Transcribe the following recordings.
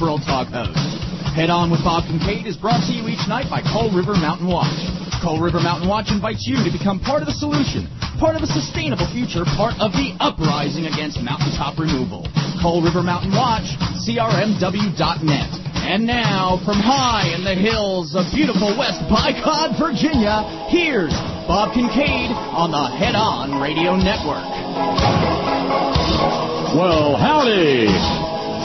liberal talk host. Head On with Bob Kincaid is brought to you each night by Coal River Mountain Watch. Coal River Mountain Watch invites you to become part of the solution, part of a sustainable future, part of the uprising against mountaintop removal. Coal River Mountain Watch, crmw.net. And now, from high in the hills of beautiful West Bycott, Virginia, here's Bob Kincaid on the Head On Radio Network. Well, howdy.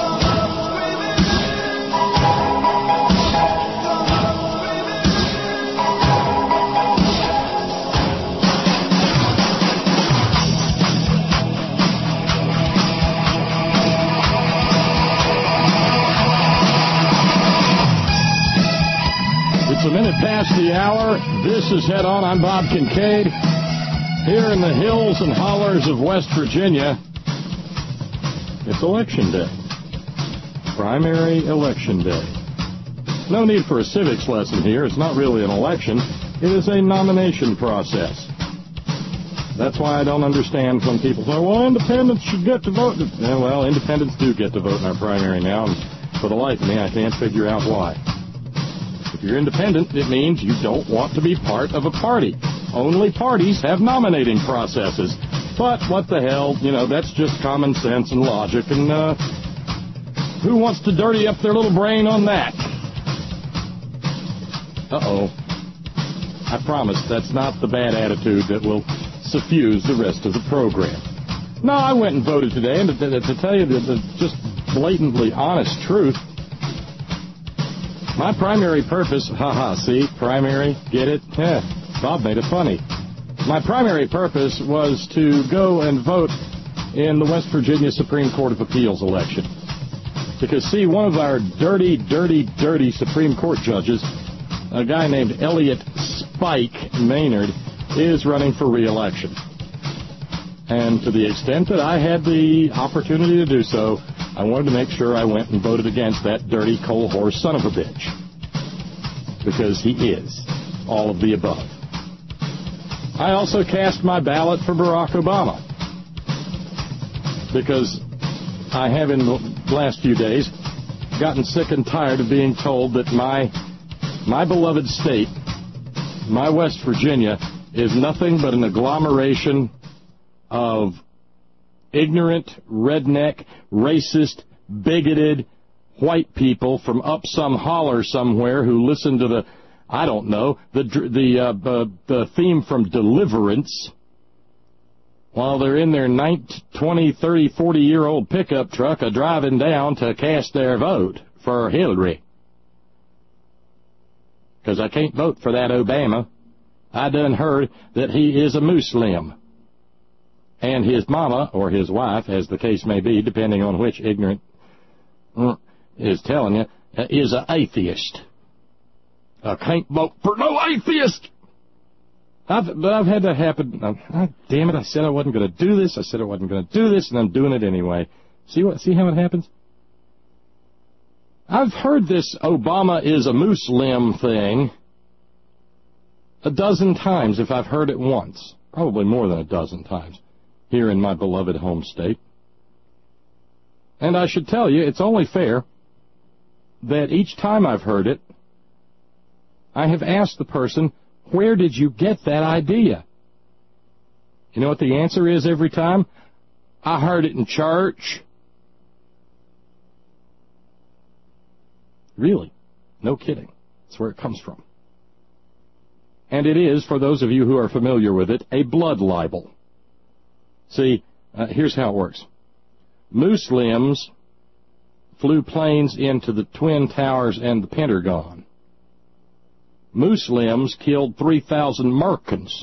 It's a minute past the hour. This is Head On. I'm Bob Kincaid. Here in the hills and hollers of West Virginia, it's Election Day. Primary Election Day. No need for a civics lesson here. It's not really an election. It is a nomination process. That's why I don't understand when people say, well, independents should get to vote. Well, independents do get to vote in our primary now, and for the life of me, I can't figure out why. If you're independent, it means you don't want to be part of a party. Only parties have nominating processes. But what the hell, that's just common sense and logic, and who wants to dirty up their little brain on that? Uh-oh. I promise that's not the bad attitude that will suffuse the rest of the program. No, I went and voted today, and to tell you the just blatantly honest truth, my primary purpose, see, primary, get it? Bob made it funny. My primary purpose was to go and vote in the West Virginia Supreme Court of Appeals election. Because, see, one of our dirty Supreme Court judges, a guy named Elliot Spike Maynard, is running for re-election. And to the extent that I had the opportunity to do so, I wanted to make sure I went and voted against that dirty coal horse son of a bitch. Because he is all of the above. I also cast my ballot for Barack Obama. Because I have in the last few days gotten sick and tired of being told that my beloved state, my West Virginia, is nothing but an agglomeration of ignorant, redneck, racist, bigoted white people from up some holler somewhere who listen to the, I don't know, the theme from Deliverance while they're in their 20, 30, 40-year-old pickup truck driving down to cast their vote for Hillary. Because I can't vote for that Obama. I done heard that he is a Muslim. And his mama, or his wife, as the case may be, depending on which ignorant is telling you, is an atheist. I can't vote for no atheist! But I've had that happen. Damn it, I said I wasn't going to do this, and I'm doing it anyway. See how it happens? I've heard this Obama is a Muslim thing a dozen times, if I've heard it once. Probably more than a dozen times. Here in my beloved home state. And I should tell you, it's only fair that each time I've heard it, I have asked the person, where did you get that idea? You know what the answer is every time? I heard it in church. Really? No kidding. That's where it comes from. And it is, for those of you who are familiar with it, a blood libel. See, here's how it works. Muslims flew planes into the Twin Towers and the Pentagon. Muslims killed 3,000 Merkins.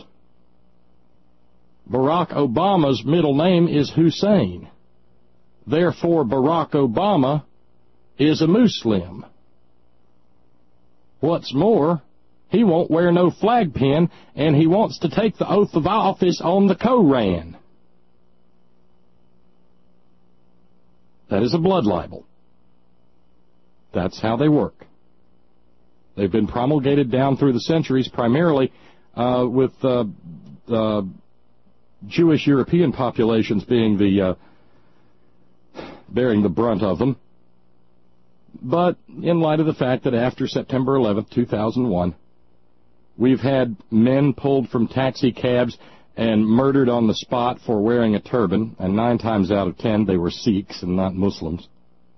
Barack Obama's middle name is Hussein. Therefore, Barack Obama is a Muslim. What's more, he won't wear no flag pin, and he wants to take the oath of office on the Koran. That is a blood libel. That's how they work. They've been promulgated down through the centuries, primarily with the Jewish European populations being bearing the brunt of them. But in light of the fact that after September 11th, 2001, we've had men pulled from taxi cabs and murdered on the spot for wearing a turban, and 9 times out of 10 they were Sikhs and not Muslims.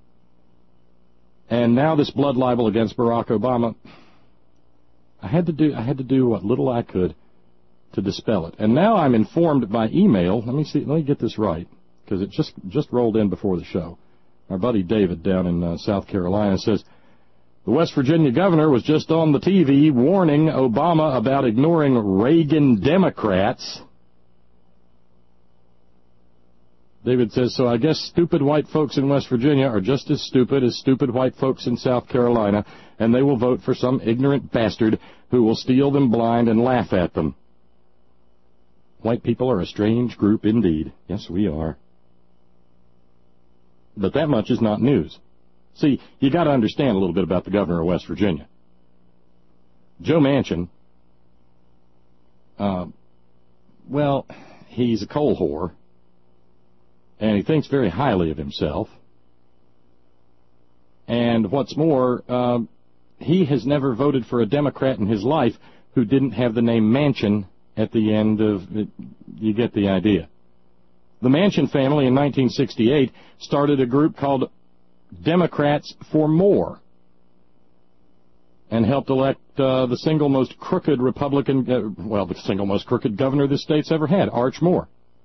And now this blood libel against Barack Obama, I had to do what little I could to dispel it. And now I'm informed by email. Let me get this right, because it just rolled in before the show. Our buddy David down in South Carolina says, the West Virginia governor was just on the TV warning Obama about ignoring Reagan Democrats. David says, so I guess stupid white folks in West Virginia are just as stupid white folks in South Carolina, and they will vote for some ignorant bastard who will steal them blind and laugh at them. White people are a strange group indeed. Yes, we are. But that much is not news. See, you got to understand a little bit about the governor of West Virginia. Joe Manchin, well, he's a coal whore, and he thinks very highly of himself. And what's more, he has never voted for a Democrat in his life who didn't have the name Manchin at the end of it. You get the idea. The Manchin family in 1968 started a group called Democrats for More and helped elect the single most crooked the single most crooked governor this state's ever had, Arch Moore.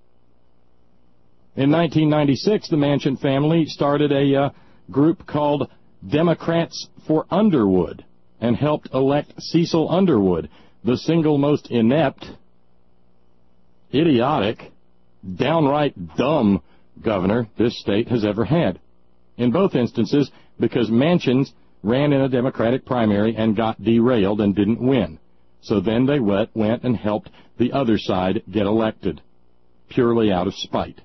In 1996, the Manchin family started a group called Democrats for Underwood and helped elect Cecil Underwood, the single most inept, idiotic, downright dumb governor this state has ever had. In both instances, because Manchin ran in a Democratic primary and got derailed and didn't win. So then they went and helped the other side get elected, purely out of spite.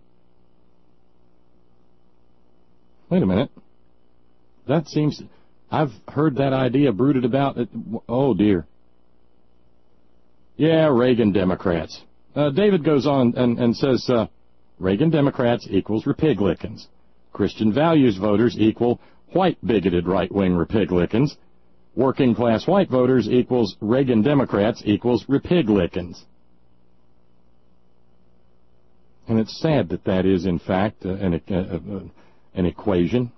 Wait a minute. I've heard that idea brooded about. Oh, dear. Yeah, Reagan Democrats. David goes on and says, Reagan Democrats equals Republicans. Christian values voters equal white bigoted right-wing Republicans. Working-class white voters equals Reagan Democrats equals Republicans. And it's sad that is, in fact, an equation.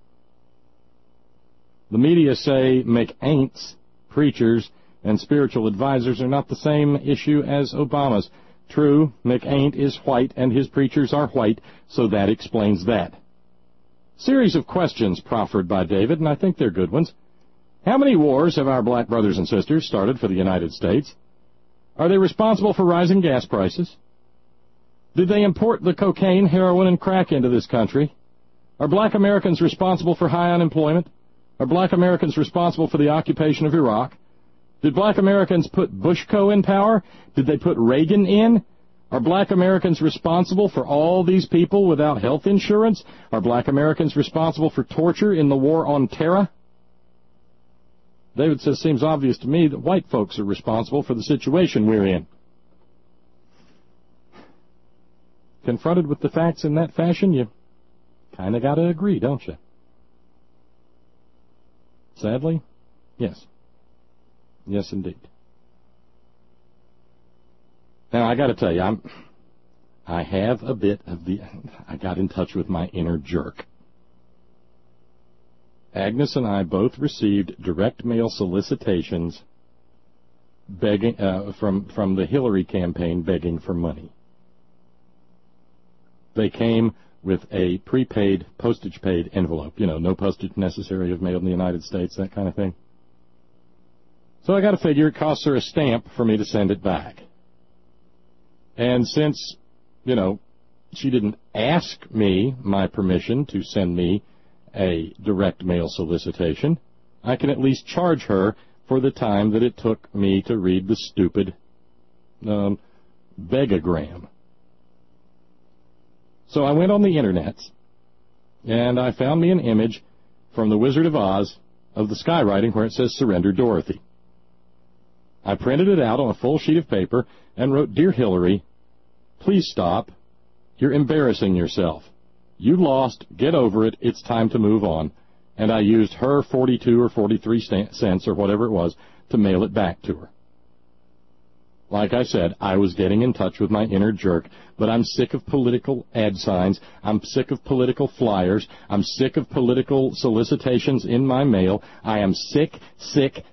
The media say McAints, preachers, and spiritual advisors are not the same issue as Obama's. True, McAint is white and his preachers are white, so that explains that. Series of questions proffered by David, and I think they're good ones. How many wars have our black brothers and sisters started for the United States? Are they responsible for rising gas prices? Did they import the cocaine, heroin, and crack into this country? Are black Americans responsible for high unemployment? Are black Americans responsible for the occupation of Iraq? Did black Americans put Bushco in power? Did they put Reagan in? Are black Americans responsible for all these people without health insurance? Are black Americans responsible for torture in the war on terror? David says, seems obvious to me that white folks are responsible for the situation we're in. Confronted with the facts in that fashion, you kind of got to agree, don't you? Sadly, yes. Yes, indeed. Now, I got to tell you, I have a bit of I got in touch with my inner jerk. Agnes and I both received direct mail solicitations begging from the Hillary campaign begging for money. They came with a prepaid, postage-paid envelope. You know, no postage necessary if mailed in the United States, that kind of thing. So I got to figure it costs her a stamp for me to send it back. And since, she didn't ask me my permission to send me a direct mail solicitation, I can at least charge her for the time that it took me to read the stupid begogram. So I went on the internet, and I found me an image from The Wizard of Oz of the skywriting where it says, Surrender Dorothy. I printed it out on a full sheet of paper and wrote, Dear Hillary, please stop. You're embarrassing yourself. You lost. Get over it. It's time to move on. and I used her 42 or 43 cents or whatever it was to mail it back to her. Like I said, I was getting in touch with my inner jerk, but I'm sick of political ad signs. I'm sick of political flyers. I'm sick of political solicitations in my mail. I am sick of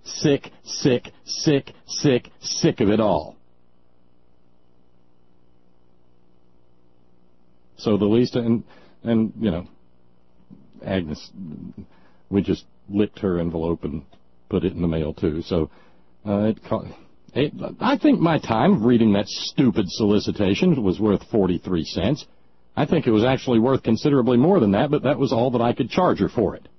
it all. So the least, and you know, Agnes, we just licked her envelope and put it in the mail too. So I think my time of reading that stupid solicitation was worth 43 cents. I think it was actually worth considerably more than that, but that was all that I could charge her for it.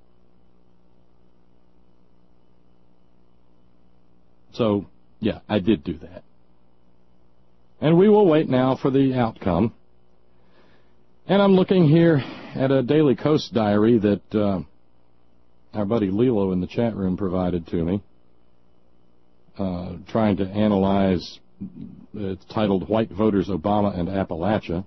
So, yeah, I did do that. And we will wait now for the outcome. And I'm looking here at a Daily Coast diary that our buddy Lilo in the chat room provided to me. Trying to analyze, it's titled White Voters, Obama and Appalachia.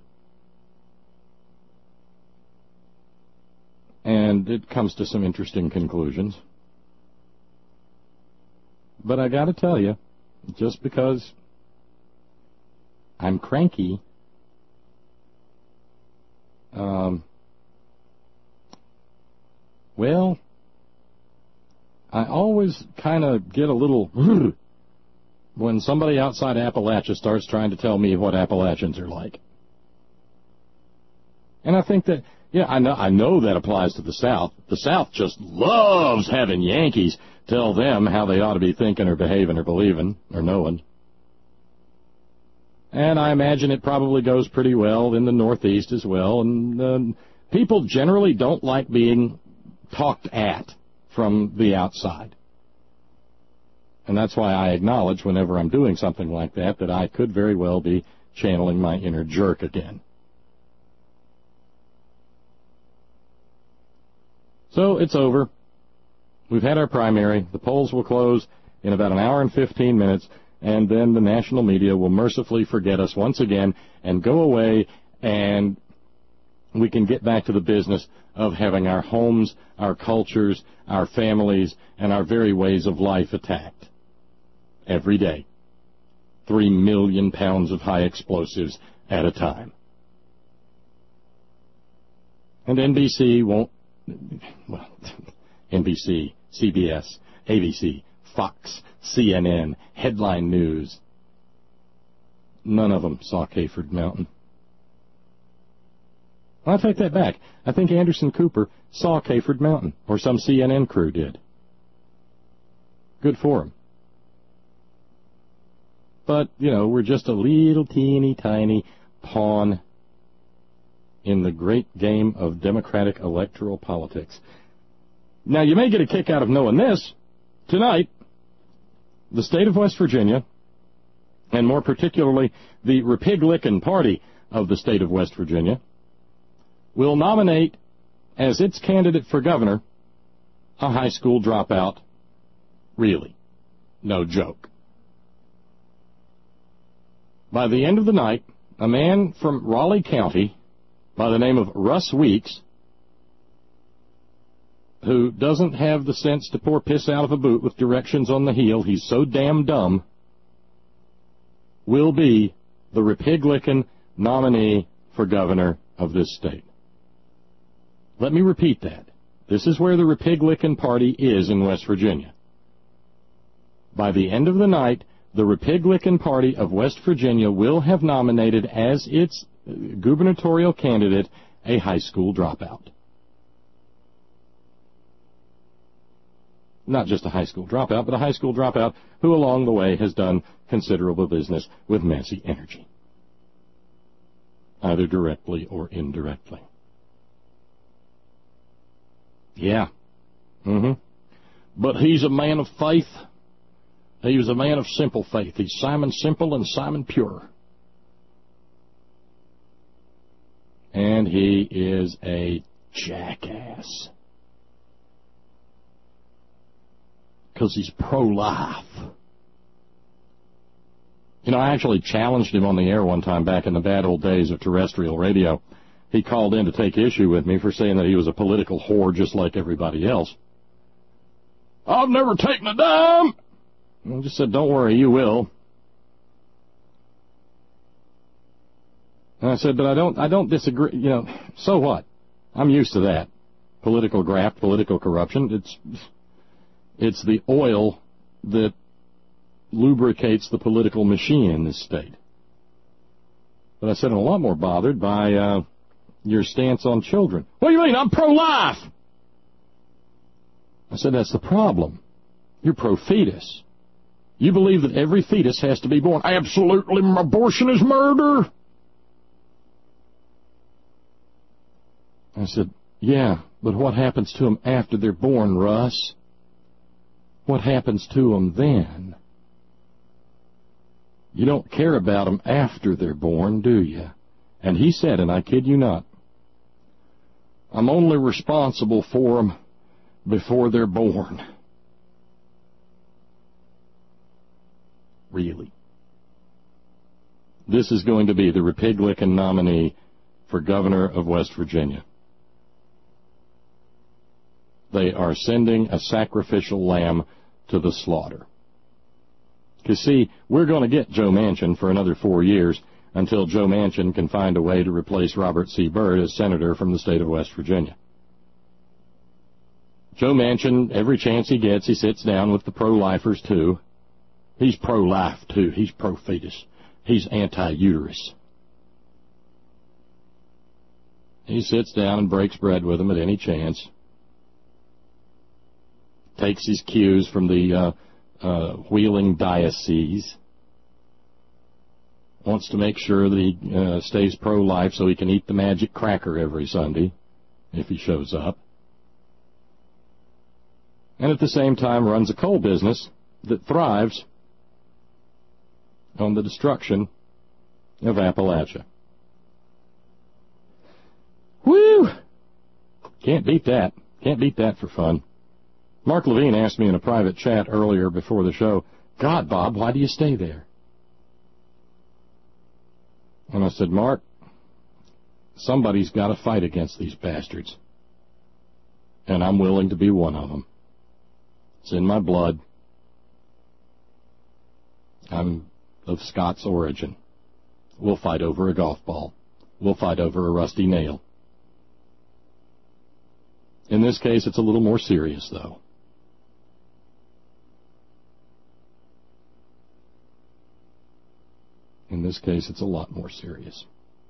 And it comes to some interesting conclusions. But I gotta tell you, just because I'm cranky, well, I always kind of get a little when somebody outside Appalachia starts trying to tell me what Appalachians are like. And I think that, yeah, I know that applies to the South. The South just loves having Yankees tell them how they ought to be thinking or behaving or believing or knowing. And I imagine it probably goes pretty well in the Northeast as well. And people generally don't like being talked at from the outside. And that's why I acknowledge whenever I'm doing something like that I could very well be channeling my inner jerk again. So it's over. We've had our primary. The polls will close in about an hour and 15 minutes, and then the national media will mercifully forget us once again and go away, and we can get back to the business of having our homes, our cultures, our families, and our very ways of life attacked. Every day. 3 million pounds of high explosives at a time. And NBC won't, well, NBC, CBS, ABC, Fox, CNN, Headline News. None of them saw Kayford Mountain. I'll take that back. I think Anderson Cooper saw Kayford Mountain, or some CNN crew did. Good for him. But, you know, we're just a little teeny tiny pawn in the great game of democratic electoral politics. Now, you may get a kick out of knowing this. Tonight, the state of West Virginia, and more particularly the Republican Party of the state of West Virginia, will nominate as its candidate for governor a high school dropout. Really. No joke. By the end of the night, a man from Raleigh County by the name of Russ Weeks, who doesn't have the sense to pour piss out of a boot with directions on the heel, he's so damn dumb, will be the Republican nominee for governor of this state. Let me repeat that. This is where the Republican Party is in West Virginia. By the end of the night, the Republican Party of West Virginia will have nominated as its gubernatorial candidate a high school dropout. Not just a high school dropout, but a high school dropout who along the way has done considerable business with Massey Energy, either directly or indirectly. Yeah. But he's a man of faith. He was a man of simple faith. He's Simon Simple and Simon Pure. And he is a jackass. Because he's pro-life. You know, I actually challenged him on the air one time back in the bad old days of terrestrial radio. he called in to take issue with me for saying that he was a political whore just like everybody else. I've never taken a dime. I just said, don't worry, you will. And I said, but I don't disagree, so what? I'm used to that. Political graft, political corruption. It's the oil that lubricates the political machine in this state. But I said, I'm a lot more bothered by your stance on children. What do you mean? I'm pro-life. I said, that's the problem. You're pro-fetus. You believe that every fetus has to be born. Absolutely, abortion is murder. I said, yeah, but what happens to them after they're born, Russ? What happens to them then? You don't care about them after they're born, do you? And he said, and I kid you not, I'm only responsible for them before they're born. Really? This is going to be the Republican nominee for governor of West Virginia. They are sending a sacrificial lamb to the slaughter. Because, see, we're going to get Joe Manchin for another 4 years until Joe Manchin can find a way to replace Robert C. Byrd as senator from the state of West Virginia. Joe Manchin, every chance he gets, he sits down with the pro-lifers, too. He's pro-life, too. He's pro-fetus. He's anti-uterus. He sits down and breaks bread with them at any chance. Takes his cues from the Wheeling Diocese. Wants to make sure that he stays pro-life so he can eat the magic cracker every Sunday, if he shows up. And at the same time runs a coal business that thrives on the destruction of Appalachia. Woo! Can't beat that. Can't beat that for fun. Mark Levine asked me in a private chat earlier before the show, God, Bob, why do you stay there? And I said, Mark, somebody's got to fight against these bastards. And I'm willing to be one of them. It's in my blood. I'm of Scots origin. We'll fight over a golf ball. We'll fight over a rusty nail. In this case, it's a little more serious, though. In this case, it's a lot more serious.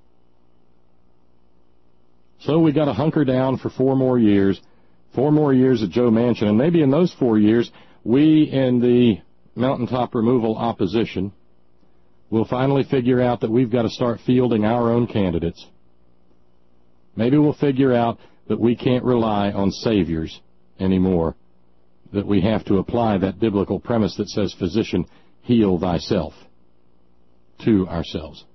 So we got to hunker down for 4 more years. 4 more years of Joe Manchin, and maybe in those 4 years, we in the mountaintop removal opposition will finally figure out that we've got to start fielding our own candidates. Maybe we'll figure out that we can't rely on saviors anymore, that we have to apply that biblical premise that says, physician, heal thyself, to ourselves.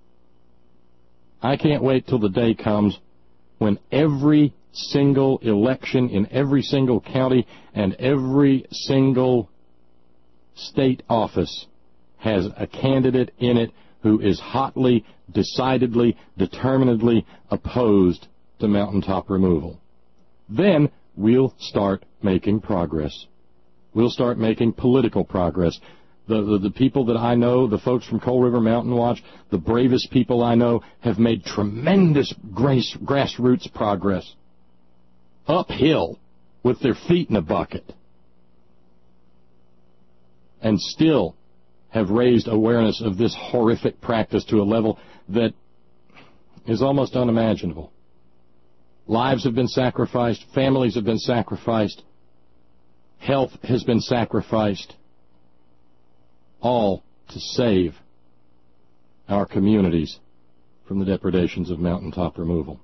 I can't wait till the day comes when every single election in every single county and every single state office has a candidate in it who is hotly, decidedly, determinedly opposed to mountaintop removal. Then we'll start making progress. We'll start making political progress. The people that I know, the folks from Coal River Mountain Watch, the bravest people I know, have made tremendous grassroots progress. Uphill, with their feet in a bucket. And still have raised awareness of this horrific practice to a level that is almost unimaginable. Lives have been sacrificed, families have been sacrificed, health has been sacrificed, all to save our communities from the depredations of mountaintop removal.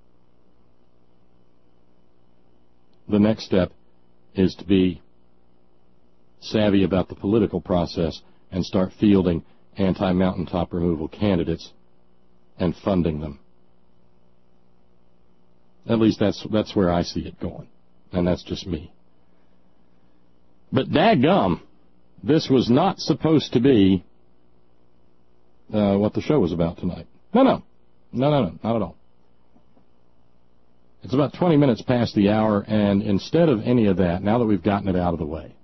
The next step is to be savvy about the political process and start fielding anti-mountaintop removal candidates and funding them. At least that's where I see it going, and that's just me. But daggum, this was not supposed to be what the show was about tonight. No, not at all. It's about 20 minutes past the hour, and instead of any of that, now that we've gotten it out of the way,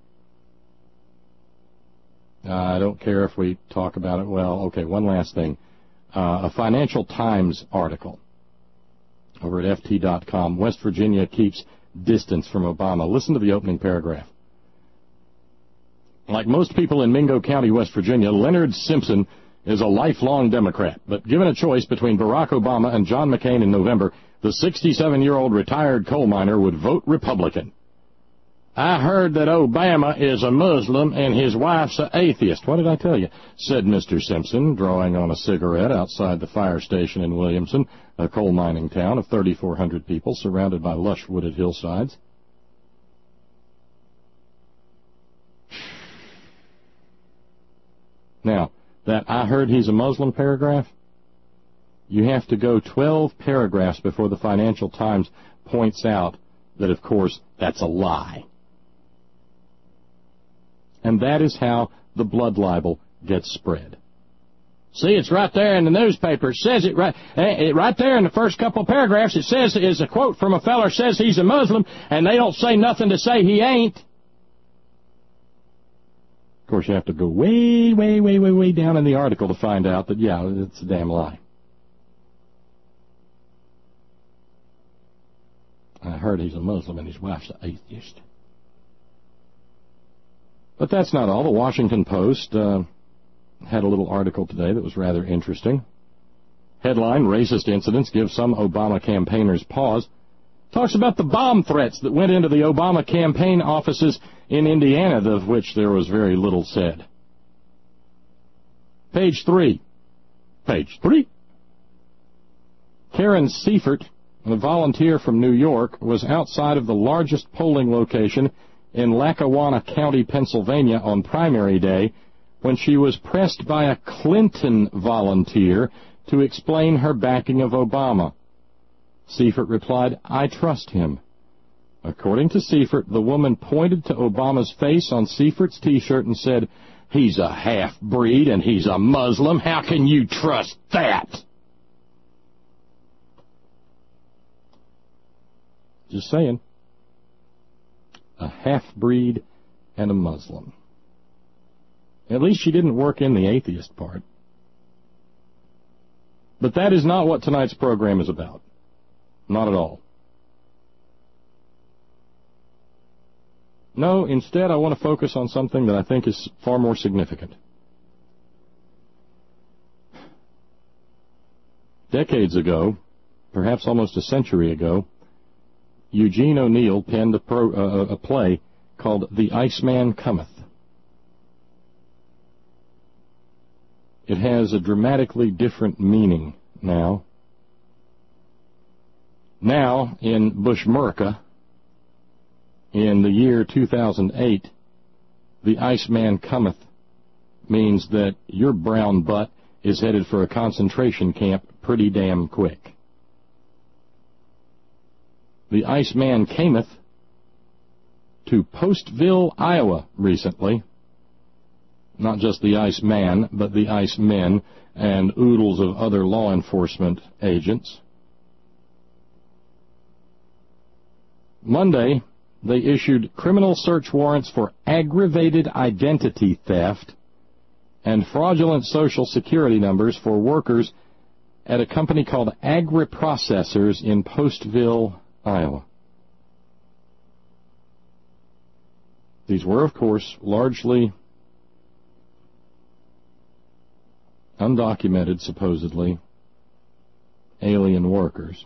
I don't care if we talk about it. Well, okay, one last thing. A Financial Times article over at FT.com. West Virginia keeps distance from Obama. Listen to the opening paragraph. Like most people in Mingo County, West Virginia, Leonard Simpson is a lifelong Democrat. But given a choice between Barack Obama and John McCain in November, the 67-year-old retired coal miner would vote Republican. I heard that Obama is a Muslim and his wife's an atheist. What did I tell you? Said Mr. Simpson, drawing on a cigarette outside the fire station in Williamson, a coal mining town of 3,400 people surrounded by lush wooded hillsides. Now, that I heard he's a Muslim paragraph, you have to go 12 paragraphs before the Financial Times points out that, of course, that's a lie. And that is how the blood libel gets spread. See, it's right there in the newspaper. It says it right there in the first couple of paragraphs. It says, is a quote from a feller says he's a Muslim, and they don't say nothing to say he ain't. Of course, you have to go way, way, way, way, way down in the article to find out that, yeah, it's a damn lie. I heard he's a Muslim and his wife's an atheist. But that's not all. The Washington Post had a little article today that was rather interesting. Headline, Racist Incidents Give Some Obama Campaigners Pause. Talks about the bomb threats that went into the Obama campaign offices in Indiana, of which there was very little said. Page 3. Karen Seifert, a volunteer from New York, was outside of the largest polling location in Lackawanna County, Pennsylvania on primary day when she was pressed by a Clinton volunteer to explain her backing of Obama. Seifert replied, "I trust him." According to Seifert, the woman pointed to Obama's face on Seifert's T-shirt and said, "He's a half-breed and he's a Muslim. How can you trust that?" Just saying. A half-breed and a Muslim. At least she didn't work in the atheist part. But that is not what tonight's program is about. Not at all. No, instead I want to focus on something that I think is far more significant. Decades ago, perhaps almost a century ago, Eugene O'Neill penned a play called The Iceman Cometh. It has a dramatically different meaning now. Now, in Bushmerica, in the year 2008, the Iceman Cometh means that your brown butt is headed for a concentration camp pretty damn quick. The Iceman cameth to Postville, Iowa recently. Not just the Iceman, but the Icemen and oodles of other law enforcement agents. Monday, they issued criminal search warrants for aggravated identity theft and fraudulent Social Security numbers for workers at a company called Agri-Processors in Postville, Iowa. These were, of course, largely undocumented, supposedly, alien workers.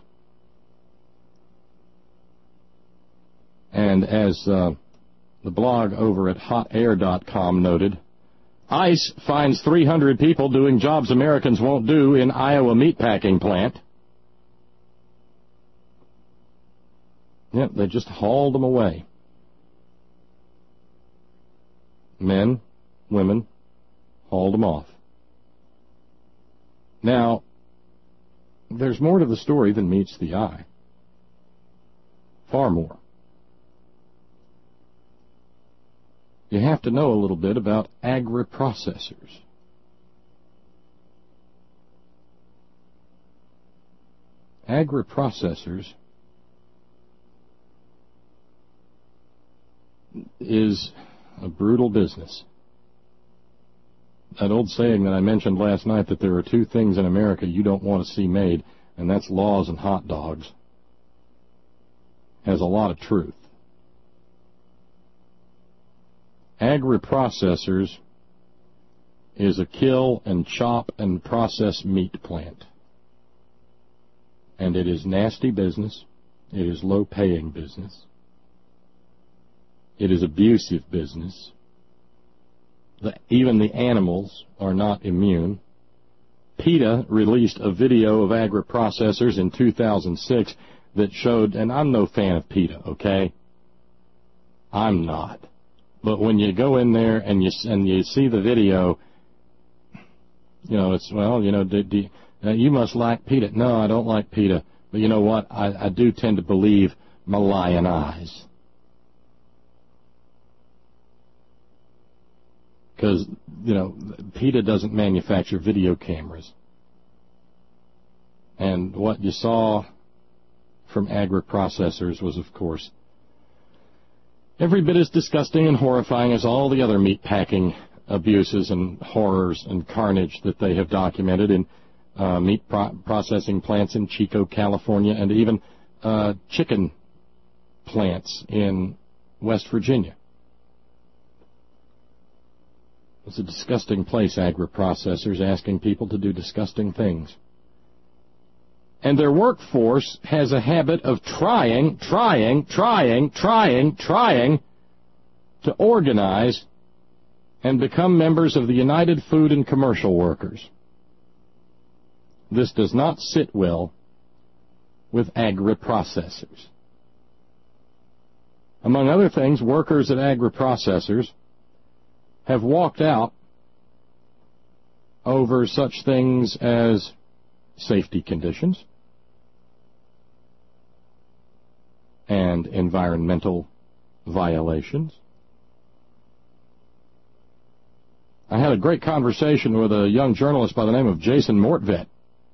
And as the blog over at hotair.com noted, ICE finds 300 people doing jobs Americans won't do in Iowa meatpacking plant. Yep, they just hauled them away. Men, women, hauled them off. Now, there's more to the story than meets the eye. Far more. You have to know a little bit about agri-processors. Agri-processors is a brutal business. That old saying that I mentioned last night, that there are two things in America you don't want to see made, and that's laws and hot dogs, has a lot of truth. Agri-Processors is a kill and chop and process meat plant. And it is nasty business. It is low-paying business. It is abusive business. Even the animals are not immune. PETA released a video of Agri-Processors in 2006 that showed, and I'm no fan of PETA, okay? I'm not. But when you go in there and you see the video, you know, it's, well, you know, you must like PETA. No, I don't like PETA. But you know what? I do tend to believe my lion eyes. Because, you know, PETA doesn't manufacture video cameras. And what you saw from Agri-Processors was, of course, every bit as disgusting and horrifying as all the other meat-packing abuses and horrors and carnage that they have documented in meat processing plants in Chico, California, and even chicken plants in West Virginia. It's a disgusting place, Agri-Processors, asking people to do disgusting things. And their workforce has a habit of trying to organize and become members of the United Food and Commercial Workers. This does not sit well with Agri-Processors. Among other things, workers at Agri-Processors have walked out over such things as safety conditions and environmental violations. I had a great conversation with a young journalist by the name of Jason Mortvedt,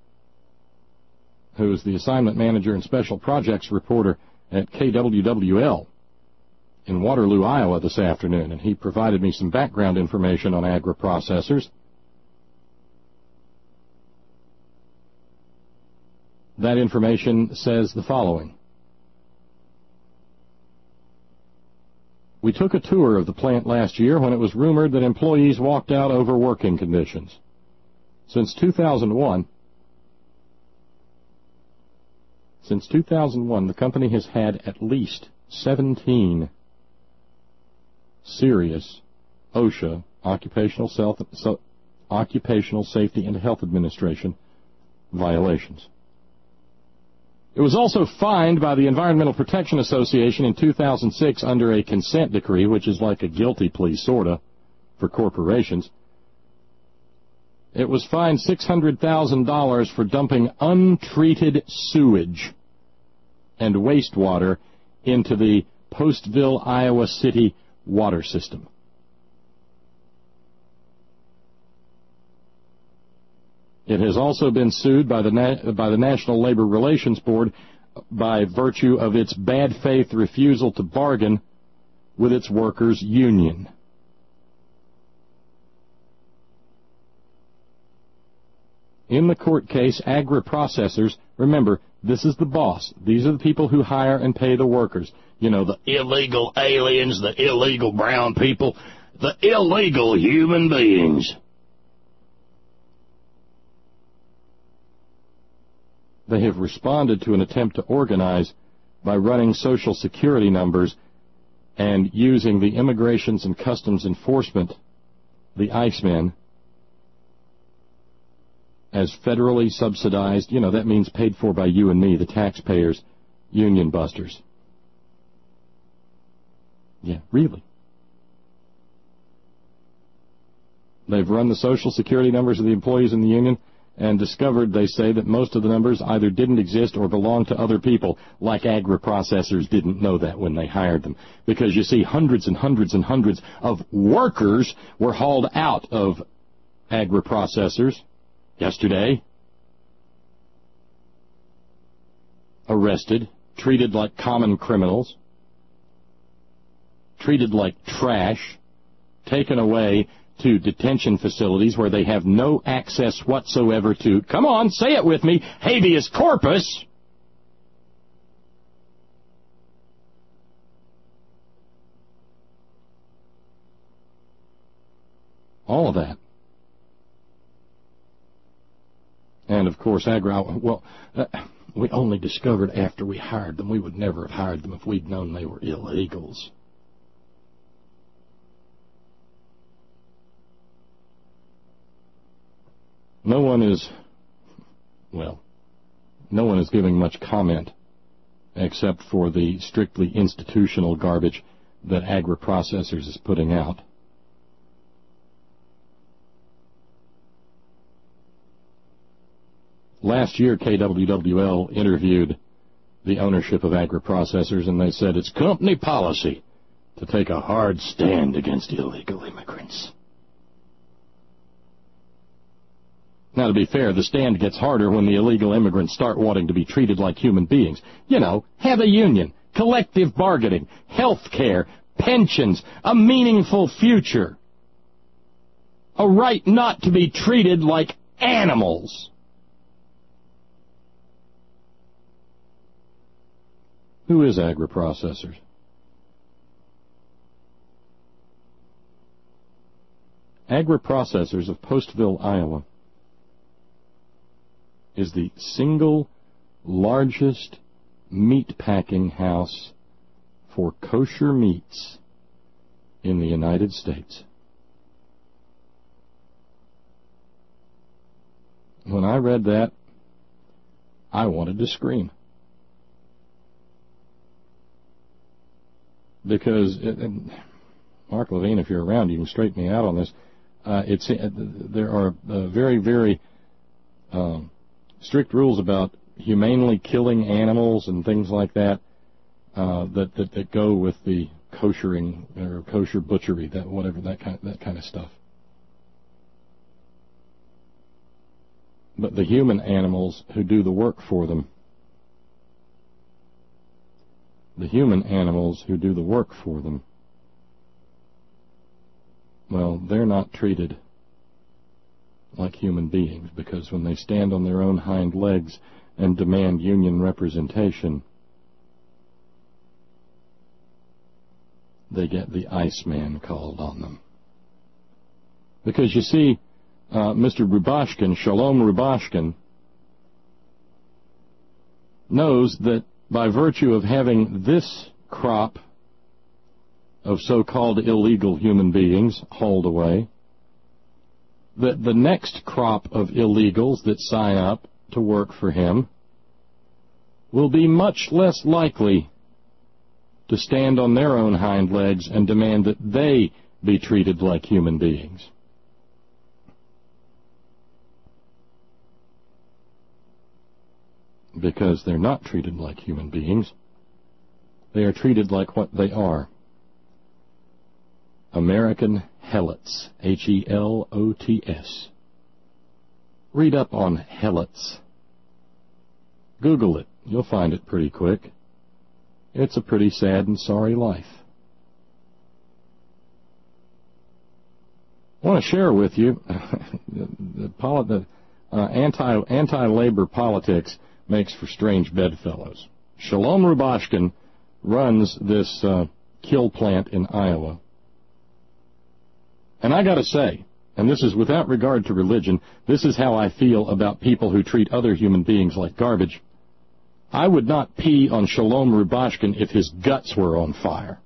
who is the assignment manager and special projects reporter at KWWL in Waterloo, Iowa this afternoon, and he provided me some background information on Agri-Processors. That information says the following. We took a tour of the plant last year when it was rumored that employees walked out over working conditions. Since 2001, the company has had at least 17 serious OSHA, Occupational Safety and Health Administration, violations. It was also fined by the Environmental Protection Association in 2006 under a consent decree, which is like a guilty plea, sorta, for corporations. It was fined $600,000 for dumping untreated sewage and wastewater into the Postville, Iowa City water system. It has also been sued by the National Labor Relations Board by virtue of its bad faith refusal to bargain with its workers' union. In the court case, Agri-Processors, remember, this is the boss. These are the people who hire and pay the workers. You know, the illegal aliens, the illegal brown people, the illegal human beings. They have responded to an attempt to organize by running Social Security numbers and using the Immigrations and Customs Enforcement, the ICE men, as federally subsidized, you know, that means paid for by you and me, the taxpayers, union busters. Yeah, really. They've run the Social Security numbers of the employees in the union and discovered, they say, that most of the numbers either didn't exist or belonged to other people, like Agri-Processors didn't know that when they hired them. Because, you see, hundreds and hundreds and hundreds of workers were hauled out of Agri-Processors yesterday, arrested, treated like common criminals, treated like trash, taken away to detention facilities where they have no access whatsoever to, come on, say it with me, habeas corpus. All of that. And, of course, we only discovered after we hired them. We would never have hired them if we'd known they were illegals. No one is giving much comment except for the strictly institutional garbage that Agri-Processors is putting out. Last year, KWWL interviewed the ownership of Agri-Processors, and they said it's company policy to take a hard stand against illegal immigrants. Now, to be fair, the stand gets harder when the illegal immigrants start wanting to be treated like human beings. You know, have a union, collective bargaining, health care, pensions, a meaningful future, a right not to be treated like animals. Who is Agri-Processors? Agri-Processors of Postville, Iowa, is the single largest meat packing house for kosher meats in the United States. When I read that, I wanted to scream. Because, Mark Levine, if you're around, you can straighten me out on this. There are very, very strict rules about humanely killing animals and things like that that go with the koshering or kosher butchery, that kind of stuff. But the human animals who do the work for them, well, they're not treated like human beings, because when they stand on their own hind legs and demand union representation, they get the Iceman called on them. Because you see, Mr. Rubashkin, Shalom Rubashkin, knows that by virtue of having this crop of so-called illegal human beings hauled away, that the next crop of illegals that sign up to work for him will be much less likely to stand on their own hind legs and demand that they be treated like human beings. Because they're not treated like human beings. They are treated like what they are. American helots. Helots. Read up on helots. Google it. You'll find it pretty quick. It's a pretty sad and sorry life. I want to share with you the anti-labor politics makes for strange bedfellows. Shalom Rubashkin runs this kill plant in Iowa. And I got to say, and this is without regard to religion, this is how I feel about people who treat other human beings like garbage. I would not pee on Shalom Rubashkin if his guts were on fire.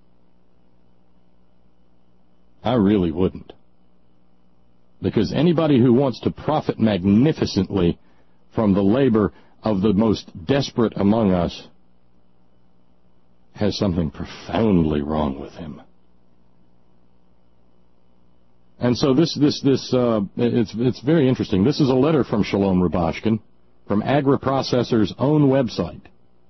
I really wouldn't. Because anybody who wants to profit magnificently from the labor of the most desperate among us has something profoundly wrong with him. And so it's very interesting. This is a letter from Shalom Rubashkin from Agri-Processors' own website.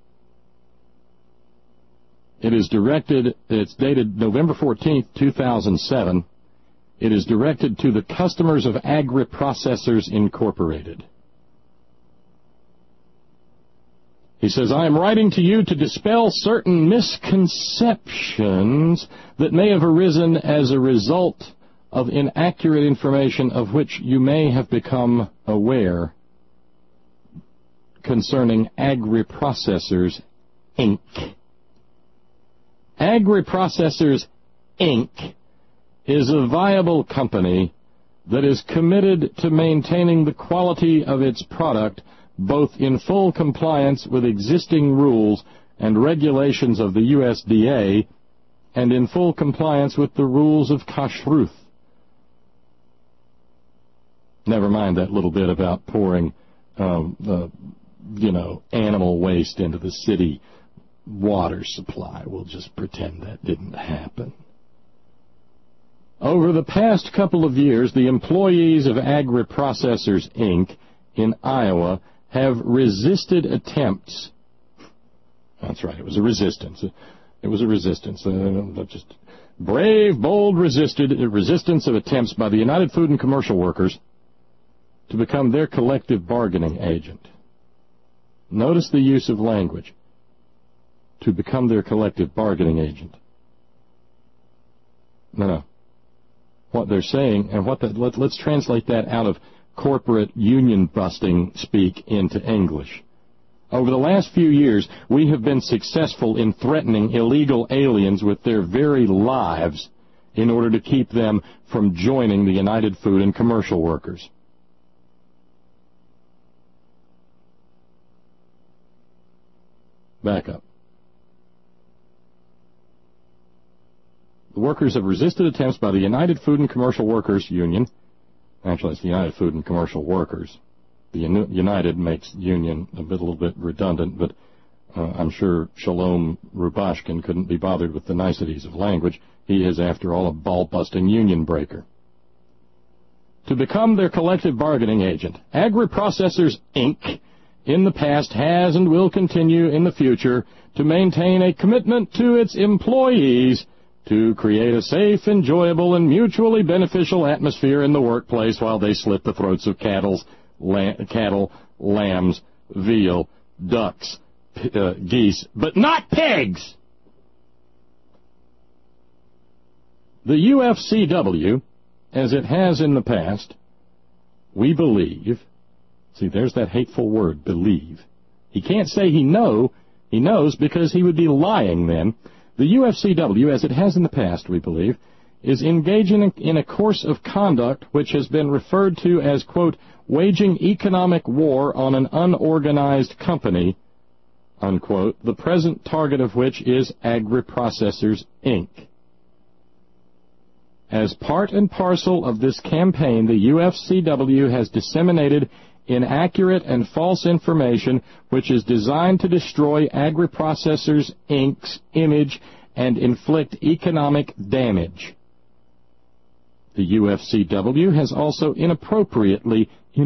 It's dated November 14th, 2007. It is directed to the customers of Agri-Processors Incorporated. He says, I am writing to you to dispel certain misconceptions that may have arisen as a result of inaccurate information of which you may have become aware concerning Agri-Processors, Inc. Agri-Processors, Inc. is a viable company that is committed to maintaining the quality of its product both in full compliance with existing rules and regulations of the USDA and in full compliance with the rules of kashrut. Never mind that little bit about pouring, animal waste into the city water supply. We'll just pretend that didn't happen. Over the past couple of years, the employees of Agri-Processors, Inc. in Iowa have resisted attempts. That's right, it was a resistance. It was a resistance. Just brave, bold resistance of attempts by the United Food and Commercial Workers to become their collective bargaining agent. Notice the use of language. To become their collective bargaining agent. No. What they're saying, and let's translate that out of corporate union-busting speak into English. Over the last few years, we have been successful in threatening illegal aliens with their very lives in order to keep them from joining the United Food and Commercial Workers. Back up. The workers have resisted attempts by the United Food and Commercial Workers Union. Actually, it's the United Food and Commercial Workers. The United makes union a little bit redundant, but I'm sure Shalom Rubashkin couldn't be bothered with the niceties of language. He is, after all, a ball-busting union breaker. To become their collective bargaining agent, Agri-Processors, Inc. in the past has and will continue in the future to maintain a commitment to its employees to create a safe, enjoyable, and mutually beneficial atmosphere in the workplace while they slit the throats of cattle, lambs, veal, ducks, geese, but not pigs! The UFCW, as it has in the past, we believe, see, there's that hateful word, believe. He can't say he knows because he would be lying then. The UFCW, as it has in the past, we believe, is engaging in a course of conduct which has been referred to as, quote, waging economic war on an unorganized company, unquote, the present target of which is Agri-Processors, Inc. As part and parcel of this campaign, the UFCW has disseminated inaccurate and false information which is designed to destroy Agri-Processors, Inc.'s image and inflict economic damage. The UFCW has also inappropriately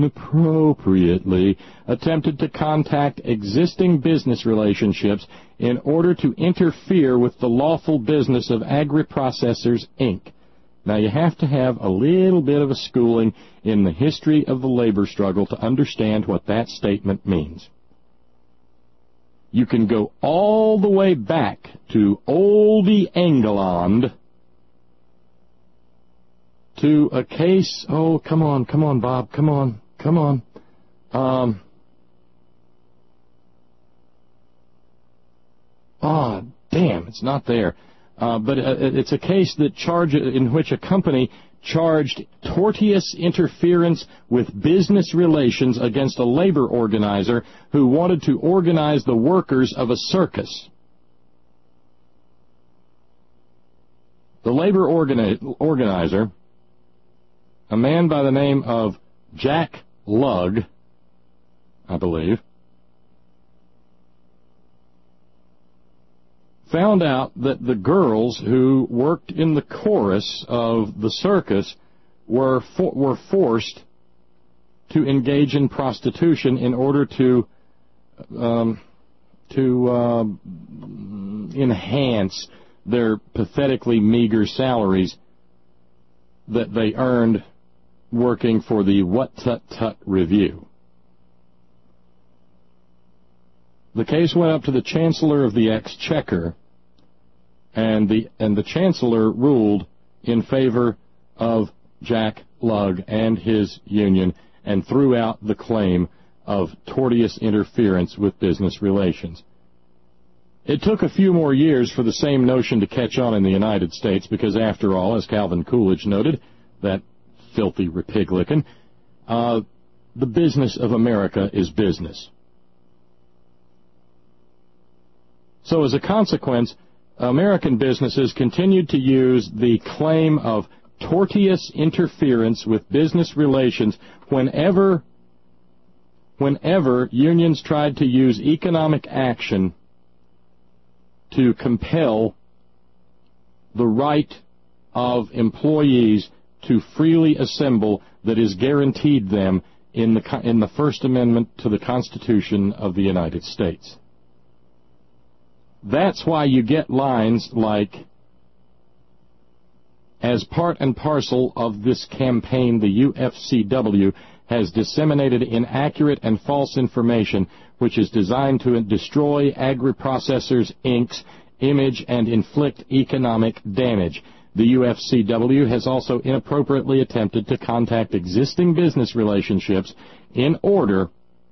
attempted to contact existing business relationships in order to interfere with the lawful business of Agri-Processors, Inc. Now, you have to have a little bit of a schooling in the history of the labor struggle to understand what that statement means. You can go all the way back to Oldie England to a case, oh, come on, Bob, come on. Damn, it's not there. But it's a case in which a company charged tortious interference with business relations against a labor organizer who wanted to organize the workers of a circus. The labor organizer, a man by the name of Jack Lugg, I believe, found out that the girls who worked in the chorus of the circus were forced to engage in prostitution in order to enhance their pathetically meager salaries that they earned working for the What Tut Tut Review. The case went up to the Chancellor of the Exchequer, and the Chancellor ruled in favor of Jack Lugg and his union and threw out the claim of tortious interference with business relations. It took a few more years for the same notion to catch on in the United States because, after all, as Calvin Coolidge noted, that filthy Republican, the business of America is business. So as a consequence, American businesses continued to use the claim of tortious interference with business relations whenever unions tried to use economic action to compel the right of employees to freely assemble that is guaranteed them in the First Amendment to the Constitution of the United States. That's why you get lines like, as part and parcel of this campaign, the UFCW has disseminated inaccurate and false information which is designed to destroy Agri-Processors, Inc.'s image and inflict economic damage. The UFCW has also inappropriately attempted to contact existing business relationships in order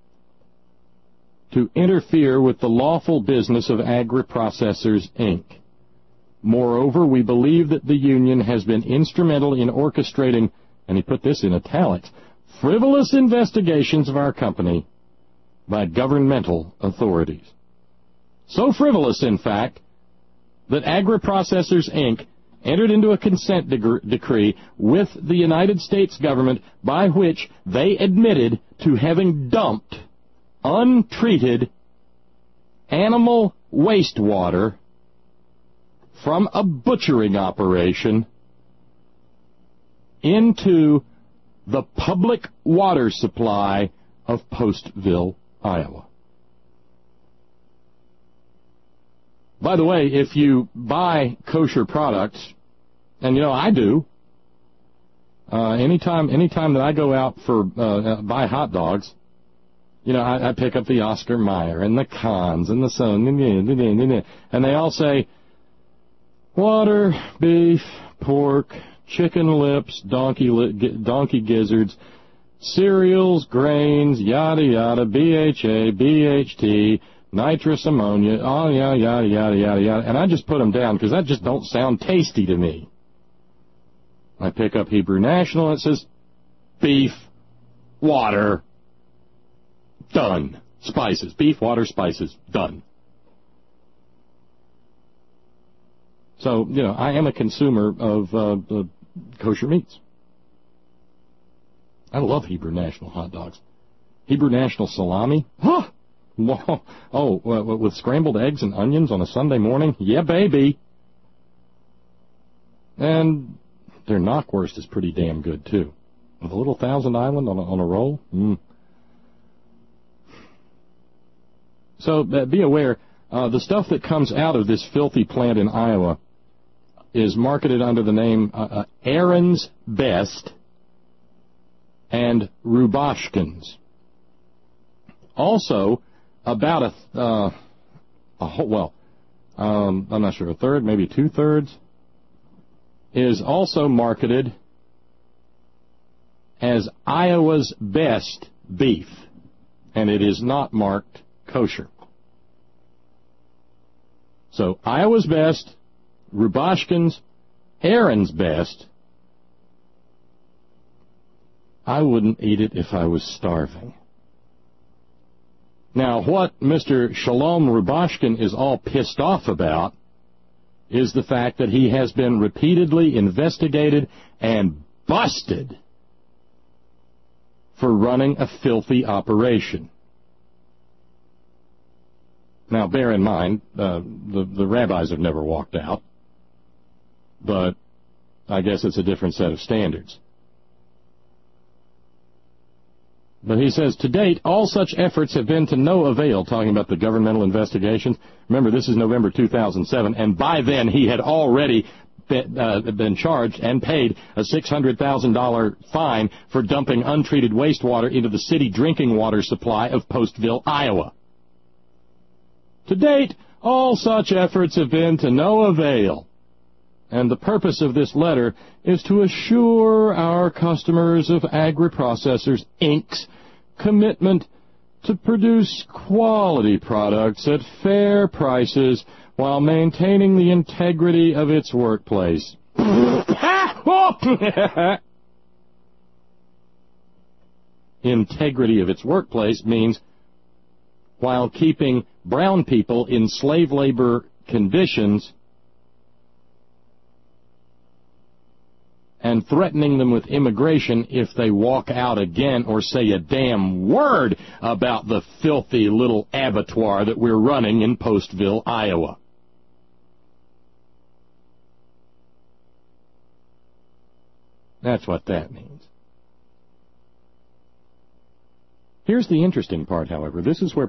to interfere with the lawful business of Agri-Processors, Inc. Moreover, we believe that the union has been instrumental in orchestrating, and he put this in italics, frivolous investigations of our company by governmental authorities. So frivolous, in fact, that Agri-Processors, Inc. entered into a consent decree with the United States government by which they admitted to having dumped untreated animal wastewater from a butchering operation into the public water supply of Postville, Iowa. By the way, if you buy kosher products, and you know I do, anytime that I go out for buy hot dogs, you know, I pick up the Oscar Mayer and the Cons and the Son, and they all say water, beef, pork, chicken lips, donkey gizzards, cereals, grains, yada yada, BHA, BHT, nitrous ammonia, oh yeah, yada yada yada yada, and I just put them down because that just don't sound tasty to me. I pick up Hebrew National and it says beef, water, done. Spices, beef, water, spices, done. So, you know, I am a consumer of kosher meats. I love Hebrew National hot dogs. Hebrew National salami? Huh! Oh, with scrambled eggs and onions on a Sunday morning? Yeah, baby! And their knockwurst is pretty damn good, too. With a little Thousand Island on a roll? So be aware, the stuff that comes out of this filthy plant in Iowa is marketed under the name Aaron's Best and Rubashkins. Also, about I'm not sure, a third, maybe two-thirds, is also marketed as Iowa's Best Beef, and it is not marked kosher. So, Iowa's Best, Rubashkins, Aaron's Best. I wouldn't eat it if I was starving. Now, what Mr. Shalom Rubashkin is all pissed off about is the fact that he has been repeatedly investigated and busted for running a filthy operation. Now, bear in mind, the rabbis have never walked out, but I guess it's a different set of standards. But he says, to date, all such efforts have been to no avail, talking about the governmental investigations. Remember, this is November 2007, and by then he had already been charged and paid a $600,000 fine for dumping untreated wastewater into the city drinking water supply of Postville, Iowa. To date, all such efforts have been to no avail, and the purpose of this letter is to assure our customers of Agri-Processors, Inc.'s commitment to produce quality products at fair prices while maintaining the integrity of its workplace. Integrity of its workplace means while keeping brown people in slave labor conditions and threatening them with immigration if they walk out again or say a damn word about the filthy little abattoir that we're running in Postville, Iowa. That's what that means. Here's the interesting part, however. This is where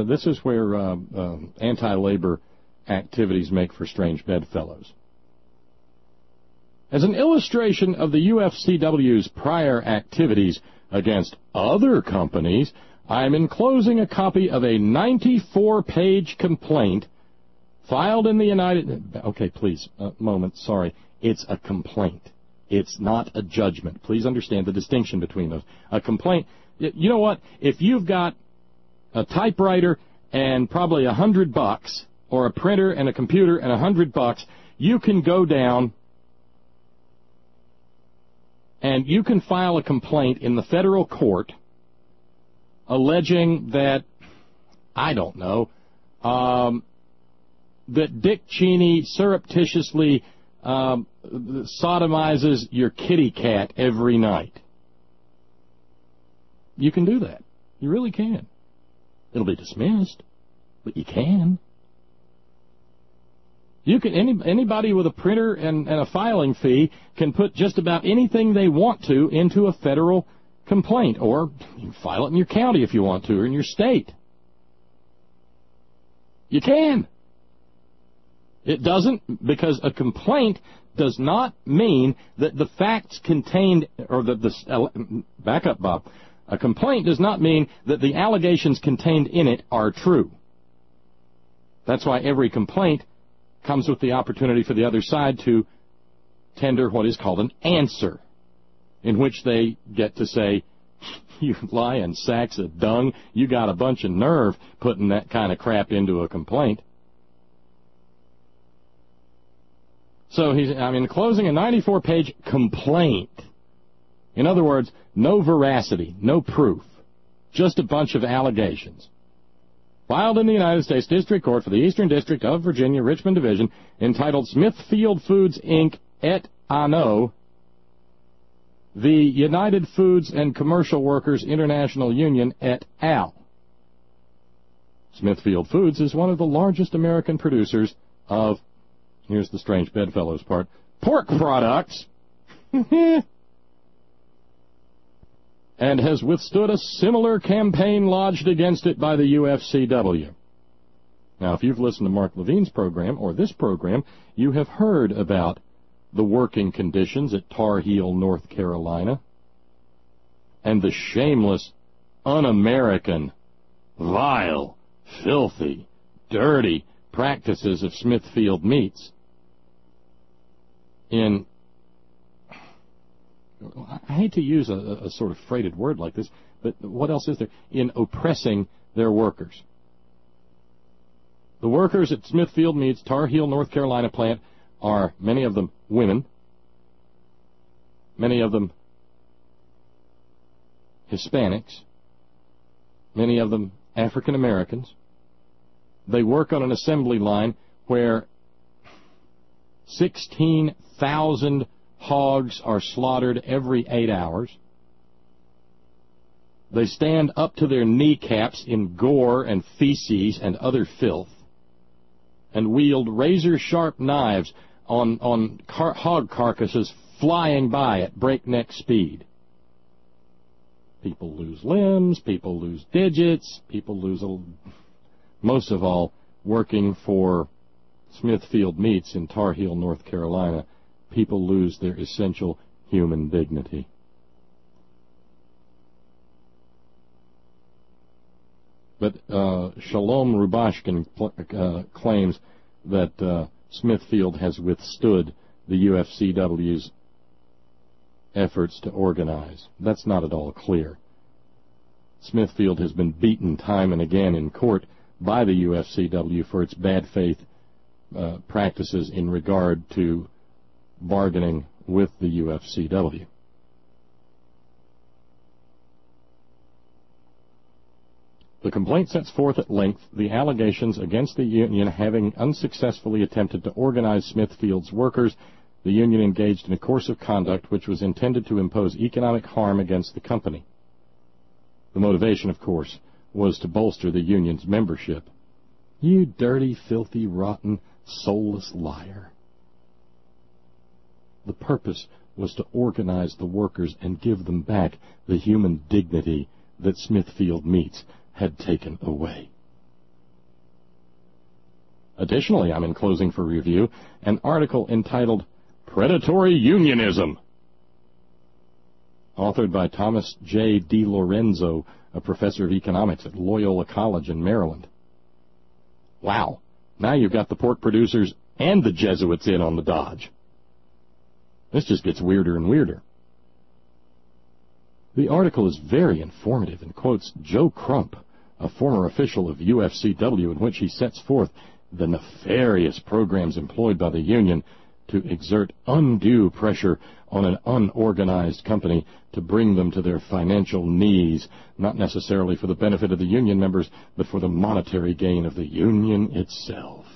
anti-labor activities make for strange bedfellows. As an illustration of the UFCW's prior activities against other companies, I'm enclosing a copy of a 94-page complaint filed in the United... Okay, please, a moment, sorry. It's a complaint. It's not a judgment. Please understand the distinction between those. A complaint... You know what? If you've got a typewriter and probably $100, or a printer and a computer and $100, you can go down and you can file a complaint in the federal court alleging that, I don't know, that Dick Cheney surreptitiously sodomizes your kitty cat every night. You can do that. You really can. It'll be dismissed, but you can. You can. Anybody with a printer and a filing fee can put just about anything they want to into a federal complaint, or you can file it in your county if you want to, or in your state. You can. It doesn't, because a complaint does not mean that the facts contained, or back up, Bob. A complaint does not mean that the allegations contained in it are true. That's why every complaint comes with the opportunity for the other side to tender what is called an answer, in which they get to say, you lying sacks of dung, you got a bunch of nerve putting that kind of crap into a complaint. So I'm enclosing a 94-page complaint. In other words, no veracity, no proof, just a bunch of allegations. Filed in the United States District Court for the Eastern District of Virginia, Richmond Division, entitled Smithfield Foods, Inc. et Anno, the United Foods and Commercial Workers International Union et al. Smithfield Foods is one of the largest American producers of, here's the strange bedfellows part, pork products. And has withstood a similar campaign lodged against it by the UFCW. Now, if you've listened to Mark Levine's program, or this program, you have heard about the working conditions at Tar Heel, North Carolina, and the shameless, un-American, vile, filthy, dirty practices of Smithfield Meats in... I hate to use a sort of freighted word like this, but what else is there? In oppressing their workers. The workers at Smithfield Meats' Tar Heel, North Carolina plant are, many of them, women, many of them Hispanics, many of them African Americans. They work on an assembly line where 16,000 hogs are slaughtered every 8 hours. They stand up to their kneecaps in gore and feces and other filth, and wield razor-sharp knives on hog carcasses flying by at breakneck speed. People lose limbs, people lose digits, people lose, most of all, working for Smithfield Meats in Tar Heel, North Carolina. People lose their essential human dignity. But Shalom Rubashkin claims that Smithfield has withstood the UFCW's efforts to organize. That's not at all clear. Smithfield has been beaten time and again in court by the UFCW for its bad faith practices in regard to bargaining with the UFCW. The complaint sets forth at length the allegations against the union having unsuccessfully attempted to organize Smithfield's workers. The union engaged in a course of conduct which was intended to impose economic harm against the company. The motivation, of course, was to bolster the union's membership. You dirty, filthy, rotten, soulless liar. The purpose was to organize the workers and give them back the human dignity that Smithfield Meats had taken away. Additionally, I'm enclosing for review an article entitled Predatory Unionism, authored by Thomas J. DiLorenzo, a professor of economics at Loyola College in Maryland. Wow, now you've got the pork producers and the Jesuits in on the dodge. This just gets weirder and weirder. The article is very informative and quotes Joe Crump, a former official of UFCW, in which he sets forth the nefarious programs employed by the union to exert undue pressure on an unorganized company to bring them to their financial knees, not necessarily for the benefit of the union members, but for the monetary gain of the union itself.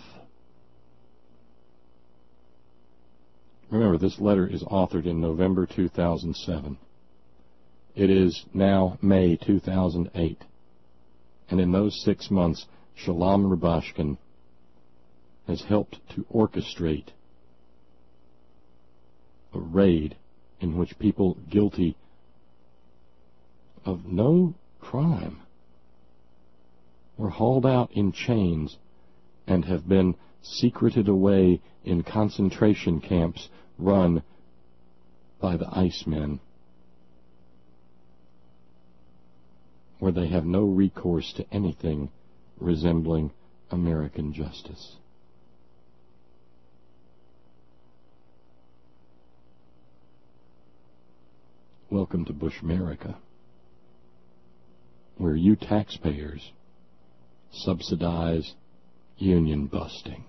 Remember, this letter is authored in November 2007. It is now May 2008. And in those 6 months, Shalom Rubashkin has helped to orchestrate a raid in which people guilty of no crime were hauled out in chains and have been secreted away in concentration camps run by the Icemen, where they have no recourse to anything resembling American justice. Welcome to Bushmerica, where you taxpayers subsidize union busting.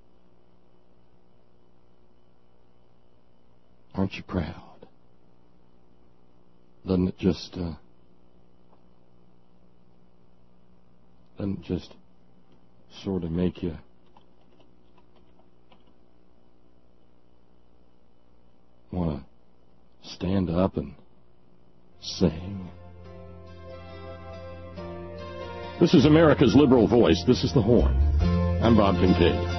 Aren't you proud? Doesn't it just sort of make you want to stand up and sing? This is America's liberal voice. This is The Horn. I'm Bob Kincaid.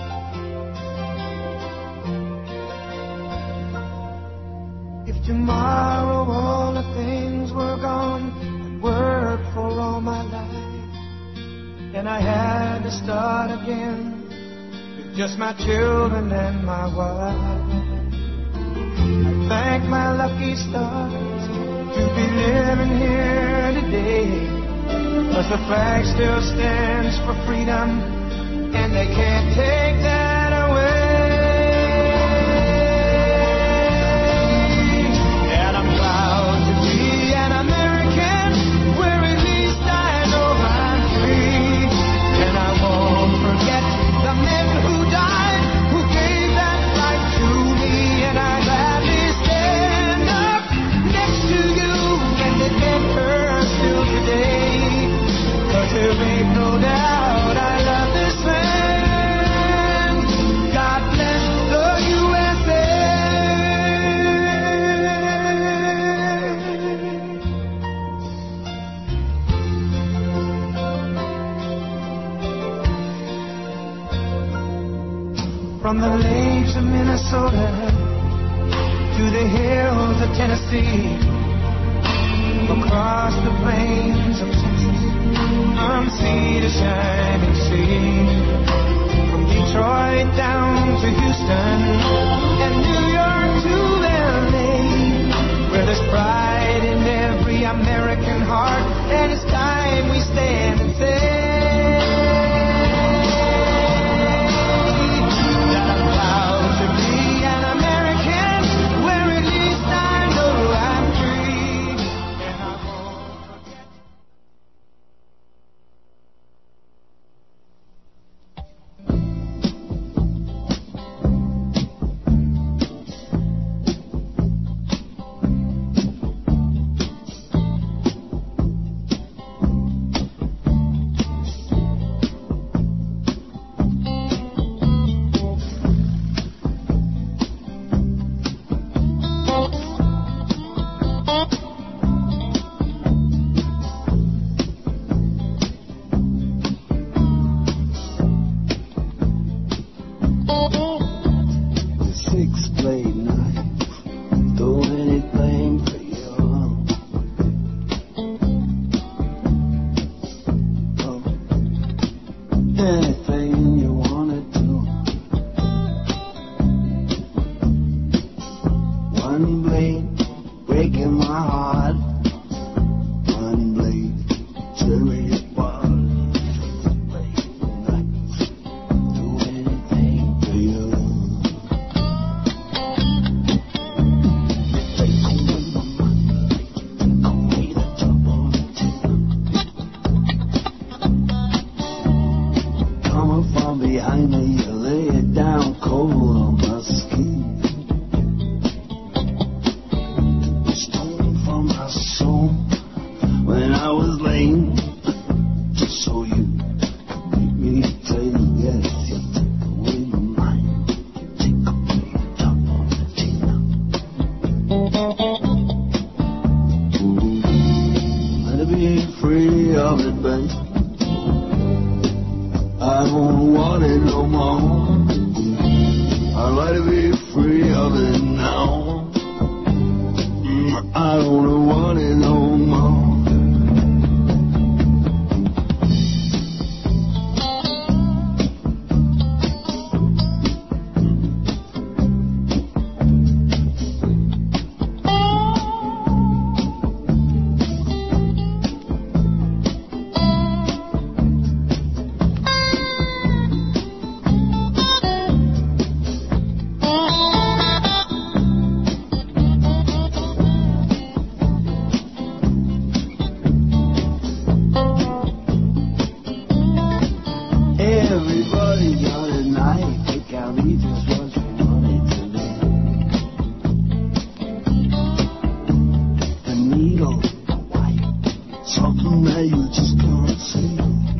If tomorrow all the things were gone I'd worked for all my life, and I had to start again with just my children and my wife, I thank my lucky stars to be living here today, 'cause the flag still stands for freedom, and they can't take that away. And I'm proud to be an American, where at least I know I'm free. And I won't forget the men who died, who gave that right to me. And I gladly stand up next to you and defend her still today. 'Cause there ain't no doubt I love this land. God bless the USA. From the lakes of Minnesota to the hills of Tennessee, across the plains of Texas, from sea to shining sea, from Detroit down to Houston and New York to LA, where there's pride in every American heart, and it's time we stand and say one blade breaking my heart. One blade tearing it apart. Do anything for you. Take away my money, take away the trouble. Coming from behind me, you lay it down cold on my skin. Stone from my soul when I was lame, just so you could make me tell you yes. You take away my mind, you take away the top of the tina. Let it be free of it, babe. I don't want it no more. I'd like to be free of it now. I don't want it no more. Everybody got a knife, take out each just what you wanted to do. The needle, the white, something that you just can't see.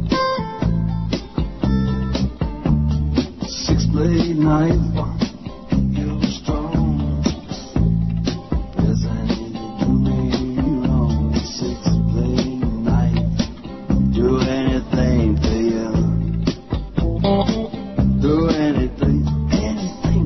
Six-blade knife, you're strong. Yes, I need to do me wrong. Six-blade knife, do anything for you. Do anything, anything.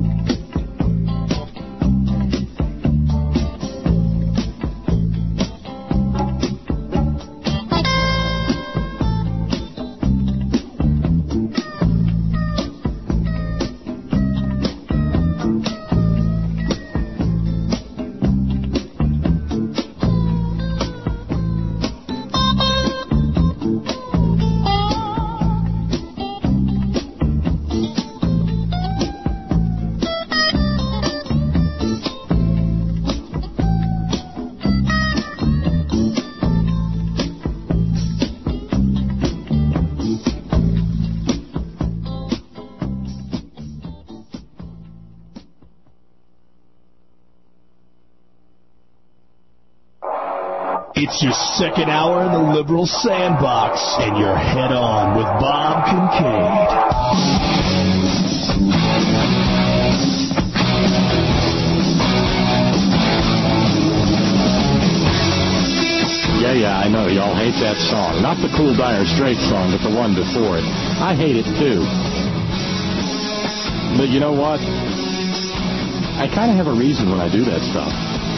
It's your second hour in the liberal sandbox, and you're head on with Bob Kincaid. Yeah, I know. Y'all hate that song. Not the Cool Dire Straits song, but the one before it. I hate it, too. But you know what? I kind of have a reason when I do that stuff.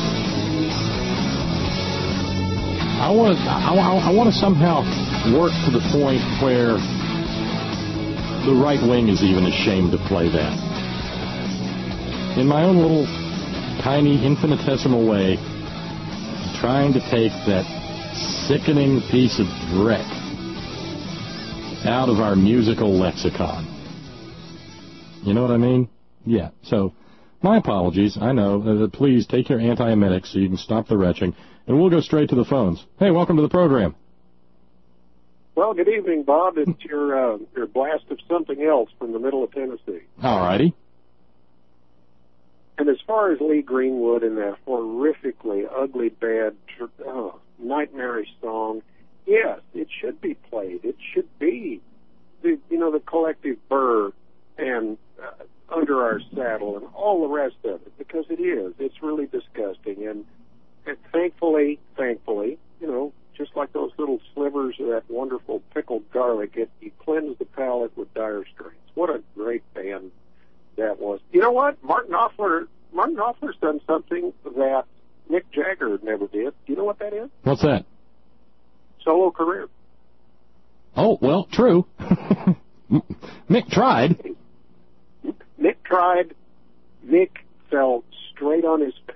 I want to somehow work to the point where the right wing is even ashamed to play that. In my own little, tiny, infinitesimal way, trying to take that sickening piece of dreck out of our musical lexicon. You know what I mean? Yeah. So, my apologies. I know. Please take your antiemetics so you can stop the retching. And we'll go straight to the phones. Hey, welcome to the program. Well, good evening, Bob. It's your blast of something else from the middle of Tennessee. All righty. And as far as Lee Greenwood and that horrifically ugly, bad, nightmarish song, yes, it should be played. It should be, the collective burr and Under Our Saddle and all the rest of it, because it is. It's really disgusting. And thankfully, just like those little slivers of that wonderful pickled garlic, you cleanse the palate with Dire Straits. What a great band that was. You know what? Martin Knopfler's done something that Mick Jagger never did. Do you know what that is? What's that? Solo career. Oh, well, true. Mick tried. Mick tried. Mick fell straight on his face.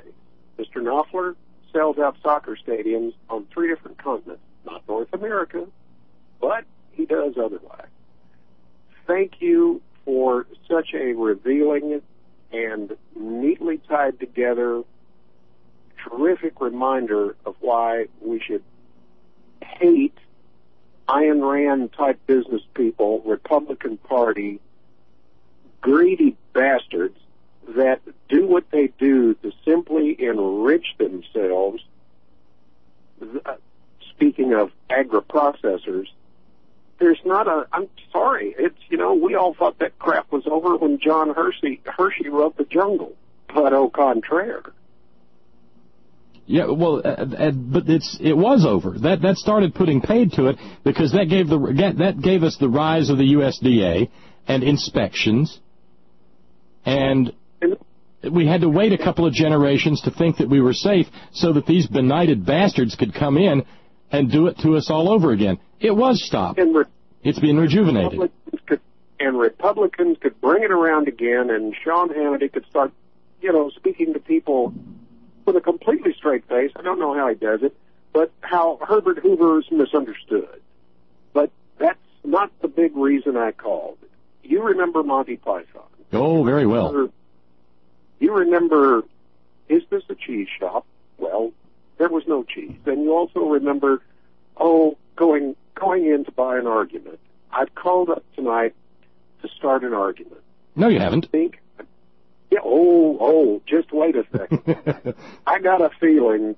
Mr. Knopfler sells out soccer stadiums on 3 different continents, not North America, but he does otherwise. Thank you for such a revealing and neatly tied together, terrific reminder of why we should hate Ayn Rand type business people, Republican Party, greedy bastards that do what they do to simply enrich themselves. Speaking of agri-processors, there's not I'm sorry, it's, we all thought that crap was over when John Hershey wrote The Jungle, but au contraire. Yeah, well, but it was over. That started putting paid to it because that gave us the rise of the USDA and inspections, and we had to wait a couple of generations to think that we were safe so that these benighted bastards could come in and do it to us all over again. It was stopped. It's been rejuvenated. Republicans could bring it around again, and Sean Hannity could start, speaking to people with a completely straight face. I don't know how he does it, but how Herbert Hoover's misunderstood. But that's not the big reason I called. You remember Monty Python. Oh, very well. You remember, is this a cheese shop? Well, there was no cheese. And you also remember, going in to buy an argument. I've called up tonight to start an argument. No, you haven't. Yeah, just wait a second. I got a feeling,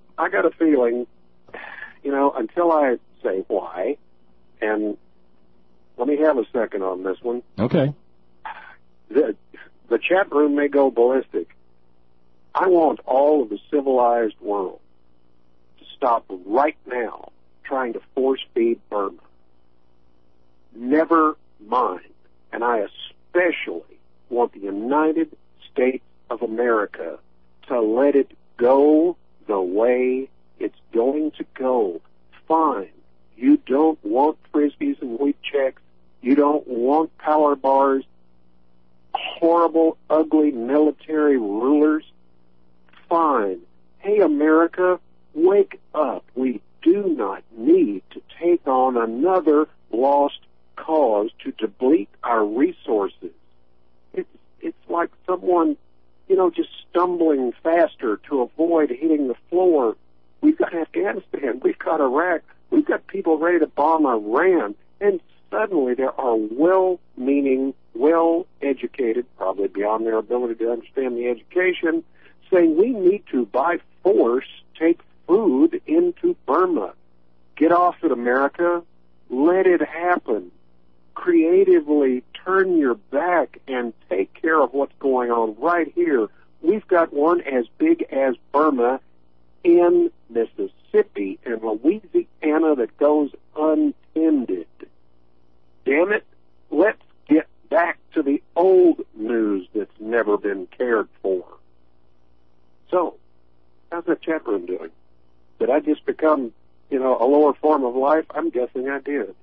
until I say why, and let me have a second on this one. Okay. The chat room may go ballistic. I want all of the civilized world to stop right now trying to force-feed Burma. Never mind. And I especially want the United States of America to let it go the way it's going to go. Fine. You don't want Frisbees and wheat checks. You don't want power bars. Horrible, ugly military rulers. Fine. Hey, America, wake up. We do not need to take on another lost cause to deplete our resources. It's like someone, just stumbling faster to avoid hitting the floor. We've got Afghanistan. We've got Iraq. We've got people ready to bomb Iran. And suddenly there are well-meaning, well-educated, probably beyond their ability to understand the education, saying we need to, by force, take food into Burma. Get off it, America. Let it happen. Creatively turn your back and take care of what's going on right here. We've got one as big as Burma in Mississippi and Louisiana that goes untended. Damn it, let's get back to the old news that's never been cared for. So, how's that chat room doing? Did I just become, a lower form of life? I'm guessing I did.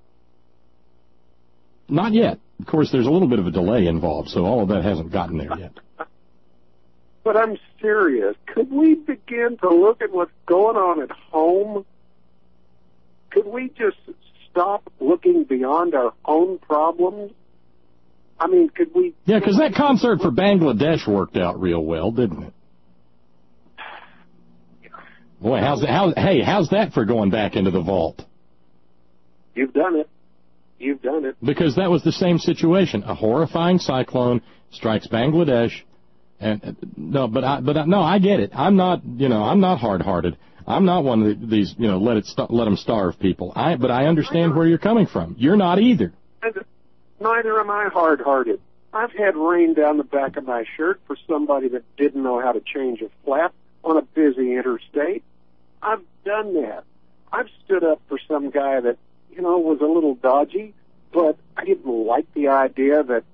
Not yet. Of course, there's a little bit of a delay involved, so all of that hasn't gotten there yet. But I'm serious. Could we begin to look at what's going on at home? Could we just stop looking beyond our own problems? I mean, could we... Yeah, because that concert for Bangladesh worked out real well, didn't it? Boy, how's that for going back into the vault? You've done it. You've done it. Because that was the same situation. A horrifying cyclone strikes Bangladesh, and I get it. I'm not hard-hearted. I'm not one of these, let them starve people. But I understand where you're coming from. You're not either. Neither am I hard-hearted. I've had rain down the back of my shirt for somebody that didn't know how to change a flap on a busy interstate. I've done that. I've stood up for some guy that, was a little dodgy, but I didn't like the idea that,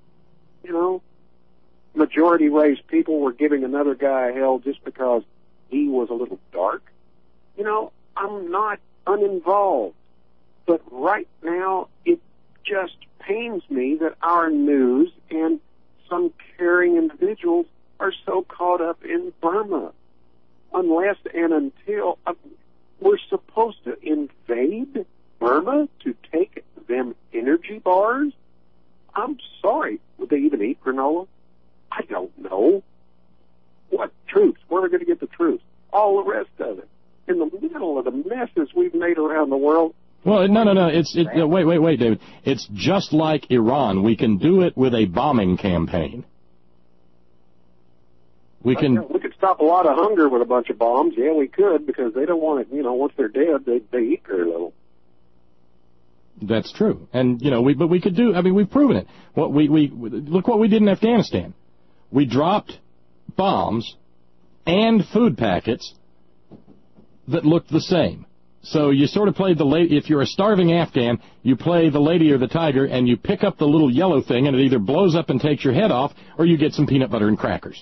majority-raised people were giving another guy hell just because he was a little dark. I'm not uninvolved. But right now, it just pains me that our news and some caring individuals are so caught up in Burma. unless and until we're supposed to invade Burma to take them energy bars. I'm sorry. Would they even eat granola? I don't know. What troops? Where are we going to get the troops? All the rest of it. In the middle of the messes we've made around the world. Well, no. Wait, David. It's just like Iran. We can do it with a bombing campaign. We could stop a lot of hunger with a bunch of bombs. Yeah, we could, because they don't want it. Once they're dead, they eat very little. That's true. And, but we could do, we've proven it. Look what we did in Afghanistan. We dropped bombs and food packets that looked the same. So you sort of played if you're a starving Afghan, you play the lady or the tiger, and you pick up the little yellow thing, and it either blows up and takes your head off, or you get some peanut butter and crackers.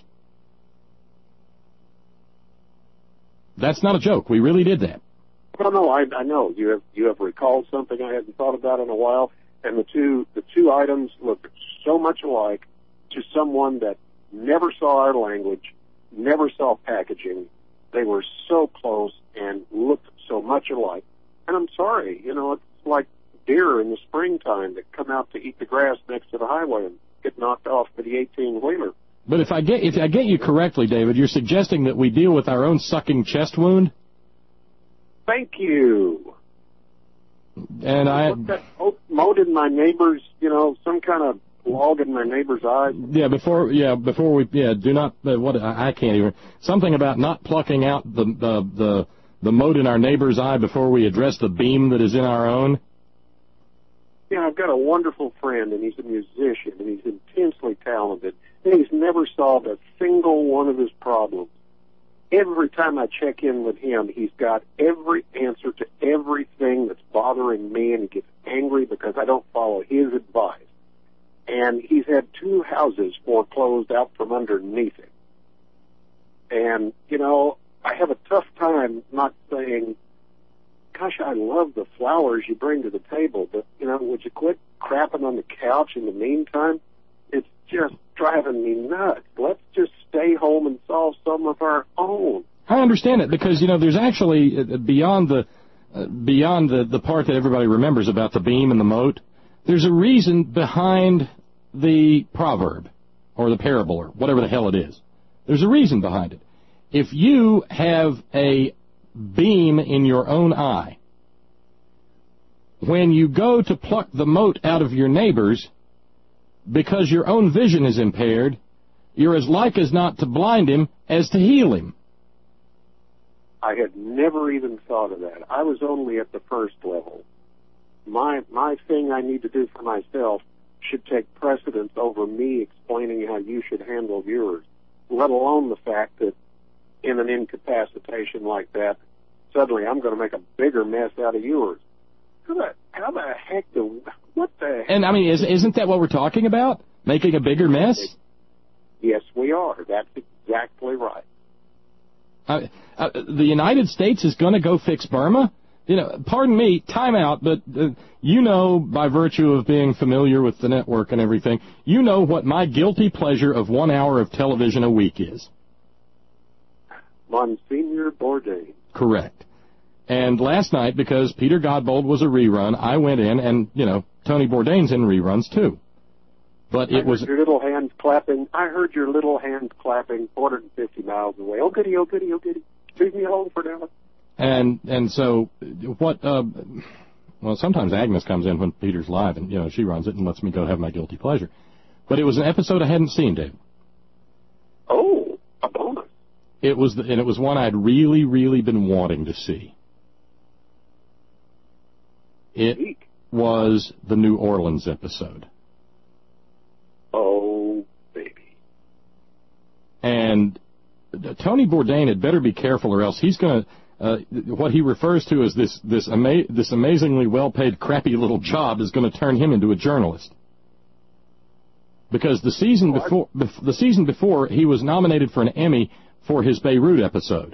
That's not a joke. We really did that. Well, no, I know. You have recalled something I hadn't thought about in a while, and the two items look so much alike to someone that never saw our language, never saw packaging. They were so close and looked so much alike. And I'm sorry, it's like deer in the springtime that come out to eat the grass next to the highway and get knocked off by the 18-wheeler. But if I get you correctly, David, you're suggesting that we deal with our own sucking chest wound? Thank you. And I mote in my neighbor's, some kind of log in my neighbor's eye. Before we do not I can't even, something about not plucking out the mote in our neighbor's eye before we address the beam that is in our own. Yeah, I've got a wonderful friend, and he's a musician, and he's intensely talented, and he's never solved a single one of his problems. Every time I check in with him, he's got every answer to everything that's bothering me, and he gets angry because I don't follow his advice. And he's had 2 houses foreclosed out from underneath him. And, I have a tough time not saying, gosh, I love the flowers you bring to the table, but, would you quit crapping on the couch in the meantime? It's just driving me nuts. Let's just stay home and solve some of our own. I understand it, because, there's actually, beyond the part that everybody remembers about the beam and the moat, there's a reason behind the proverb, or the parable, or whatever the hell it is. There's a reason behind it. If you have a beam in your own eye, when you go to pluck the mote out of your neighbor's, because your own vision is impaired, you're as like as not to blind him as to heal him. I had never even thought of that. I was only at the first level. My thing I need to do for myself should take precedence over me explaining how you should handle yours, let alone the fact that in an incapacitation like that, suddenly I'm going to make a bigger mess out of yours. How the heck what the heck? And, isn't that what we're talking about? Making a bigger mess? Yes, we are. That's exactly right. The United States is going to go fix Burma? Pardon me, time out, but by virtue of being familiar with the network and everything, what my guilty pleasure of 1 hour of television a week is. Monsignor Bourdain. Correct. And last night, because Peter Godbold was a rerun, I went in, and, Tony Bourdain's in reruns, too. But it was... your little hands clapping. I heard your little hands clapping 450 miles away. Oh, goody, oh, goody, oh, goody. Leave me alone for now. And so, sometimes Agnes comes in when Peter's live, and, she runs it and lets me go have my guilty pleasure. But it was an episode I hadn't seen, Dave. Oh, a bonus. It was one I'd really, really been wanting to see. It was the New Orleans episode. Oh, baby. And Tony Bourdain had better be careful, or else he's going to, what he refers to as this amazingly well-paid crappy little job is going to turn him into a journalist. Because the season before, he was nominated for an Emmy for his Beirut episode.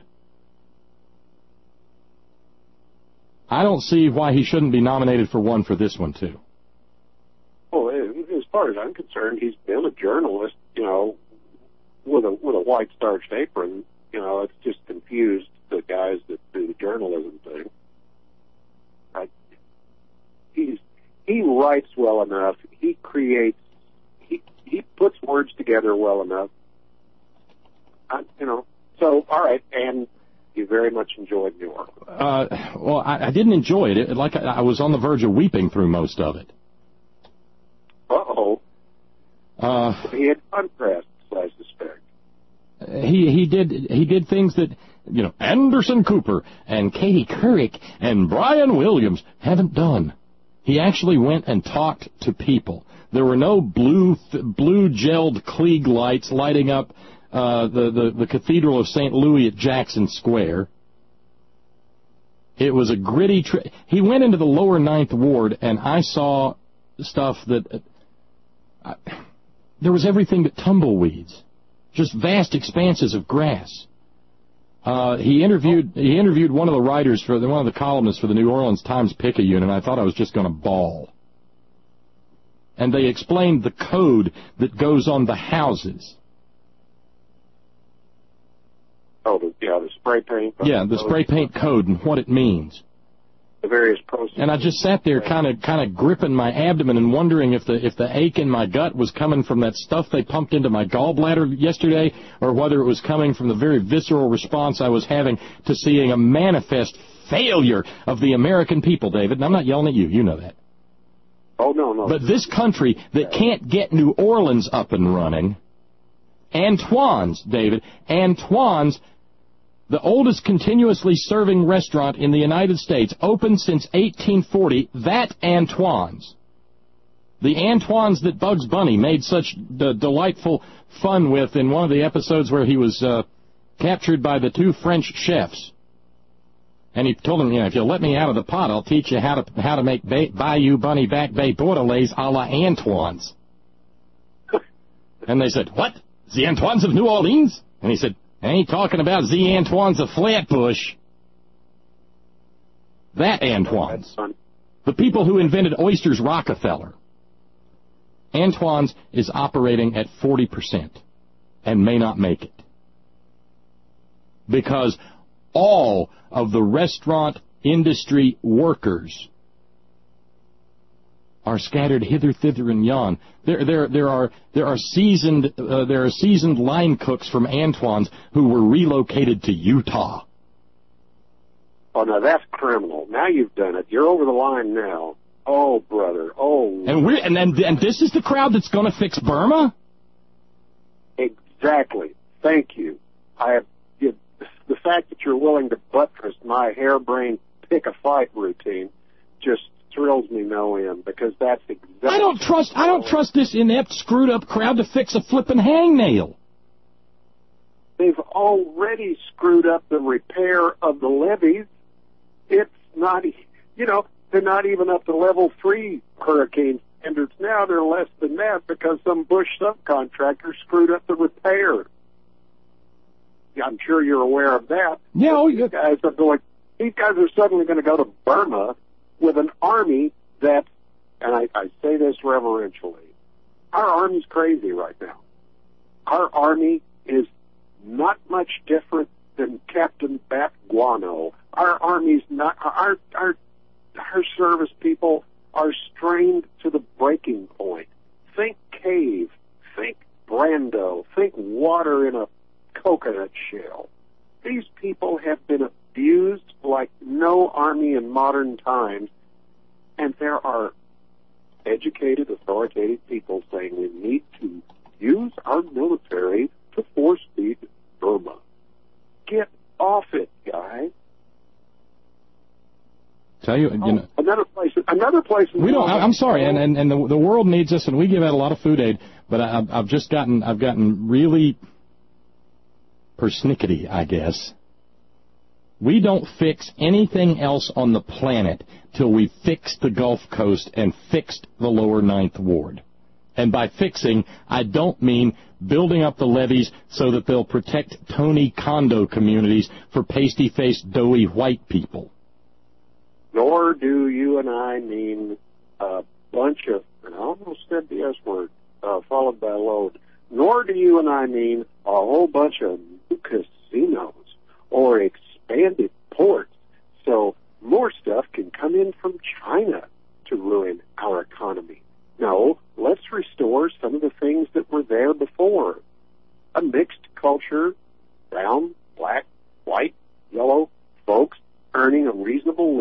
I don't see why he shouldn't be nominated for one for this one, too. Well, as far as I'm concerned, he's been a journalist, with a white starched apron. It's just confused enough. So, all right, and you very much enjoyed New Orleans. Well, I didn't enjoy it. Like I was on the verge of weeping through most of it. Uh-oh. He had contrasts, I suspect. He did things that, Anderson Cooper and Katie Couric and Brian Williams haven't done. He actually went and talked to people. There were no blue gelled Klieg lights lighting up the Cathedral of St. Louis at Jackson Square. It was a gritty he went into the lower Ninth Ward, and I saw stuff that there was everything but tumbleweeds, just vast expanses of grass. He interviewed one of the writers one of the columnists for the New Orleans Times-Picayune, and I thought I was just going to bawl. And they explained the code that goes on the houses. Oh, the spray paint. Yeah, the spray paint code and what it means. The various processes. And I just sat there kind of gripping my abdomen and wondering if the ache in my gut was coming from that stuff they pumped into my gallbladder yesterday, or whether it was coming from the very visceral response I was having to seeing a manifest failure of the American people, David. And I'm not yelling at you. You know that. Oh, no. But this country that can't get New Orleans up and running, Antoine's, David, Antoine's, the oldest continuously serving restaurant in the United States, opened since 1840, that Antoine's. The Antoine's that Bugs Bunny made such delightful fun with in one of the episodes where he was captured by the two French chefs. And he told them, if you'll let me out of the pot, I'll teach you how to make Bayou Bunny Back Bay Bordelaise a la Antoine's. And they said, what? The Antoine's of New Orleans? And he said, I ain't talking about the Antoine's of Flatbush. That Antoine's. The people who invented Oysters Rockefeller. Antoine's is operating at 40% and may not make it. Because all of the restaurant industry workers are scattered hither, thither, and yon. There are seasoned line cooks from Antoine's who were relocated to Utah. Oh, now that's criminal. Now you've done it. You're over the line now. Oh, brother. Oh. And this is the crowd that's going to fix Burma? Exactly. Thank you. The fact that you're willing to buttress my harebrained pick-a-fight routine just thrills me no end, because that's exactly... I don't trust this inept, screwed-up crowd to fix a flippin' hangnail. They've already screwed up the repair of the levees. It's not, they're not even up to level 3 hurricane standards now. They're less than that because some Bush subcontractor screwed up the repair. I'm sure you're aware of that. Yeah, these guys are suddenly going to go to Burma with an army that, and I say this reverentially, our army's crazy right now. Our army is not much different than Captain Bat Guano. Our army's not, our service people are strained to the breaking point. Think cave, think Brando, think water in a coconut shell. These people have been abused like no army in modern times, and there are educated, authoritative people saying we need to use our military to force feed Burma. Get off it, guys. Tell you, another place. We don't. I'm sorry, and the world needs us, and we give out a lot of food aid. But I've gotten really persnickety, I guess. We don't fix anything else on the planet till we fix the Gulf Coast and fixed the lower Ninth Ward. And by fixing, I don't mean building up the levees so that they'll protect Tony condo communities for pasty-faced, doughy white people. Nor do you and I mean a bunch of, and I almost said the S word, followed by a load. Nor do you and I mean a whole bunch of new casinos or expanded ports so more stuff can come in from China to ruin our economy. No, let's restore some of the things that were there before.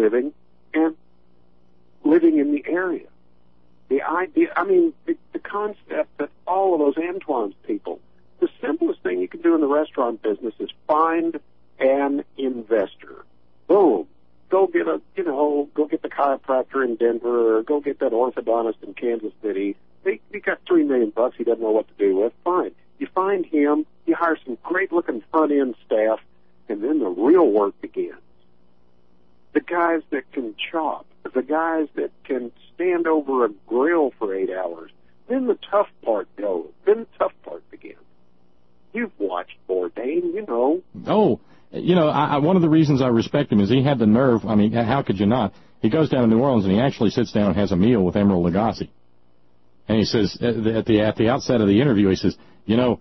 living and living in the area. The idea, I mean, the concept that all of those Antoine's people, the simplest thing you can do in the restaurant business is find an investor. Boom. Go get go get the chiropractor in Denver, or go get that orthodontist in Kansas City. He got $3 million. He doesn't know what to do with. Fine. You find him. You hire some great-looking front-end staff, and then the real work begins. The guys that can chop, the guys that can stand over a grill for 8 hours. Then the tough part goes. Then the tough part begins. You've watched Bourdain, you know. Oh, you know, one of the reasons I respect him is he had the nerve. I mean, how could you not? He goes down to New Orleans and he actually sits down and has a meal with Emeril Lagasse. And he says, at the outset of the interview, he says, you know,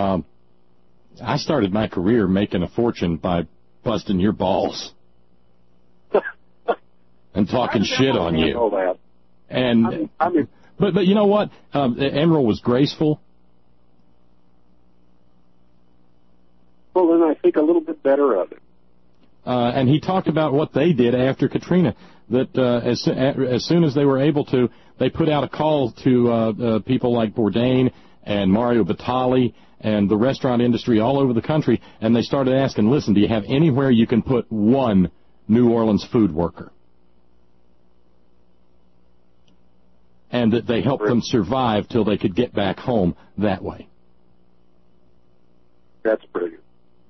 I started my career making a fortune by busting your balls and talking shit on you. That. And I mean, but you know what? Emeril was graceful. Well, then I think a little bit better of it. And he talked about what they did after Katrina, that as soon as they were able to, they put out a call to people like Bourdain and Mario Batali and the restaurant industry all over the country, and they started asking, listen, do you have anywhere you can put one New Orleans food worker? And that they helped them survive till they could get back home that way. That's brilliant.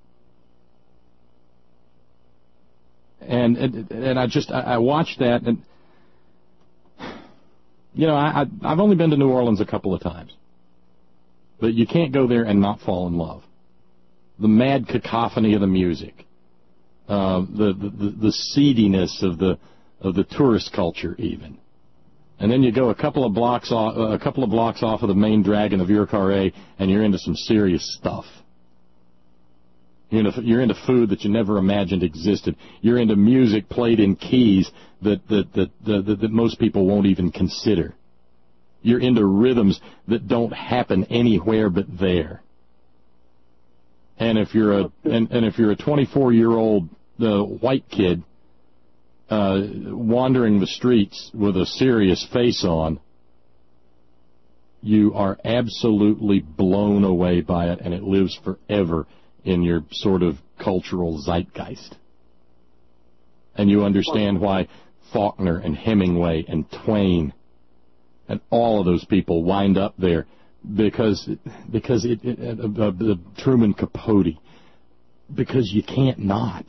And I watched that, and you know, I've only been to New Orleans a couple of times, but you can't go there and not fall in love. The mad cacophony of the music, the seediness of the tourist culture, even, and then you go a couple of blocks off of the main drag in the Vieux Carré, and you're into some serious stuff. You're into food that you never imagined existed. You're into music played in keys that most people won't even consider. You're into rhythms that don't happen anywhere but there. And if you're a 24-year-old white kid wandering the streets with a serious face on, you are absolutely blown away by it, and it lives forever in your sort of cultural zeitgeist. And you understand why Faulkner and Hemingway and Twain and all of those people wind up there, because Truman Capote, because you can't not.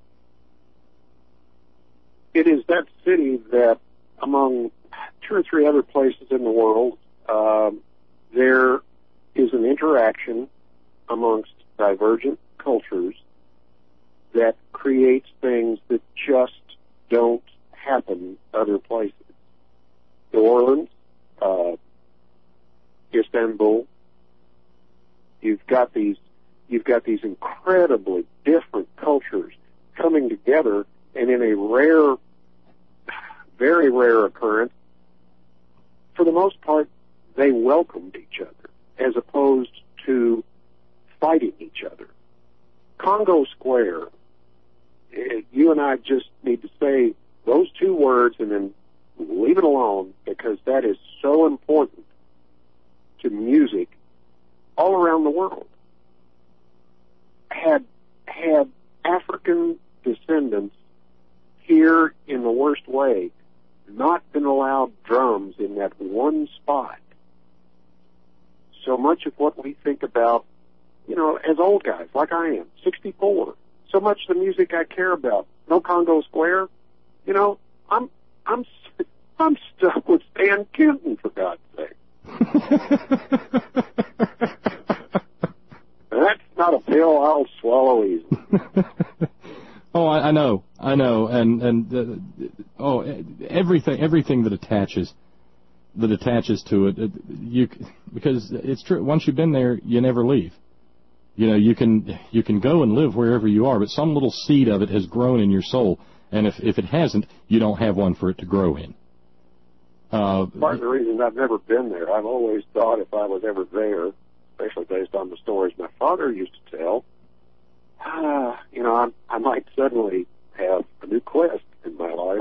It is that city that, among 2 or 3 other places in the world, there is an interaction amongst divergent cultures that creates things that just don't happen other places. New Orleans, Istanbul, you've got these incredibly different cultures coming together, and in a rare, very rare occurrence, for the most part, they welcomed each other as opposed to fighting each other. Congo Square, you and I just need to say those 2 words and then leave it alone, because that is so important to music all around the world. Had African descendants here in the worst way not been allowed drums in that one spot, so much of what we think about, you know, as old guys, like I am, 64, so much of the music I care about, no Congo Square, you know, I'm stuck with Stan Kenton, for God's sake. That's not a pill I'll swallow easily. Oh, I know, and everything that attaches to it, because it's true. Once you've been there, you never leave. You know, you can go and live wherever you are, but some little seed of it has grown in your soul, and if it hasn't, you don't have one for it to grow in. Part of the reason I've never been there, I've always thought if I was ever there, especially based on the stories my father used to tell, you know, I might suddenly have a new quest in my life.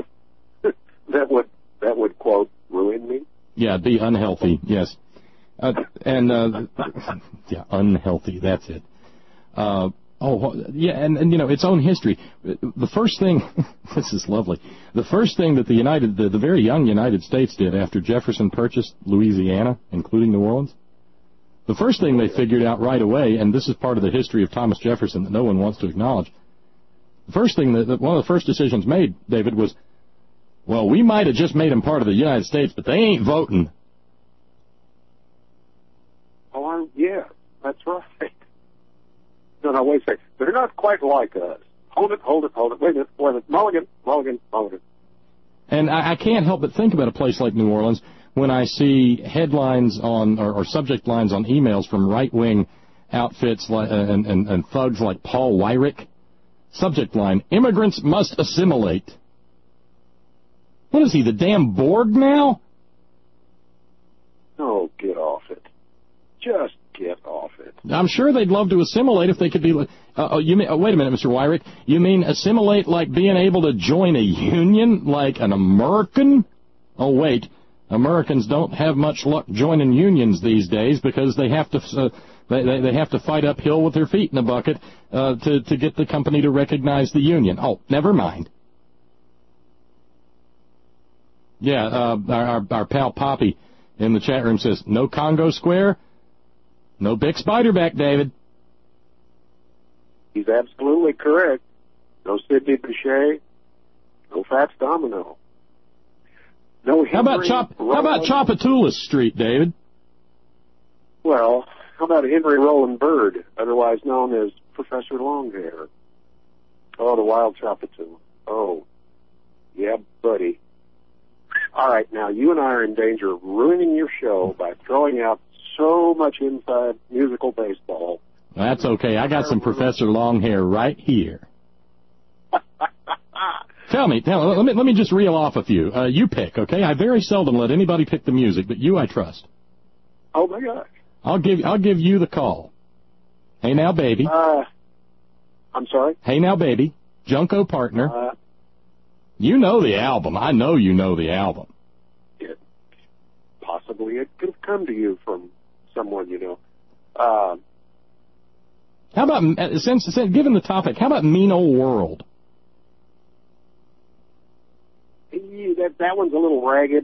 That would quote ruin me. Yeah, be unhealthy. Yes, yeah, unhealthy. That's it. Yeah, and you know, its own history. The first thing, this is lovely. The first thing that the very young United States did after Jefferson purchased Louisiana, including New Orleans, the first thing they figured out right away, and this is part of the history of Thomas Jefferson that no one wants to acknowledge. The first thing that one of the first decisions made, David, was, well, we might have just made them part of the United States, but they ain't voting. Oh, yeah, that's right. No, wait a second. They're not quite like us. Hold it. Wait a minute. Mulligan. And I can't help but think about a place like New Orleans when I see headlines on or subject lines on emails from right-wing outfits like, and thugs like Paul Weyrich. Subject line, immigrants must assimilate. What is he, the damn Borg now? No, get off it. Just get off it. I'm sure they'd love to assimilate if they could be... wait a minute, Mr. Weyrich. You mean assimilate like being able to join a union like an American? Oh, wait. Americans don't have much luck joining unions these days because they have to... They have to fight uphill with their feet in a bucket to get the company to recognize the union. Oh, never mind. Yeah, our pal Poppy in the chat room says, no Congo Square, no Bic Spiderback, David. He's absolutely correct. No Sidney Bechet, no Fats Domino. No Henry How about Chapatoulas Street, David? Well, how about Henry Roland Byrd, otherwise known as Professor Longhair? Oh, the wild Chapatoulas. Oh, yeah, buddy. All right, now you and I are in danger of ruining your show by throwing out so much inside musical baseball. That's okay. I got some Professor Longhair right here. Let me just reel off a few. You pick, okay? I very seldom let anybody pick the music, but you I trust. Oh my gosh. I'll give you the call. Hey now, baby. I'm sorry? Hey now, baby. Junko Partner. You know the album. I know you know the album. Possibly it could have come to you from someone you know. How about, given the topic, how about Mean Old World? That one's a little ragged.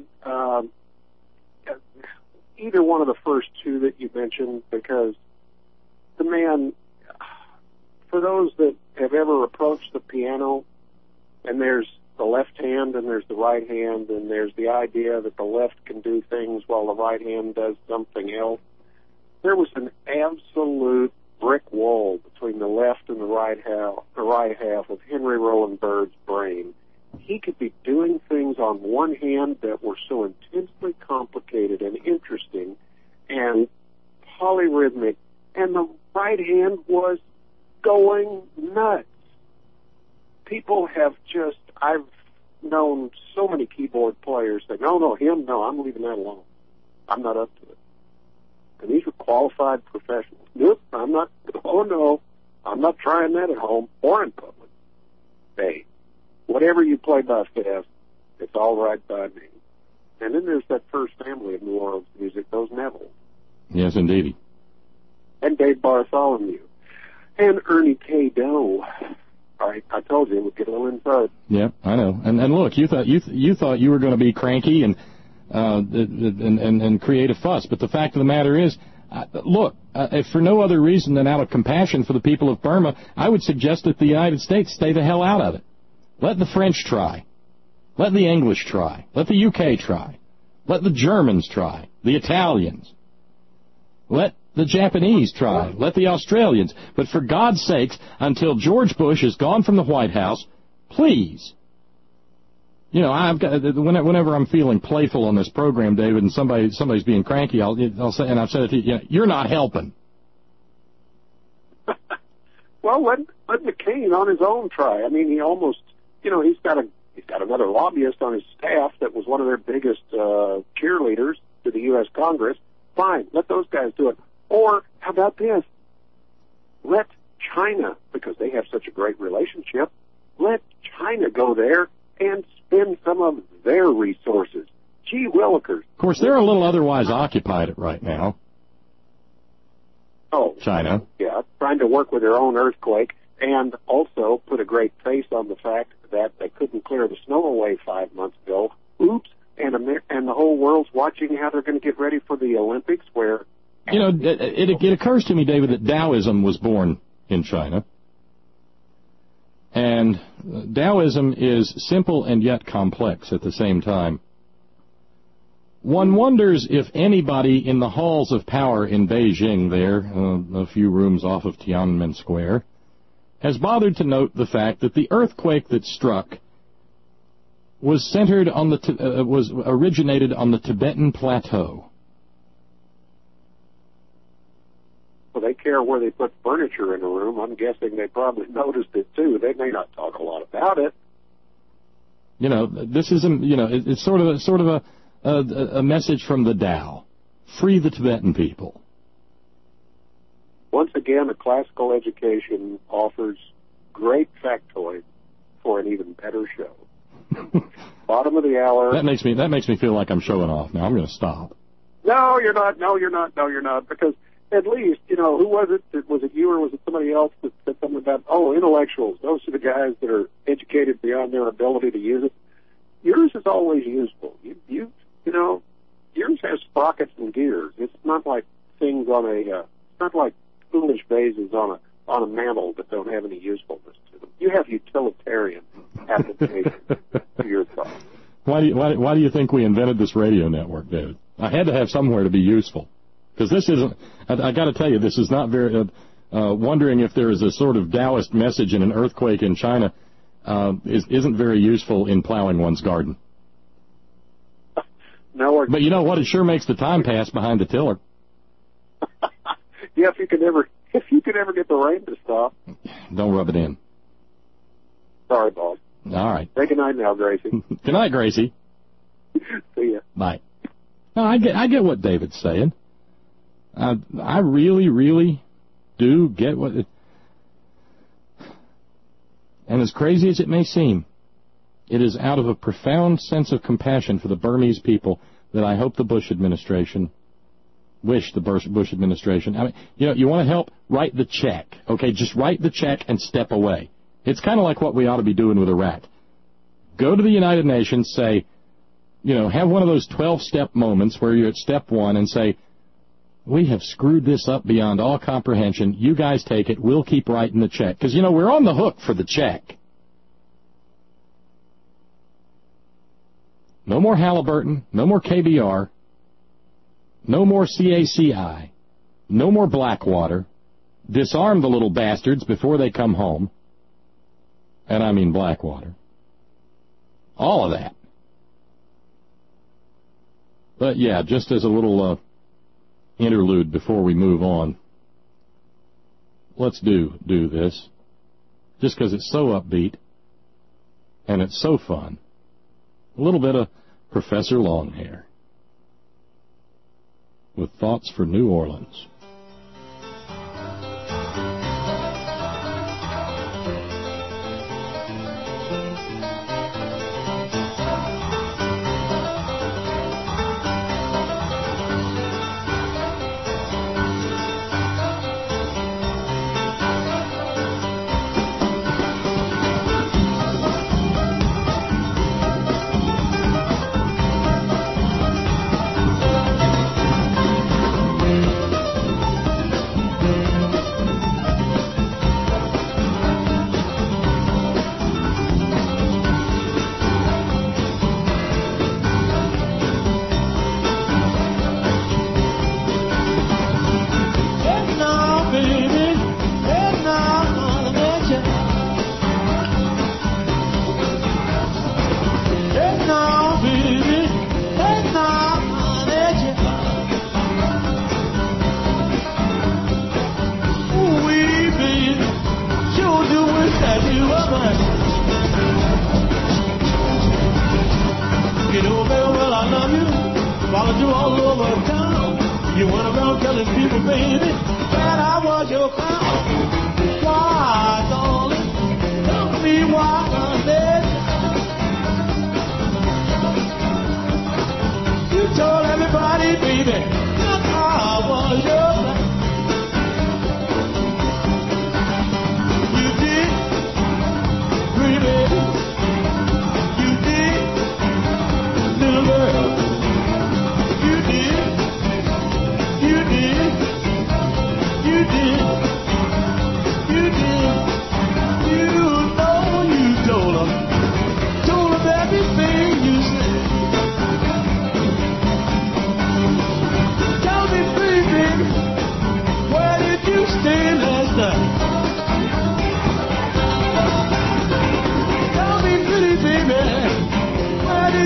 Either one of the first two that you mentioned, because the man, for those that have ever approached the piano, and there's the left hand and there's the right hand, and there's the idea that the left can do things while the right hand does something else, there was an absolute brick wall between the left and the right half of Henry Roland Byrd's brain. He could be doing things on one hand that were so intensely complicated and interesting and polyrhythmic, and the right hand was going nuts. People have just, I've known so many keyboard players say, no, I'm leaving that alone. I'm not up to it. And these are qualified professionals. Nope, I'm not trying that at home or in public. Hey, whatever you play by fast, it's all right by me. And then there's that first family of New Orleans music, those Neville. Yes, indeed. And Dave Bartholomew. And Ernie K. Doe. All right, I told you it would get a little inside. Yeah, I know. And look, you thought you were going to be cranky and create a fuss, but the fact of the matter is, if for no other reason than out of compassion for the people of Burma, I would suggest that the United States stay the hell out of it. Let the French try. Let the English try. Let the UK try. Let the Germans try. The Italians. Let the Japanese try. Let the Australians. But for God's sakes, until George Bush is gone from the White House, please. You know, whenever I'm feeling playful on this program, David, and somebody's being cranky, I'll say, and I've said it to you, you're not helping. Well, let McCain on his own try. I mean, he almost, he's got another lobbyist on his staff that was one of their biggest cheerleaders to the U.S. Congress. Fine, let those guys do it. Or how about this? Let China, because they have such a great relationship, let China go there and spend some of their resources. Gee willikers. Of course, they're a little otherwise occupied right now. Oh, China. Yeah, trying to work with their own earthquake, and also put a great face on the fact that they couldn't clear the snow away 5 months ago. Oops, and the whole world's watching how they're going to get ready for the Olympics, where... You know, it occurs to me, David, that Taoism was born in China. And Taoism is simple and yet complex at the same time. One wonders if anybody in the halls of power in Beijing there, a few rooms off of Tiananmen Square, has bothered to note the fact that the earthquake that struck was centered on was originated on the Tibetan Plateau. Well, they care where they put furniture in a room. I'm guessing they probably noticed it too. They may not talk a lot about it. You know, this is it's sort of a message from the Tao. Free the Tibetan people. Once again, a classical education offers great factoids for an even better show. Bottom of the hour. That makes me feel like I'm showing off. Now I'm going to stop. No, you're not. No, you're not. No, you're not. Because at least, who was it? Was it you or was it somebody else that said something about, intellectuals? Those are the guys that are educated beyond their ability to use it. Yours is always useful. Yours has sprockets and gears. It's not like things on it's not like foolish vases on a mantle that don't have any usefulness to them. You have utilitarian application to your thoughts. Why do you think we invented this radio network, David? I had to have somewhere to be useful. Because this isn't, I got to tell you, this is not very, wondering if there is a sort of Taoist message in an earthquake in China isn't very useful in plowing one's garden. No, but you know what? It sure makes the time pass behind the tiller. Yeah, if you could ever get the rain to stop. Don't rub it in. Sorry, boss. All right. Say good night now, Gracie. Good night, Gracie. See ya. Bye. No, I get what David's saying. I really, really do get what it... And as crazy as it may seem, it is out of a profound sense of compassion for the Burmese people that I hope the Bush administration, Bush administration, I mean, you want to help? Write the check. Okay, just write the check and step away. It's kind of like what we ought to be doing with Iraq. Go to the United Nations, say, have one of those 12-step moments where you're at step one and say, we have screwed this up beyond all comprehension. You guys take it. We'll keep writing the check. Because, we're on the hook for the check. No more Halliburton. No more KBR. No more CACI. No more Blackwater. Disarm the little bastards before they come home. And I mean Blackwater. All of that. But, yeah, just as a little... interlude before we move on. Let's do this. Just because it's so upbeat and it's so fun. A little bit of Professor Longhair with thoughts for New Orleans.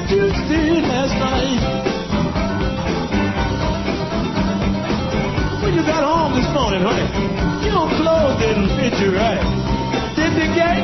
you did last night. When you got home this morning, honey, your clothes didn't fit you right. Did they, Gay?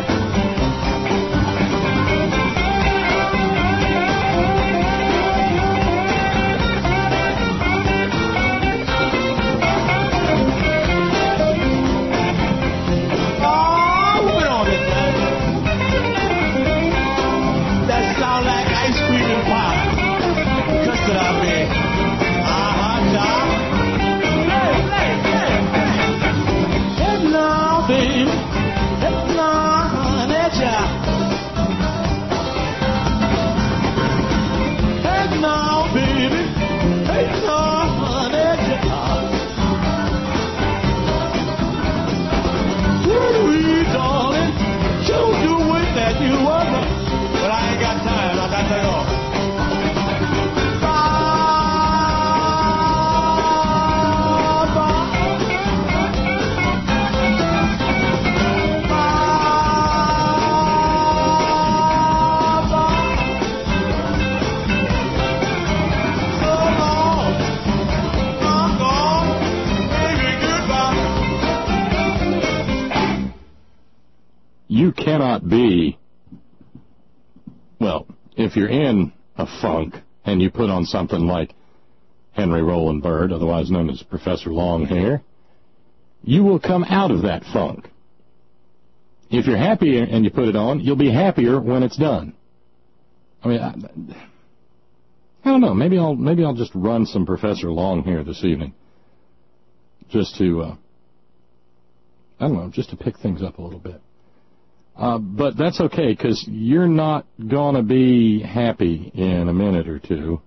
You cannot be, well, if you're in a funk and you put on something like Henry Roland Byrd, otherwise known as Professor Longhair, you will come out of that funk. If you're happy and you put it on, you'll be happier when it's done. I mean, I don't know. Maybe I'll just run some Professor Longhair this evening, just to, I don't know, just to pick things up a little bit. But that's okay, because you're not going to be happy in a minute or two.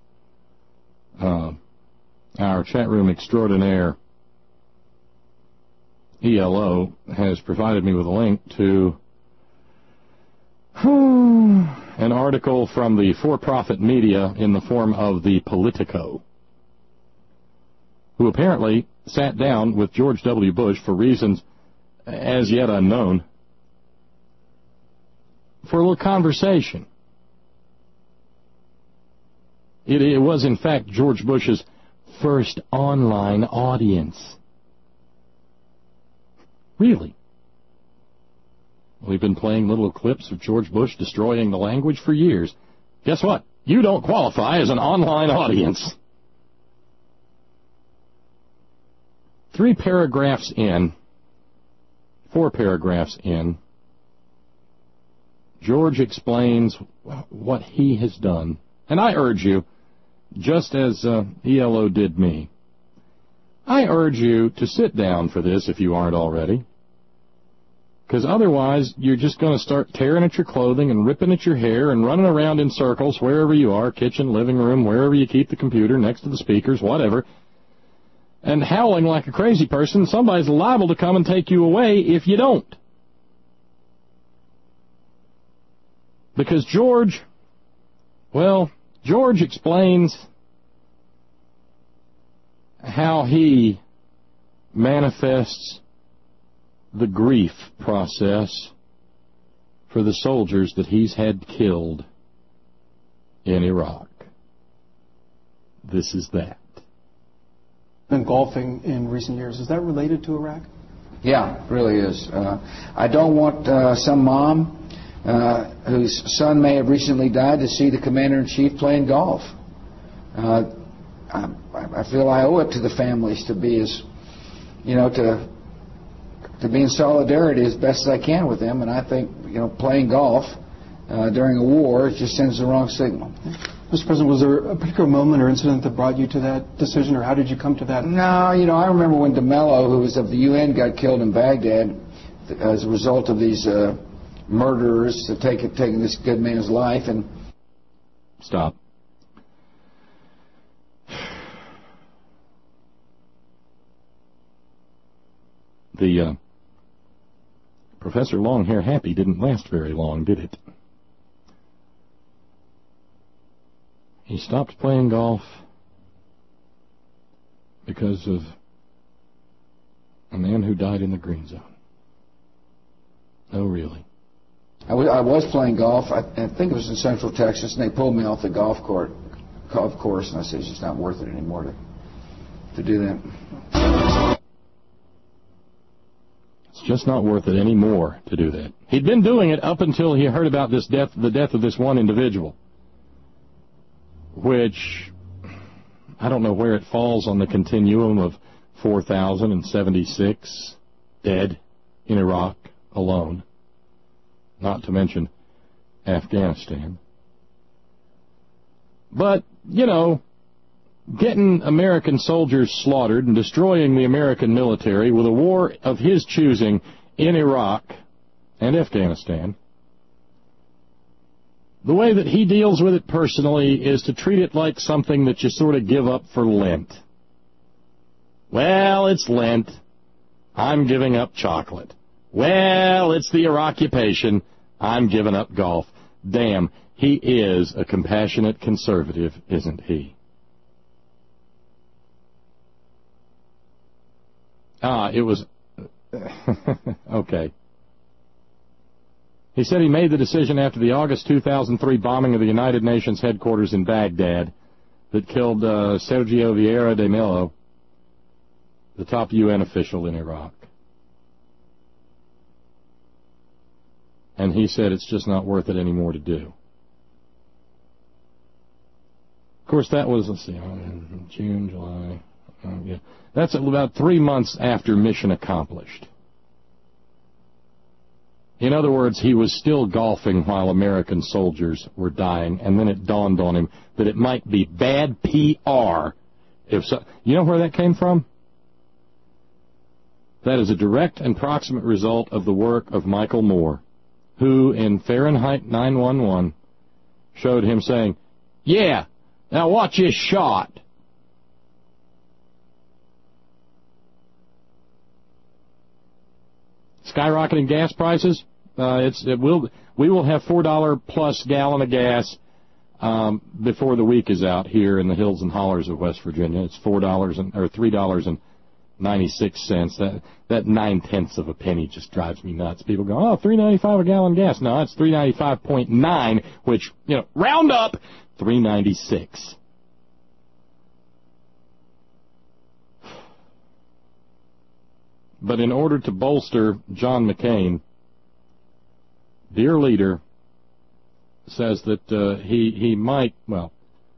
Our chat room extraordinaire, ELO, has provided me with a link to an article from the for-profit media in the form of the Politico, who apparently sat down with George W. Bush for reasons as yet unknown, for a little conversation. It was, in fact, George Bush's first online audience. Really? We've been playing little clips of George Bush destroying the language for years. Guess what? You don't qualify as an online audience. 4 paragraphs in, George explains what he has done. And I urge you, just as ELO did me, I urge you to sit down for this if you aren't already. Because otherwise, you're just going to start tearing at your clothing and ripping at your hair and running around in circles wherever you are, kitchen, living room, wherever you keep the computer, next to the speakers, whatever, and howling like a crazy person. Somebody's liable to come and take you away if you don't. Because George explains how he manifests the grief process for the soldiers that he's had killed in Iraq. This is that. Been golfing in recent years. Is that related to Iraq? Yeah, it really is. I don't want some mom whose son may have recently died to see the commander-in-chief playing golf. I feel I owe it to the families to be as, to be in solidarity as best as I can with them. And I think, playing golf during a war just sends the wrong signal. Mr. President, was there a particular moment or incident that brought you to that decision, or how did you come to that? No, I remember when DeMello, who was of the UN, got killed in Baghdad as a result of these murderers taking this good man's life. And stop. The Professor Longhair Happy didn't last very long, did it? He stopped playing golf because of a man who died in the green zone. Oh, really? I was playing golf. I think it was in Central Texas, and they pulled me off the golf course, and I said, it's just not worth it anymore to do that. It's just not worth it anymore to do that. He'd been doing it up until he heard about the death of this one individual, which I don't know where it falls on the continuum of 4,076 dead in Iraq alone, not to mention Afghanistan. But, you know, getting American soldiers slaughtered and destroying the American military with a war of his choosing in Iraq and Afghanistan, the way that he deals with it personally is to treat it like something that you sort of give up for Lent. Well, it's Lent. I'm giving up chocolate. Well, it's the Iraqupation. I'm giving up golf. Damn, he is a compassionate conservative, isn't he? It was... okay. He said he made the decision after the August 2003 bombing of the United Nations headquarters in Baghdad that killed Sergio Vieira de Mello, the top UN official in Iraq. And he said it's just not worth it anymore to do. Of course, that was, let's see, June, July... yeah. That's about 3 months after mission accomplished. In other words, he was still golfing while American soldiers were dying, and then it dawned on him that it might be bad PR if so. You know where that came from? That is a direct and proximate result of the work of Michael Moore, who in Fahrenheit 9/11 showed him saying, "Yeah, now watch this shot." Skyrocketing gas prices. We will have $4 plus gallon of gas before the week is out here in the hills and hollers of West Virginia. It's $3.96. That 9/10 of a penny just drives me nuts. People go, oh, $3.95 a gallon gas. No, it's $3.95.9, which, you know, round up $3.96. But in order to bolster John McCain, dear leader, says that he might, well,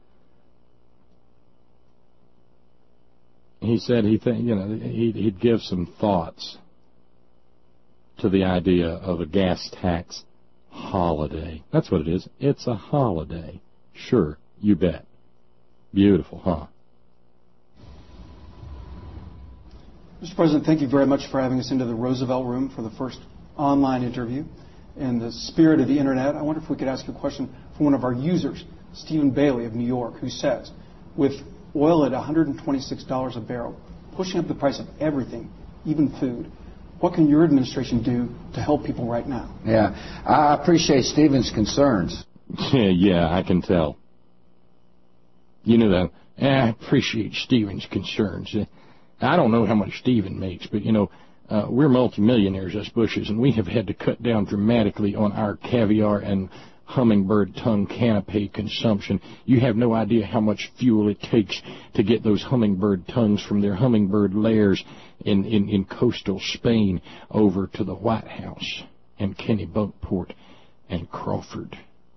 he said he'd give some thoughts to the idea of a gas tax holiday. That's what it is. It's a holiday. Sure, you bet. Beautiful, huh? Mr. President, thank you very much for having us into the Roosevelt Room for the first online interview. In the spirit of the Internet, I wonder if we could ask a question from one of our users, Stephen Bailey of New York, who says, with oil at $126 a barrel, pushing up the price of everything, even food, what can your administration do to help people right now? Yeah, I appreciate Stephen's concerns. Yeah, I can tell. You know that. I appreciate Stephen's concerns. I don't know how much Stephen makes, but, you know, we're multimillionaires, us Bushes, and we have had to cut down dramatically on our caviar and hummingbird tongue canapé consumption. You have no idea how much fuel it takes to get those hummingbird tongues from their hummingbird lairs in coastal Spain over to the White House and Kennebunkport and Crawford.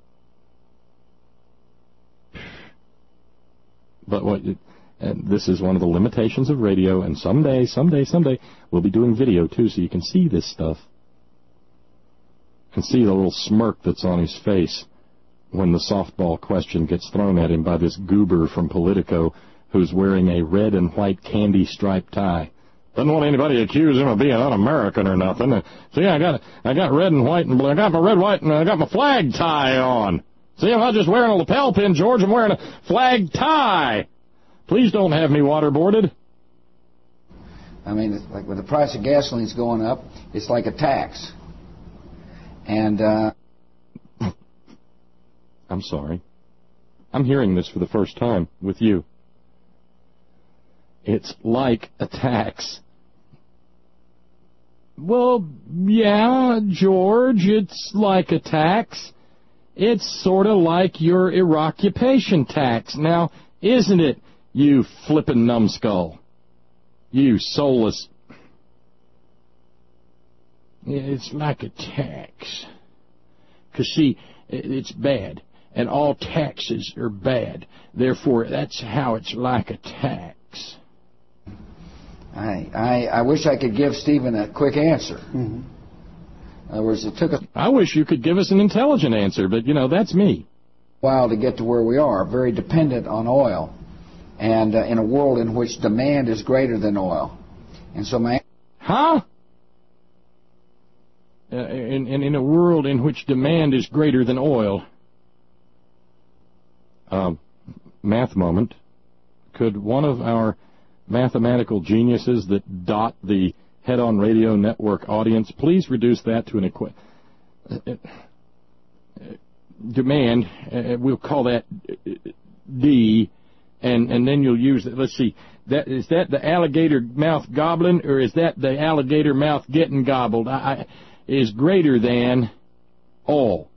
But what... And this is one of the limitations of radio, and someday, we'll be doing video, too, so you can see this stuff. And see the little smirk that's on his face when the softball question gets thrown at him by this goober from Politico who's wearing a red and white candy-striped tie. Doesn't want anybody to accuse him of being un-American or nothing. See, I got red and white and blue. I got my red, white, and I got my flag tie on. See, I'm not just wearing a lapel pin, George. I'm wearing a flag tie. Please don't have me waterboarded. I mean, it's like when the price of gasoline's going up, it's like a tax. And I'm sorry. I'm hearing this for the first time with you. It's like a tax. Well, yeah, George, it's like a tax. It's sort of like your Iraq-occupation tax. Now, isn't it, you flippin' numbskull? You soulless... It's like a tax. 'Cause see, it's bad, and all taxes are bad. Therefore, that's how it's like a tax. I wish I could give Stephen a quick answer. Mm-hmm. In other words, it took us I wish you could give us an intelligent answer, but, that's me. a while to get to where we are, very dependent on oil, and in a world in which demand is greater than oil. And so my... Huh? In a world in which demand is greater than oil. Math moment. Could one of our mathematical geniuses that dot the Head-On Radio Network audience please reduce that to an demand, we'll call that D, and then you'll use it. Let's see, is that the alligator mouth gobbling, or is that the alligator mouth getting gobbled? Is greater than all.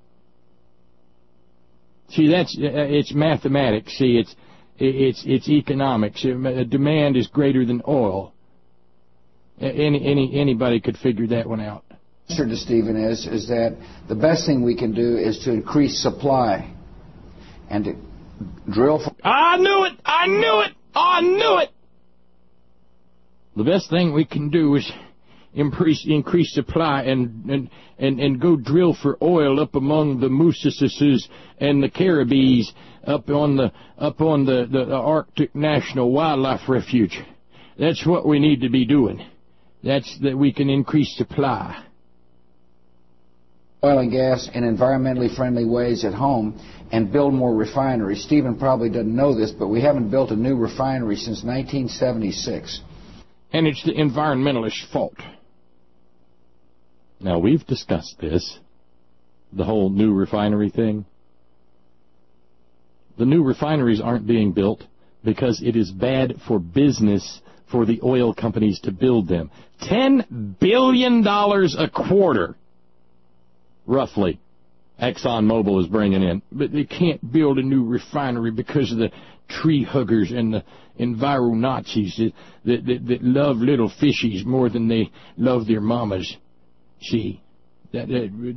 See, it's mathematics. See, it's economics. Demand is greater than oil. Anybody could figure that one out. The answer to Stephen is that the best thing we can do is to increase supply and to drill for... I knew it! The best thing we can do is increase supply and go drill for oil up among the Mooseses and the Caribbees up on the Arctic National Wildlife Refuge. That's what we need to be doing. That's that we can increase supply. Oil and gas in environmentally friendly ways at home and build more refineries. Stephen probably doesn't know this, but we haven't built a new refinery since 1976. And it's the environmentalists' fault. Now, we've discussed this, the whole new refinery thing. The new refineries aren't being built because it is bad for business for the oil companies to build them. $10 billion a quarter, roughly, ExxonMobil is bringing in. But they can't build a new refinery because of the tree huggers and the enviro-Nazis that love little fishies more than they love their mamas. See, that's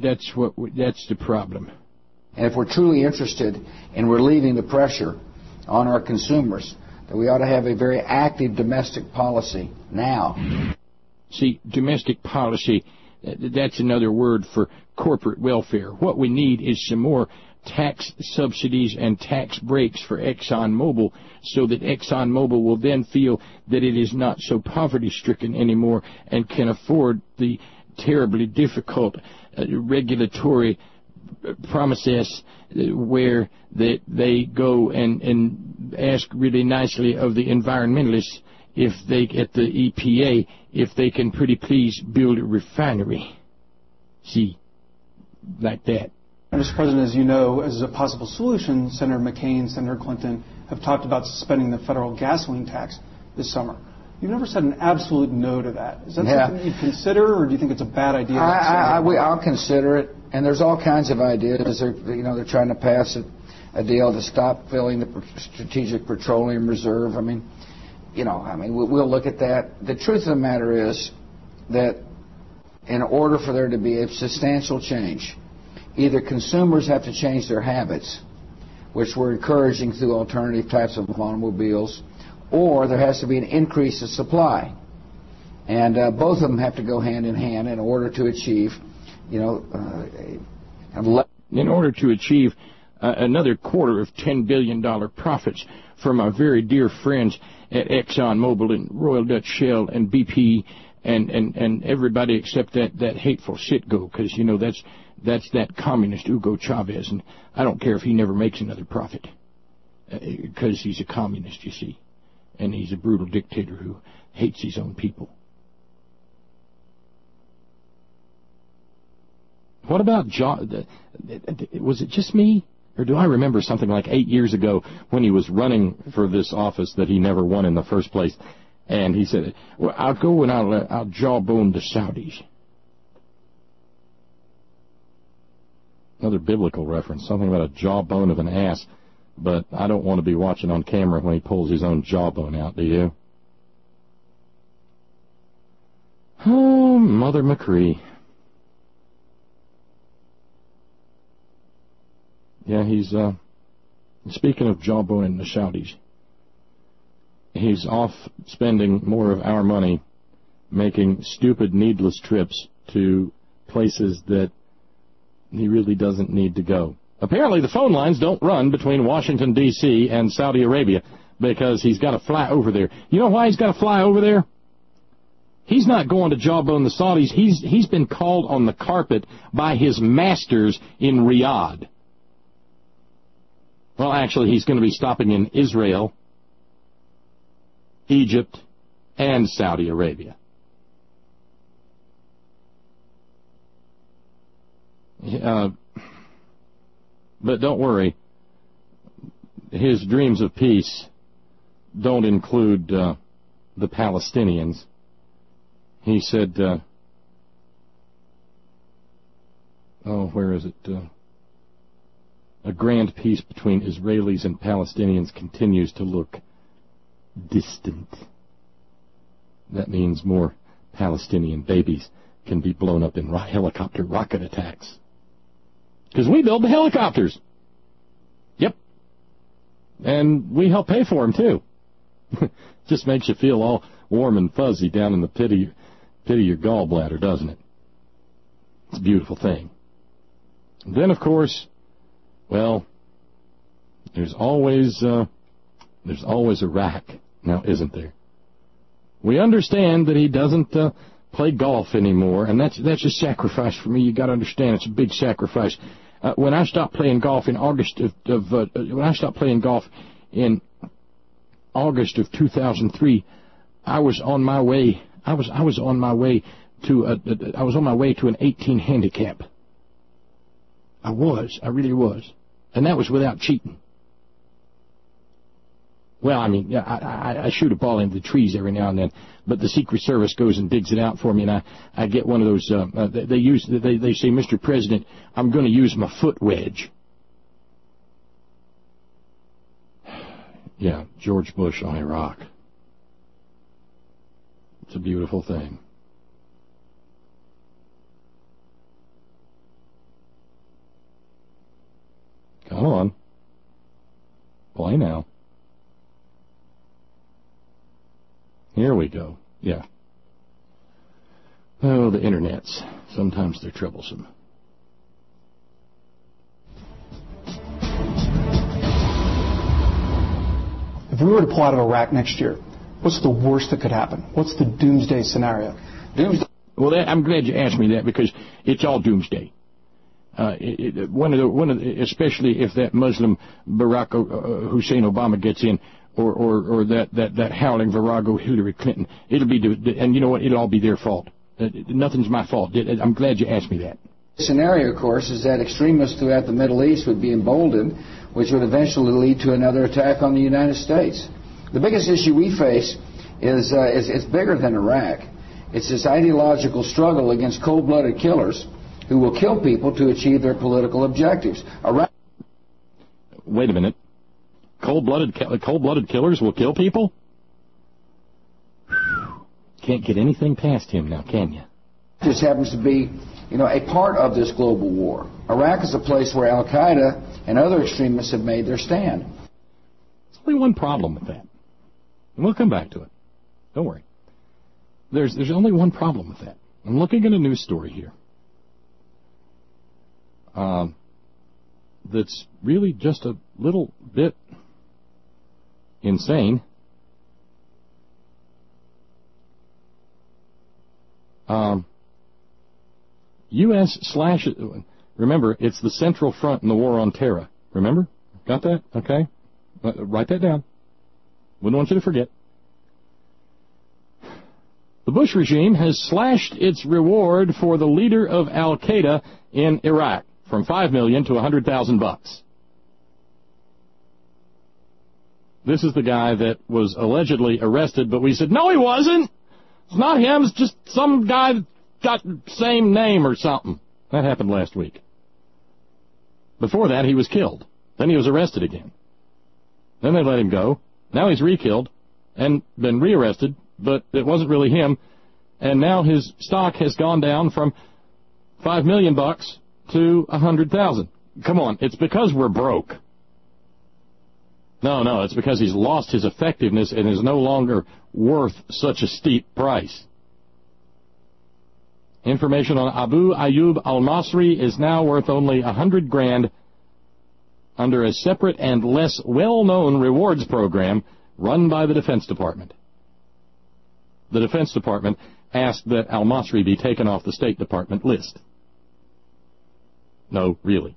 the problem. And if we're truly interested in relieving the pressure on our consumers, then we ought to have a very active domestic policy now. See, domestic policy, that's another word for corporate welfare. What we need is some more tax subsidies and tax breaks for ExxonMobil so that ExxonMobil will then feel that it is not so poverty-stricken anymore and can afford the terribly difficult regulatory process where they go and ask really nicely of the environmentalists if they, at the EPA, if they can pretty please build a refinery. See, like that. Mr. President, as you know, as a possible solution, Senator McCain, Senator Clinton have talked about suspending the federal gasoline tax this summer. You've never said an absolute no to that. Is that something you'd consider, or do you think it's a bad idea? I'll consider it. And there's all kinds of ideas. They're trying to pass a deal to stop filling the Strategic Petroleum Reserve. We'll look at that. The truth of the matter is that in order for there to be a substantial change, either consumers have to change their habits, which we're encouraging through alternative types of automobiles, or there has to be an increase of supply. And both of them have to go hand in hand in order to achieve, in order to achieve another quarter of $10 billion profits from our very dear friends at ExxonMobil and Royal Dutch Shell and BP and everybody except that hateful Citgo, because, that's that communist Hugo Chavez, and I don't care if he never makes another profit, because he's a communist, you see, and he's a brutal dictator who hates his own people. What about John? Was it just me? Or do I remember something like 8 years ago when he was running for this office that he never won in the first place? And he said, well, I'll go and I'll jawbone the Saudis. Another biblical reference, something about a jawbone of an ass. But I don't want to be watching on camera when he pulls his own jawbone out, do you? Oh, Mother McCree. Yeah, he's, speaking of jawboning the Saudis, he's off spending more of our money making stupid, needless trips to places that he really doesn't need to go. Apparently the phone lines don't run between Washington, D.C. and Saudi Arabia because he's got to fly over there. You know why he's got to fly over there? He's not going to jawbone the Saudis. He's been called on the carpet by his masters in Riyadh. Well, actually, he's going to be stopping in Israel, Egypt, and Saudi Arabia. But don't worry, his dreams of peace don't include the Palestinians. He said, where is it? A grand peace between Israelis and Palestinians continues to look distant. That means more Palestinian babies can be blown up in helicopter rocket attacks. Because we build the helicopters. Yep. And we help pay for them, too. Just makes you feel all warm and fuzzy down in the pit of your gallbladder, doesn't it? It's a beautiful thing. And then, of course, well, there's always Iraq, now, isn't there? We understand that he doesn't play golf anymore, and that's a sacrifice for me. You got to understand, it's a big sacrifice. When I stopped playing golf in August of 2003, I was on my way. I was on my way to an 18 handicap. I really was, and that was without cheating. Well, I mean, I shoot a ball into the trees every now and then, but the Secret Service goes and digs it out for me, and I get one of those. They say, Mr. President, I'm going to use my foot wedge. Yeah, George Bush on Iraq. It's a beautiful thing. Come on, play now. Here we go. Yeah. Oh, the internets. Sometimes they're troublesome. If we were to pull out of Iraq next year, what's the worst that could happen? What's the doomsday scenario? Well, I'm glad you asked me that because it's all doomsday. Especially if that Muslim Barack Hussein Obama gets in, or that howling virago Hillary Clinton, it'll be, and you know what? It'll all be their fault. Nothing's my fault. I'm glad you asked me that. The scenario, of course, is that extremists throughout the Middle East would be emboldened, which would eventually lead to another attack on the United States. The biggest issue we face is it's bigger than Iraq. It's this ideological struggle against cold-blooded killers who will kill people to achieve their political objectives. Wait a minute. Cold-blooded killers will kill people? Can't get anything past him now, can you? This happens to be, a part of this global war. Iraq is a place where Al-Qaeda and other extremists have made their stand. There's only one problem with that. And we'll come back to it. Don't worry. There's only one problem with that. I'm looking at a news story here. That's really just a little bit insane. Remember, it's the Central Front in the War on Terror. Remember? Got that? Okay. Write that down. Wouldn't want you to forget. The Bush regime has slashed its reward for the leader of Al-Qaeda in Iraq from $5 million to $100,000. This is the guy that was allegedly arrested, but we said, no, he wasn't. It's not him. It's just some guy that got the same name or something. That happened last week. Before that, he was killed. Then he was arrested again. Then they let him go. Now he's re-killed and been rearrested, but it wasn't really him. And now his stock has gone down from $5 million to $100,000. Come on, it's because we're broke. No, it's because he's lost his effectiveness and is no longer worth such a steep price. Information on Abu Ayyub al-Masri is now worth only $100,000 under a separate and less well-known rewards program run by the Defense Department. The Defense Department asked that al-Masri be taken off the State Department list. No, really.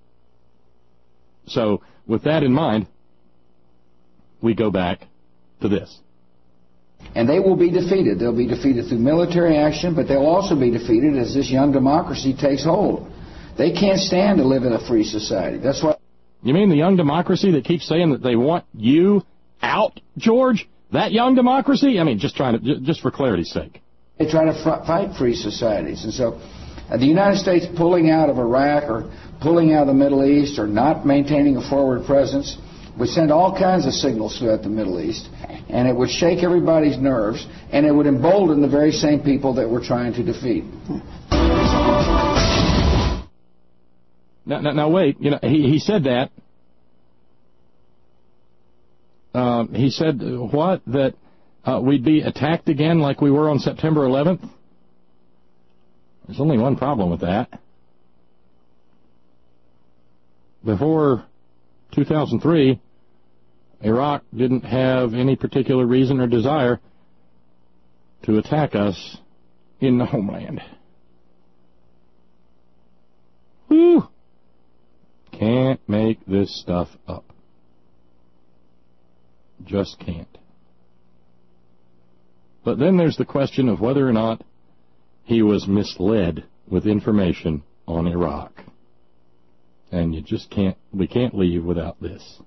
So, with that in mind, we go back to this. And they will be defeated. They'll be defeated through military action, but they'll also be defeated as this young democracy takes hold. They can't stand to live in a free society. That's why. You mean the young democracy that keeps saying that they want you out, George? That young democracy? I mean, just for clarity's sake. They try to fight free societies. And so the United States pulling out of Iraq or pulling out of the Middle East or not maintaining a forward presence would send all kinds of signals throughout the Middle East, and it would shake everybody's nerves, and it would embolden the very same people that we're trying to defeat. Now wait, he said that. He said what? That we'd be attacked again like we were on September 11th? There's only one problem with that. Before 2003, Iraq didn't have any particular reason or desire to attack us in the homeland. Whew! Can't make this stuff up. Just can't. But then there's the question of whether or not he was misled with information on Iraq. And we can't leave without this.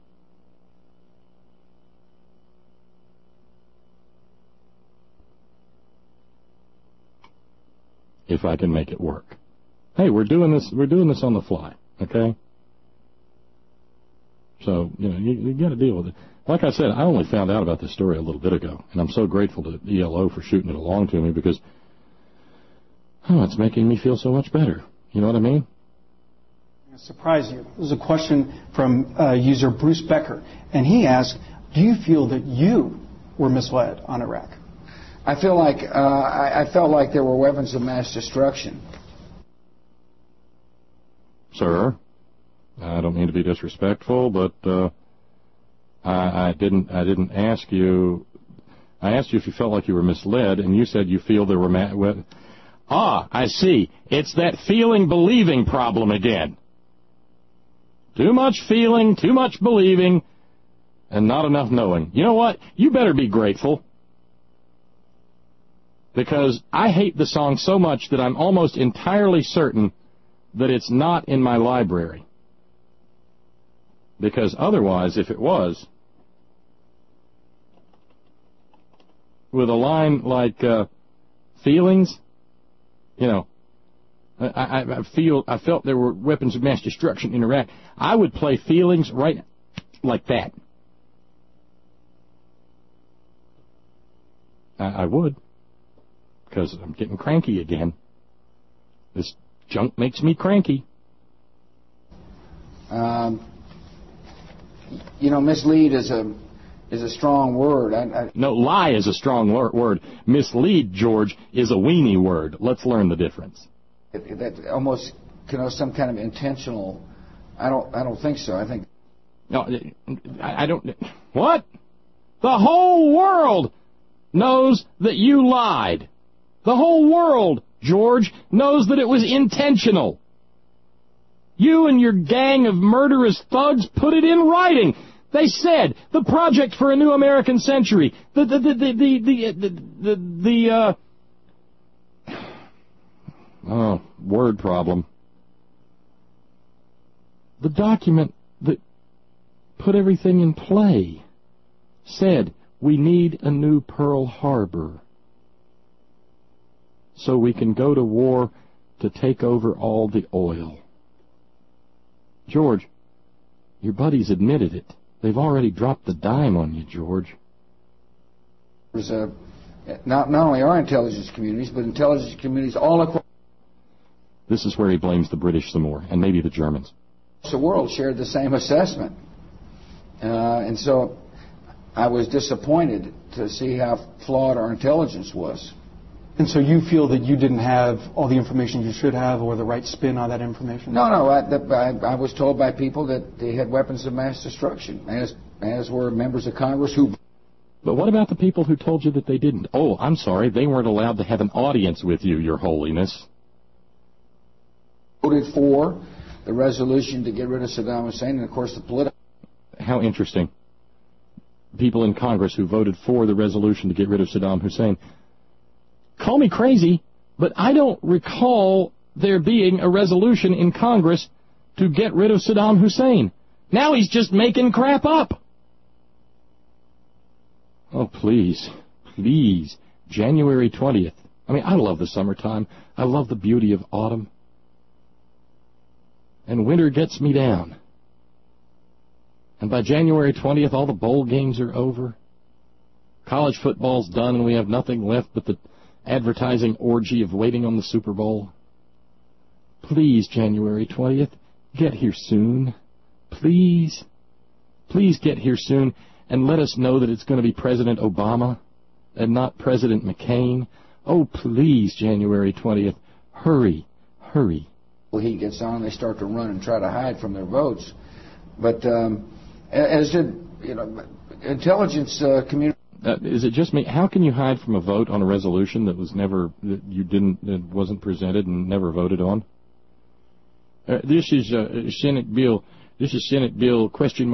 If I can make it work. Hey, we're doing this on the fly, okay? So, you got to deal with it. Like I said, I only found out about this story a little bit ago, and I'm so grateful to ELO for shooting it along to me because, it's making me feel so much better. You know what I mean? I'll surprise you. There's a question from user Bruce Becker, and he asked, do you feel that you were misled on Iraq? I feel like I felt like there were weapons of mass destruction. Sir, I don't mean to be disrespectful, but I didn't ask you. I asked you if you felt like you were misled, and you said you feel there were I see. It's that feeling-believing problem again. Too much feeling, too much believing, and not enough knowing. You know what? You better be grateful. Because I hate the song so much that I'm almost entirely certain that it's not in my library. Because otherwise, if it was, with a line like feelings, I felt there were weapons of mass destruction in Iraq, I would play feelings right like that. I would. Because I'm getting cranky again. This junk makes me cranky. Mislead is a strong word. No, lie is a strong word. Mislead, George, is a weenie word. Let's learn the difference. That almost connotes some kind of intentional. I don't think so. I think. No, I don't. What? The whole world knows that you lied. The whole world, George, knows that it was intentional. You and your gang of murderous thugs put it in writing. They said the Project for a New American Century, word problem. The document that put everything in play. said we need a new Pearl Harbor so we can go to war to take over all the oil. George, your buddies admitted it. They've already dropped the dime on you, George. There's not only our intelligence communities, but intelligence communities all across This is where he blames the British some more, and maybe the Germans. The world shared the same assessment. And so I was disappointed to see how flawed our intelligence was. And so you feel that you didn't have all the information you should have or the right spin on that information? No. I was told by people that they had weapons of mass destruction, as were members of Congress who... But what about the people who told you that they didn't? Oh, I'm sorry, they weren't allowed to have an audience with you, Your Holiness. Voted for the resolution to get rid of Saddam Hussein, and of course the political... How interesting. People in Congress who voted for the resolution to get rid of Saddam Hussein. Call me crazy, but I don't recall there being a resolution in Congress to get rid of Saddam Hussein. Now he's just making crap up. Oh, please, please, January 20th. I mean, I love the summertime. I love the beauty of autumn. And winter gets me down. And by January 20th, all the bowl games are over. College football's done, and we have nothing left but the advertising orgy of waiting on the Super Bowl. Please, January 20th, get here soon. Please. Please get here soon, and let us know that it's going to be President Obama and not President McCain. Oh, please, January 20th, hurry, hurry. Well, he gets on, they start to run and try to hide from their votes. But as did, intelligence community. Is it just me? How can you hide from a vote on a resolution that was never, that wasn't presented and never voted on? This is Senate bill. This is Senate bill ?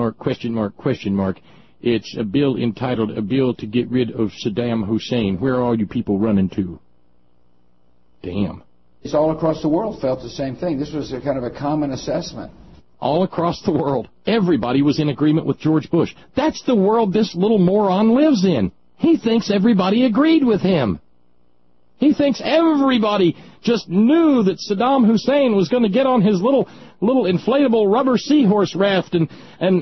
It's a bill entitled "A Bill to Get Rid of Saddam Hussein." Where are you people running to? Damn. It's all across the world felt the same thing. This was a kind of a common assessment. All across the world, everybody was in agreement with George Bush. That's the world this little moron lives in. He thinks everybody agreed with him. He thinks everybody just knew that Saddam Hussein was going to get on his little inflatable rubber seahorse raft and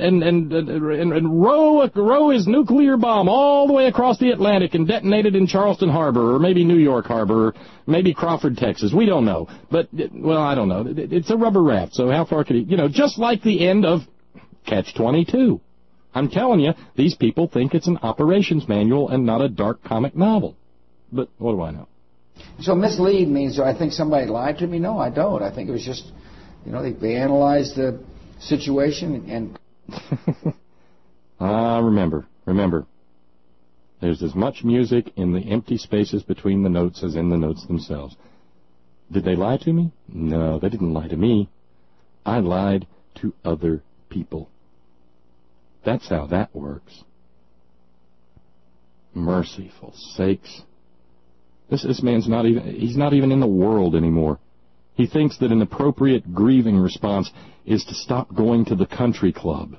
row his nuclear bomb all the way across the Atlantic and detonate it in Charleston Harbor, or maybe New York Harbor, or maybe Crawford, Texas. We don't know. But, well, I don't know. It's a rubber raft, so how far could he... just like the end of Catch-22. I'm telling you, these people think it's an operations manual and not a dark comic novel. But what do I know? So mislead means, do I think somebody lied to me? No, I don't. I think it was just, they analyzed the situation and... Remember. There's as much music in the empty spaces between the notes as in the notes themselves. Did they lie to me? No, they didn't lie to me. I lied to other people. That's how that works. Merciful sakes. This man's he's not even in the world anymore. He thinks that an appropriate grieving response is to stop going to the country club.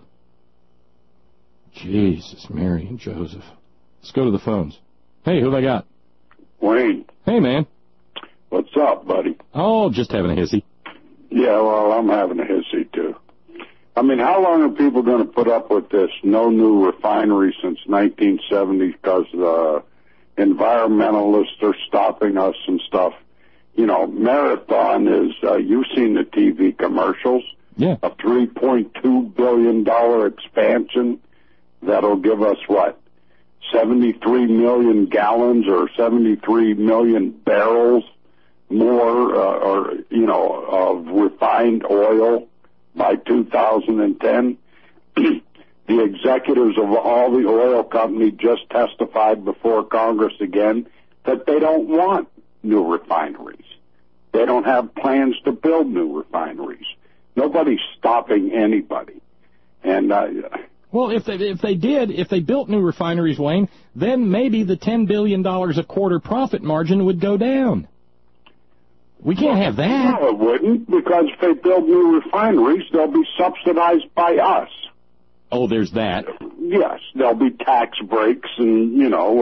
Jesus, Mary and Joseph. Let's go to the phones. Hey, who have I got? Wayne. Hey, man. What's up, buddy? Oh, just having a hissy. Yeah, well, I'm having a hissy, too. I mean, how long are people going to put up with this? No new refinery since 1970 because the environmentalists are stopping us and stuff. Marathon is, you've seen the TV commercials. Yeah. A $3.2 billion expansion that'll give us, 73 million gallons or 73 million barrels more, of refined oil by 2010. The executives of all the oil companies just testified before Congress again that they don't want new refineries. They don't have plans to build new refineries. Nobody's stopping anybody. And well, if they built new refineries, Wayne, then maybe the $10 billion a quarter profit margin would go down. We can't have that. No, it wouldn't, because if they build new refineries, they'll be subsidized by us. Oh, there's that. Yes, there'll be tax breaks and,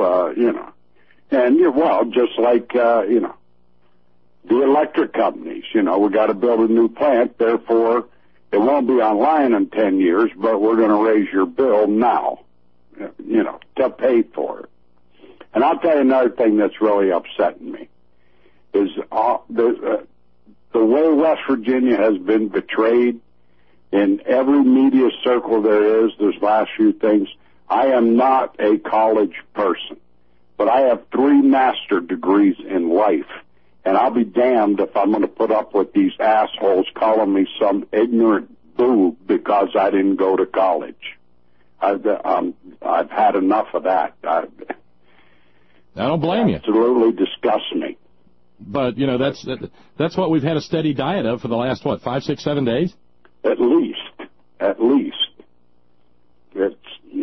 and, well, just like, the electric companies, we got to build a new plant, therefore it won't be online in 10 years, but we're going to raise your bill now, to pay for it. And I'll tell you another thing that's really upsetting me is the way West Virginia has been betrayed in every media circle there is, those last few things. I am not a college person, but I have 3 master degrees in life, and I'll be damned if I'm going to put up with these assholes calling me some ignorant boob because I didn't go to college. I've had enough of that. I don't blame you. Absolutely disgusts me. But, that's what we've had a steady diet of for the last, 5, 6, 7 days? At least. It's,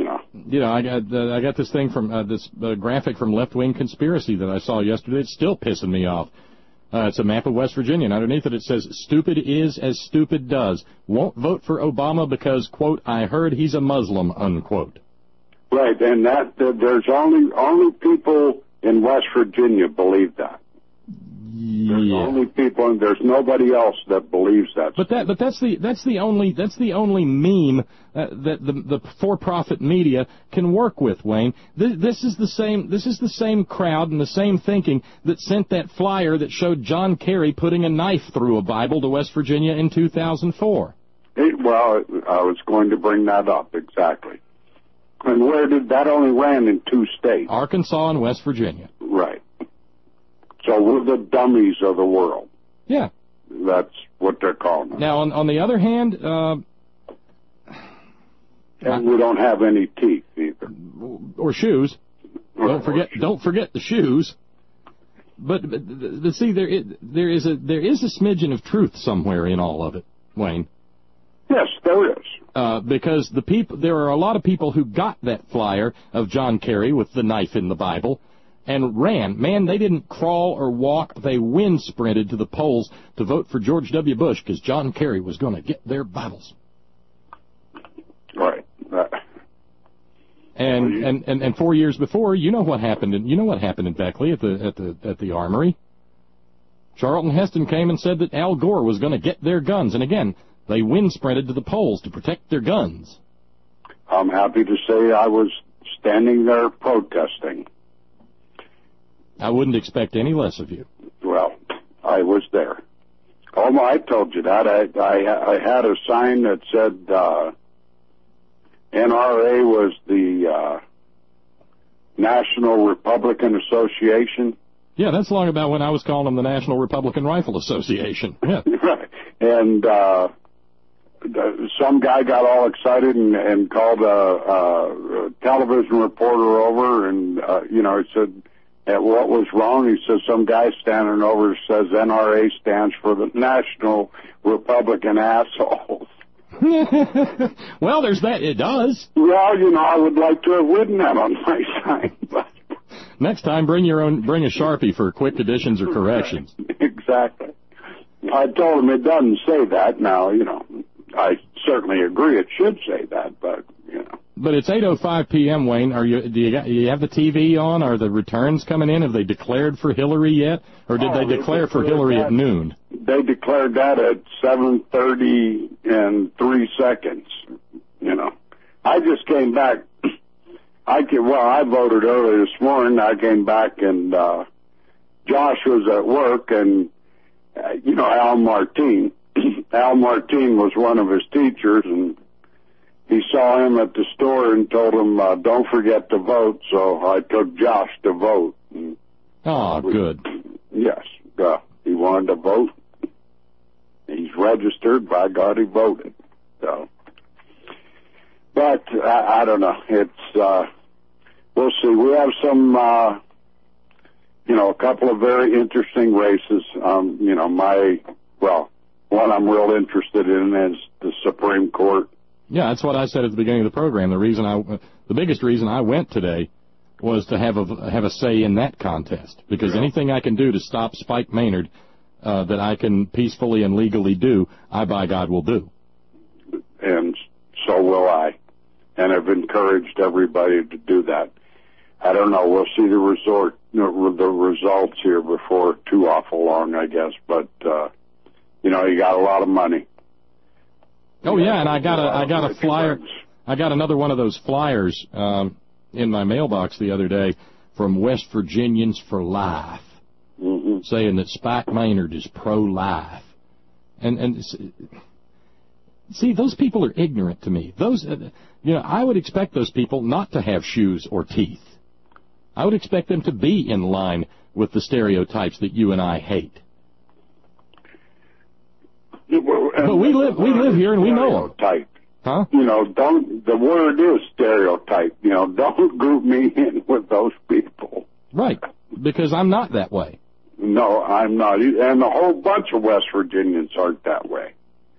I got this thing from, this graphic from Left Wing Conspiracy that I saw yesterday. It's still pissing me off. It's a map of West Virginia, and underneath it says, stupid is as stupid does. Won't vote for Obama because, quote, I heard he's a Muslim, unquote. Right, and there's only people in West Virginia believe that. Yeah. There's only people, and there's nobody else that believes that. But that's the only meme that the for-profit media can work with, Wayne. This is the same crowd and the same thinking that sent that flyer that showed John Kerry putting a knife through a Bible to West Virginia in 2004. Well, I was going to bring that up exactly. And where did that only ran in 2 states? Arkansas and West Virginia. Right. So we're the dummies of the world. Yeah. That's what they're calling us. Now, on the other hand... and we don't have any teeth, either. Or shoes. Don't forget the shoes. But see, there is a smidgen of truth somewhere in all of it, Wayne. Yes, there is. Because there are a lot of people who got that flyer of John Kerry with the knife in the Bible and ran. Man, they didn't crawl or walk. They wind sprinted to the polls to vote for George W. Bush because John Kerry was going to get their Bibles. Right. And 4 years before, you know what happened in Beckley at the Armory. Charlton Heston came and said that Al Gore was going to get their guns, and again, they wind sprinted to the polls to protect their guns. I'm happy to say I was standing there protesting. I wouldn't expect any less of you. Well, I was there. Oh, I told you that. I had a sign that said NRA was the National Republican Association. Yeah, that's long about when I was calling them the National Republican Rifle Association. Yeah. Right. And some guy got all excited and called a television reporter over and, he said, what was wrong? He says some guy standing over says NRA stands for the National Republican Assholes. Well, there's that. It does. Well, I would like to have written that on my sign. But next time, bring a Sharpie for quick additions or corrections. Exactly. I told him it doesn't say that. Now, I certainly agree it should say that, but, But it's 8:05 p.m., Wayne. Do you have the TV on? Are the returns coming in? Have they declared for Hillary yet? Or did they declare for Hillary at noon? They declared that at 7:30 and 3 seconds, I just came back. I voted early this morning. I came back and Josh was at work and, Al Martin. Al Martin was one of his teachers, and he saw him at the store and told him, don't forget to vote, so I took Josh to vote. Good. Yes, he wanted to vote. He's registered, by God, he voted. So, but I don't know. It's we'll see. We have some, a couple of very interesting races. One I'm real interested in is the Supreme Court. Yeah, that's what I said at the beginning of the program. The biggest reason I went today was to have a say in that contest, because anything I can do to stop Spike Maynard that I can peacefully and legally do, I by God will do. And so will I. and have encouraged everybody to do that. I don't know. We'll see the results here before too awful long, I guess. But you got a lot of money. Oh yeah, and I got a flyer. I got another one of those flyers in my mailbox the other day from West Virginians for Life, saying that Spike Maynard is pro-life. And see, those people are ignorant to me. Those, I would expect those people not to have shoes or teeth. I would expect them to be in line with the stereotypes that you and I hate. But we live here and we know them. Huh? The word is stereotype. Don't group me in with those people. Right, because I'm not that way. No, I'm not. And a whole bunch of West Virginians aren't that way.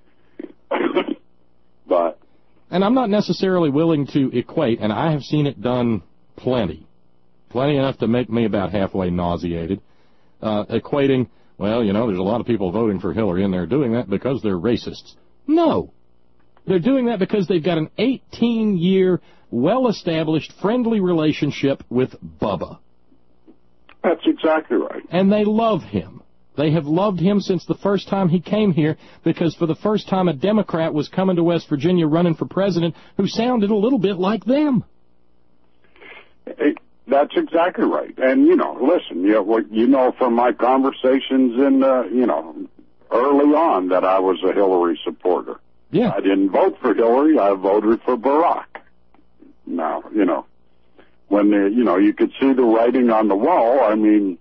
And I'm not necessarily willing to equate, and I have seen it done plenty enough to make me about halfway nauseated, equating, well, there's a lot of people voting for Hillary, and they're doing that because they're racists. No. They're doing that because they've got an 18-year, well-established, friendly relationship with Bubba. That's exactly right. And they love him. They have loved him since the first time he came here, because for the first time a Democrat was coming to West Virginia running for president who sounded a little bit like them. That's exactly right. And, listen, from my conversations in, early on that I was a Hillary supporter. Yeah. I didn't vote for Hillary. I voted for Barack. Now, when, you could see the writing on the wall, I mean,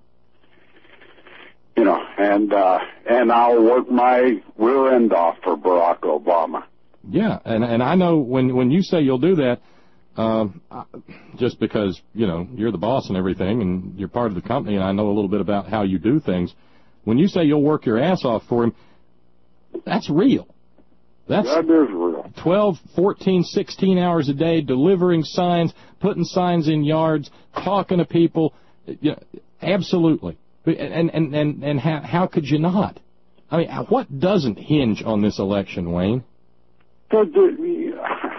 and I'll work my rear end off for Barack Obama. Yeah, and I know when you say you'll do that, just because, you're the boss and everything, and you're part of the company, and I know a little bit about how you do things, when you say you'll work your ass off for him, that's real. That is real. 12, 14, 16 hours a day, delivering signs, putting signs in yards, talking to people. Absolutely. And how could you not? I mean, what doesn't hinge on this election, Wayne? The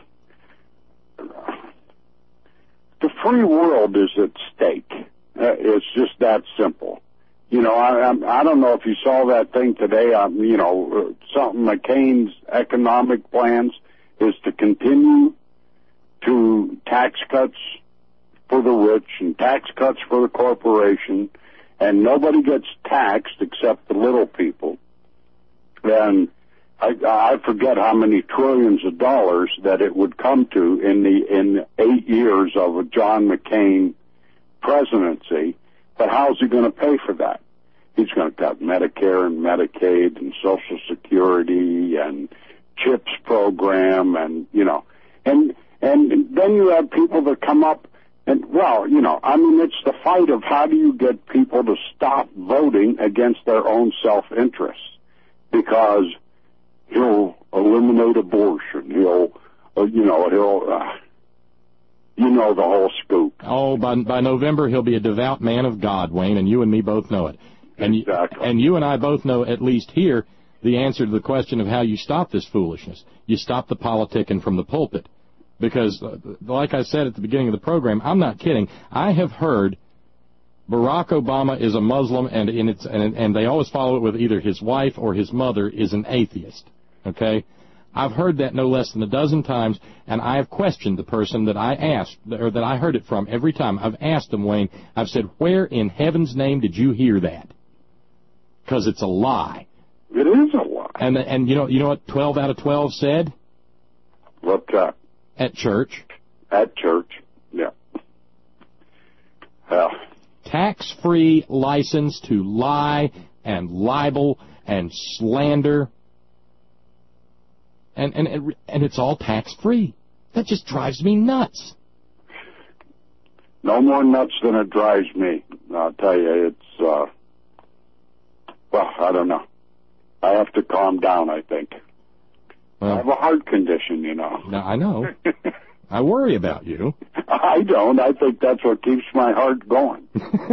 free world is at stake. It's just that simple. I don't know if you saw that thing today. Something McCain's economic plans is to continue to tax cuts for the rich and tax cuts for the corporation, and nobody gets taxed except the little people. And I forget how many trillions of dollars that it would come to in 8 years of a John McCain presidency. But how's he going to pay for that? He's going to cut Medicare and Medicaid and Social Security and CHIPS program and then you have people that come up and, it's the fight of how do you get people to stop voting against their own self-interest, because he'll eliminate abortion. He'll the whole scoop. Oh, by November he'll be a devout man of God, Wayne, and you and me both know it. And exactly. And you and I both know, at least here, the answer to the question of how you stop this foolishness. You stop the politicking from the pulpit. Because, like I said at the beginning of the program, I'm not kidding. I have heard Barack Obama is a Muslim, and they always follow it with either his wife or his mother is an atheist. Okay? I've heard that no less than a dozen times, and I have questioned the person that I asked, or that I heard it from every time. I've asked them, Wayne, I've said, where in heaven's name did you hear that? Because it's a lie. It is a lie. And you know what 12 out of 12 said? What's that? At church. At church, yeah. Tax-free license to lie and libel and slander. And it's all tax-free. That just drives me nuts. No more nuts than it drives me. I'll tell you, it's, I don't know. I have to calm down, I think. Well, I have a heart condition, No, I know. I worry about you. I don't. I think that's what keeps my heart going.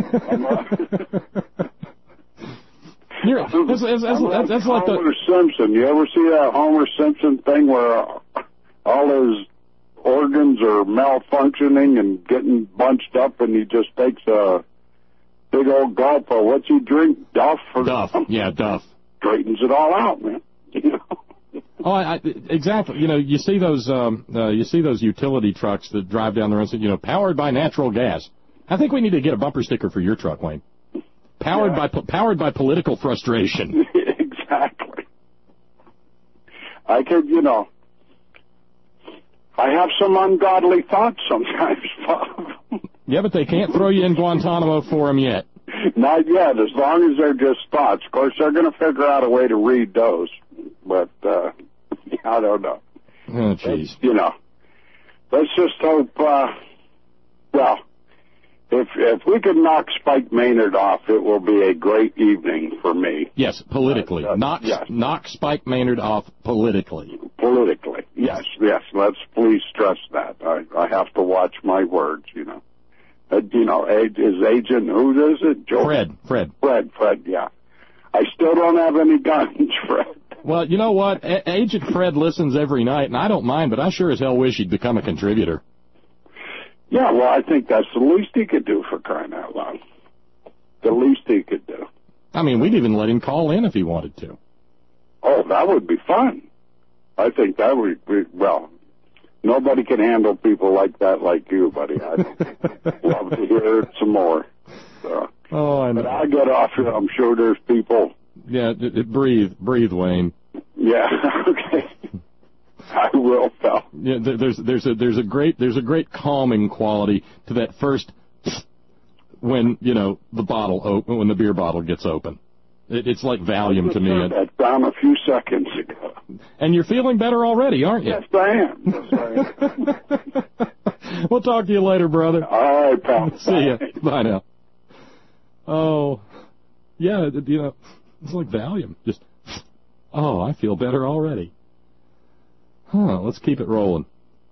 That's like Homer Simpson. You ever see that Homer Simpson thing where all his organs are malfunctioning and getting bunched up, and he just takes a big old gulp of, what's he drink? Duff? Duff, yeah, Duff. Straightens it all out, man. You know? Oh, exactly. You know, you see those utility trucks that drive down the road and say, powered by natural gas. I think we need to get a bumper sticker for your truck, Wayne. Powered by political frustration. Exactly. I could, I have some ungodly thoughts sometimes, Bob. Yeah, but they can't throw you in Guantanamo for them yet. Not yet, as long as they're just thoughts. Of course, they're going to figure out a way to read those, but I don't know. Oh, jeez. Let's just hope, if we could knock Spike Maynard off, it will be a great evening for me. Yes, politically. Knock Spike Maynard off politically. Politically, yes. Let's please stress that. I have to watch my words, his agent, who is it? Joe? Fred, yeah. I still don't have any guns, Fred. Well, you know what? Agent Fred listens every night, and I don't mind, but I sure as hell wish he'd become a contributor. Yeah, well, I think that's the least he could do, for crying out loud. The least he could do. I mean, we'd even let him call in if he wanted to. Oh, that would be fun. I think that would be, nobody can handle people like that like you, buddy. I'd love to hear it some more. So. Oh, I know. But I'll get off here. I'm sure there's people. Yeah, breathe, Wayne. Yeah, okay. I will, pal. Yeah, there's a great calming quality to that first when when the beer bottle gets open. It's like Valium to me. That down a few seconds ago. And you're feeling better already, aren't you? Yes, I am. We'll talk to you later, brother. All right, pal. See ya. Bye now. Oh, yeah, it's like Valium. Just, I feel better already. Huh, let's keep it rolling.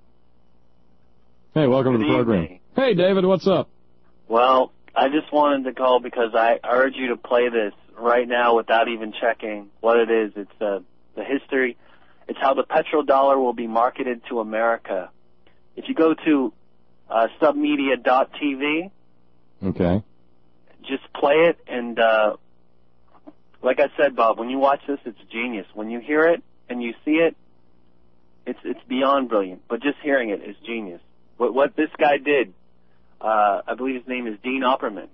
Hey, welcome to the program. Hey, David, what's up? Well, I just wanted to call because I urge you to play this right now without even checking what it is. It's the history. It's how the petrodollar will be marketed to America. If you go to submedia.tv, okay, just play it, and like I said, Bob, when you watch this, it's genius. When you hear it and you see it, it's beyond brilliant. But just hearing it is genius. What this guy did, I believe his name is Dean Opperman,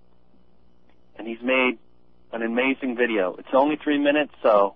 and he's made an amazing video. It's only 3 minutes, so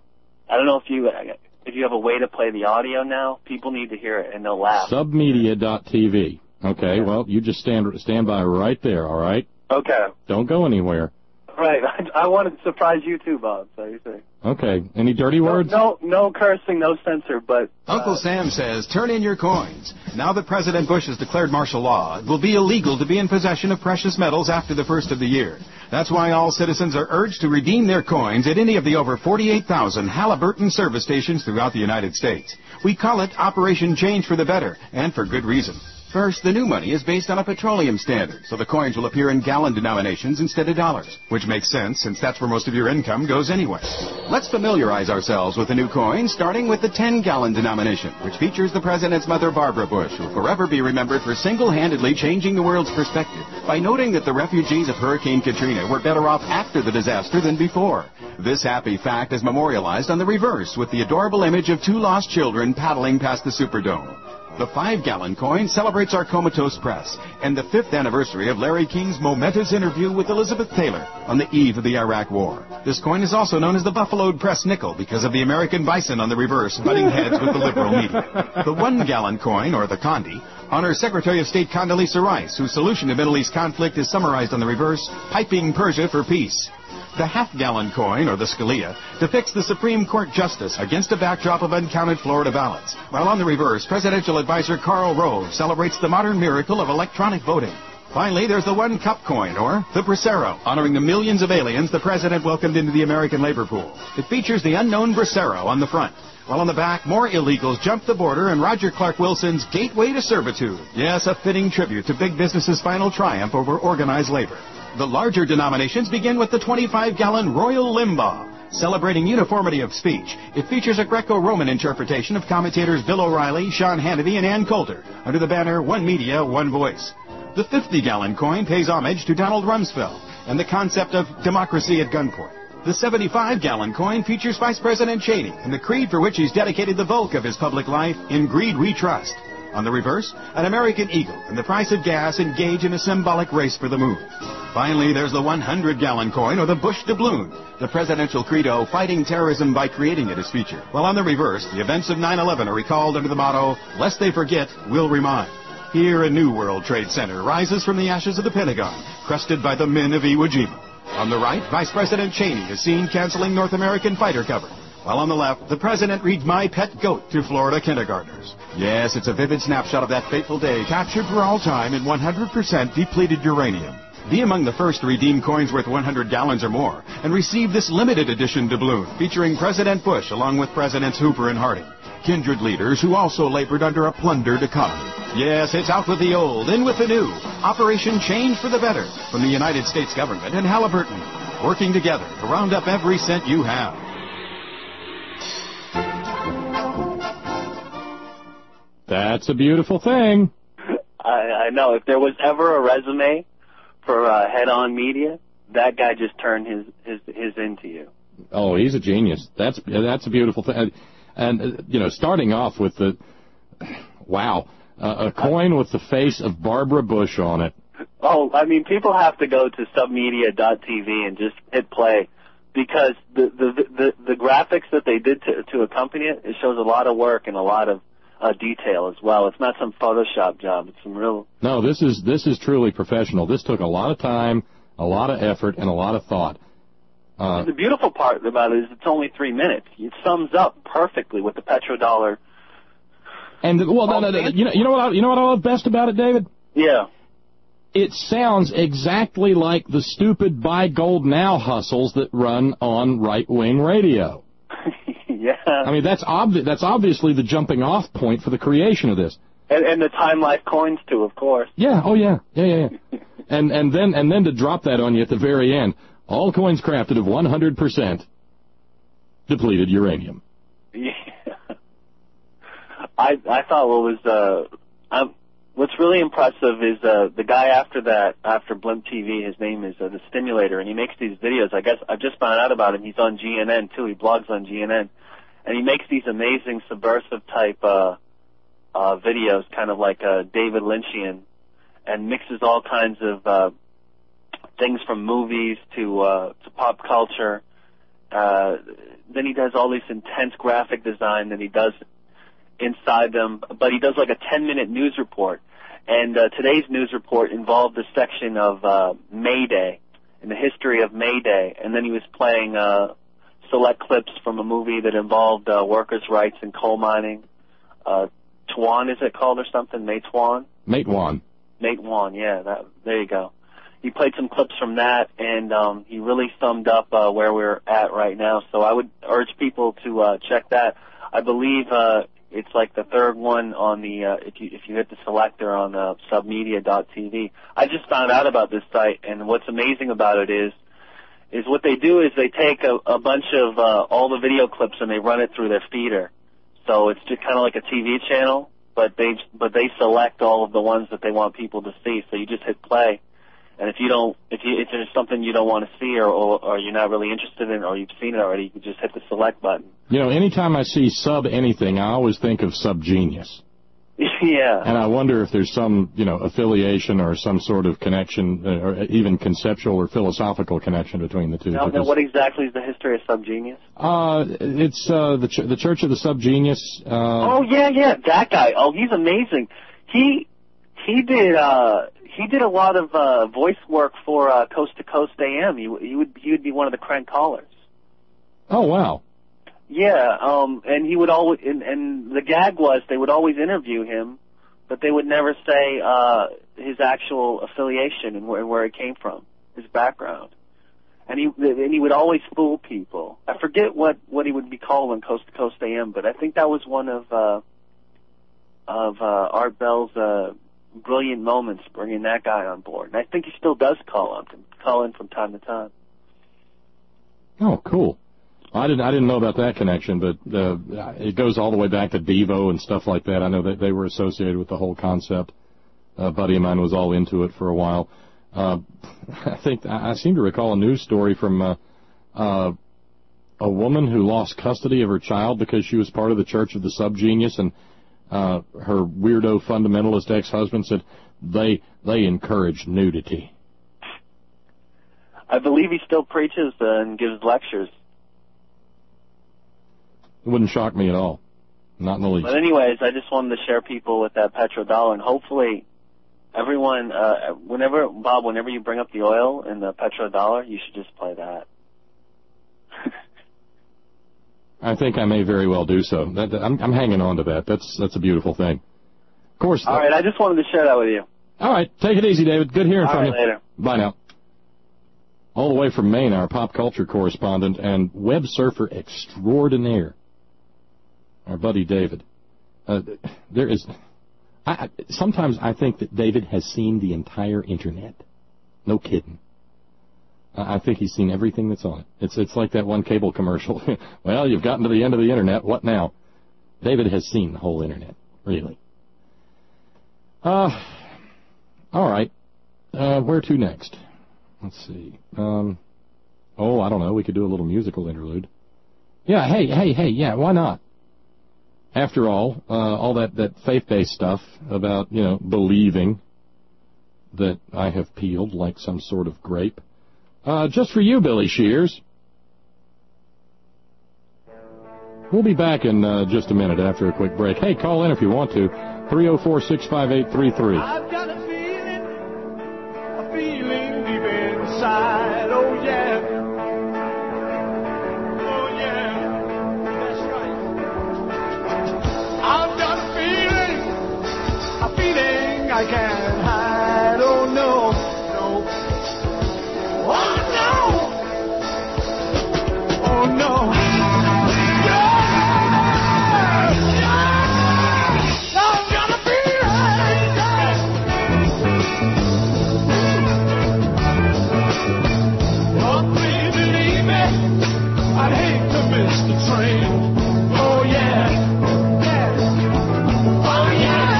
I don't know if you have a way to play the audio now. People need to hear it, and they'll laugh. Submedia.tv. Okay, well, you just stand by right there, all right? Okay. Don't go anywhere. Right. I wanted to surprise you too, Bob. So you say. Okay. Any dirty words? No cursing, no censor, but... Uncle Sam says, turn in your coins. Now that President Bush has declared martial law, it will be illegal to be in possession of precious metals after the first of the year. That's why all citizens are urged to redeem their coins at any of the over 48,000 Halliburton service stations throughout the United States. We call it Operation Change for the Better, and for good reason. First, the new money is based on a petroleum standard, so the coins will appear in gallon denominations instead of dollars, which makes sense since that's where most of your income goes anyway. Let's familiarize ourselves with the new coin, starting with the 10-gallon denomination, which features the President's mother, Barbara Bush, who will forever be remembered for single-handedly changing the world's perspective by noting that the refugees of Hurricane Katrina were better off after the disaster than before. This happy fact is memorialized on the reverse with the adorable image of two lost children paddling past the Superdome. The 5-gallon coin celebrates our comatose press and the 5th anniversary of Larry King's momentous interview with Elizabeth Taylor on the eve of the Iraq War. This coin is also known as the buffaloed press nickel because of the American bison on the reverse butting heads with the liberal media. The 1-gallon coin, or the Condi, honors Secretary of State Condoleezza Rice, whose solution to Middle East conflict is summarized on the reverse, piping Persia for peace. The half-gallon coin, or the Scalia, depicts the Supreme Court justice against a backdrop of uncounted Florida ballots, while on the reverse, presidential advisor Karl Rove celebrates the modern miracle of electronic voting. Finally, there's the 1-cup coin, or the Bracero, honoring the millions of aliens the president welcomed into the American labor pool. It features the unknown Bracero on the front, while on the back, more illegals jump the border in Roger Clark Wilson's Gateway to Servitude. Yes, a fitting tribute to big business's final triumph over organized labor. The larger denominations begin with the 25-gallon Royal Limbaugh, Celebrating uniformity of speech, it features a Greco-Roman interpretation of commentators Bill O'Reilly, Sean Hannity, and Ann Coulter under the banner One Media, One Voice. The 50-gallon coin pays homage to Donald Rumsfeld and the concept of democracy at gunpoint. The 75-gallon coin features Vice President Cheney and the creed for which he's dedicated the bulk of his public life, In Greed We Trust. On the reverse, an American eagle and the price of gas engage in a symbolic race for the moon. Finally, there's the 100-gallon coin, or the Bush doubloon. The presidential credo, fighting terrorism by creating it, is featured. While on the reverse, the events of 9/11 are recalled under the motto, lest they forget, we'll remind. Here, a new World Trade Center rises from the ashes of the Pentagon, crusted by the men of Iwo Jima. On the right, Vice President Cheney is seen canceling North American fighter cover. While on the left, the president reads My Pet Goat to Florida kindergartners. Yes, it's a vivid snapshot of that fateful day, captured for all time in 100% depleted uranium. Be among the first to redeem coins worth 100 gallons or more, and receive this limited edition doubloon, featuring President Bush along with Presidents Hoover and Harding, kindred leaders who also labored under a plundered economy. Yes, it's out with the old, in with the new. Operation Change for the Better from the United States government and Halliburton, working together to round up every cent you have. That's a beautiful thing. I know. If there was ever a resume for Head-On Media, that guy just turned his into you. Oh, he's a genius. That's a beautiful thing. And you know, starting off with the, wow, a coin with the face of Barbara Bush on it. Oh, I mean, people have to go to submedia.tv and just hit play, because the graphics that they did to accompany it, it shows a lot of work and a lot of detail as well. It's not some Photoshop job. It's some real... No, this is truly professional. This took a lot of time, a lot of effort, and a lot of thought. The beautiful part about it is it's only 3 minutes. It sums up perfectly with the petrodollar. And well, no. You know what I love best about it, David? Yeah. It sounds exactly like the stupid buy gold now hustles that run on right-wing radio. Yeah. I mean, that's obviously the jumping off point for the creation of this. And the Time Life coins too, of course. Yeah. Oh yeah. and then to drop that on you at the very end. All coins crafted of 100% depleted uranium. Yeah. I thought what's really impressive is the guy after Blimp TV. His name is the Stimulator, and he makes these videos. I guess I just found out about him. He's on GNN too. He blogs on GNN, and he makes these amazing subversive type videos, kind of like David Lynchian, and mixes all kinds of things from movies to pop culture. Then he does all this intense graphic design that he does inside them, but he does like a 10-minute news report. And today's news report involved a section of May Day and the history of May Day. And then he was playing select clips from a movie that involved workers' rights in coal mining. Tuan, is it called, or something? Matewan? Matewan, yeah. There you go. He played some clips from that, and he really summed up where we're at right now. So I would urge people to check that. I believe it's like the third one on the if you hit the selector on submedia.tv. I just found out about this site, and what's amazing about it is what they do is they take a bunch of all the video clips and they run it through their feeder. So it's just kind of like a TV channel, but they select all of the ones that they want people to see. So you just hit play. And if there's something you don't want to see or you're not really interested in, or you've seen it already, you can just hit the select button. You know, anytime I see sub anything, I always think of Subgenius. Yeah. And I wonder if there's some, affiliation or some sort of connection, or even conceptual or philosophical connection between the two. Now, what exactly is the history of Subgenius? It's the Church of the Subgenius. Oh yeah, that guy. Oh, he's amazing. He did a lot of voice work for Coast to Coast AM. He would be one of the crank callers. Oh wow. Yeah, and he would always, and the gag was they would always interview him, but they would never say his actual affiliation and where he came from, his background. And he would always fool people. I forget what he would be called on Coast to Coast AM, but I think that was one of Art Bell's brilliant moments, bringing that guy on board. And I think he still does call in from time to time. Oh, cool. I didn't know about that connection, but it goes all the way back to Devo and stuff like that. I know that they were associated with the whole concept. A buddy of mine was all into it for a while. I seem to recall a news story from a woman who lost custody of her child because she was part of the Church of the Subgenius, and her weirdo fundamentalist ex-husband said they encourage nudity. I believe he still preaches and gives lectures. It wouldn't shock me at all. Not in the least. But anyways, I just wanted to share people with that petrodollar, and hopefully everyone, whenever you bring up the oil and the petrodollar, you should just play that. I think I may very well do so. I'm hanging on to that. That's a beautiful thing. Of course. All right, I just wanted to share that with you. All right, take it easy, David. Good hearing from you. Later. Bye now. All the way from Maine, our pop culture correspondent and web surfer extraordinaire, our buddy David. Sometimes I think that David has seen the entire Internet. No kidding. I think he's seen everything that's on it. It's like that one cable commercial. Well, you've gotten to the end of the Internet. What now? David has seen the whole Internet. Really. All right. Where to next? Let's see. I don't know. We could do a little musical interlude. Yeah, hey, yeah, why not? After all that faith-based stuff about, believing that I have peeled like some sort of grape. Just for you, Billy Shears. We'll be back in just a minute after a quick break. Hey, call in if you want to. 304-658-33. I've got a feeling deep inside, oh yeah. Oh yeah, that's right. I've got a feeling I can't hide, oh no, no. Oh no, oh no. I'd hate to miss the train. Oh yeah, yeah. Oh yeah.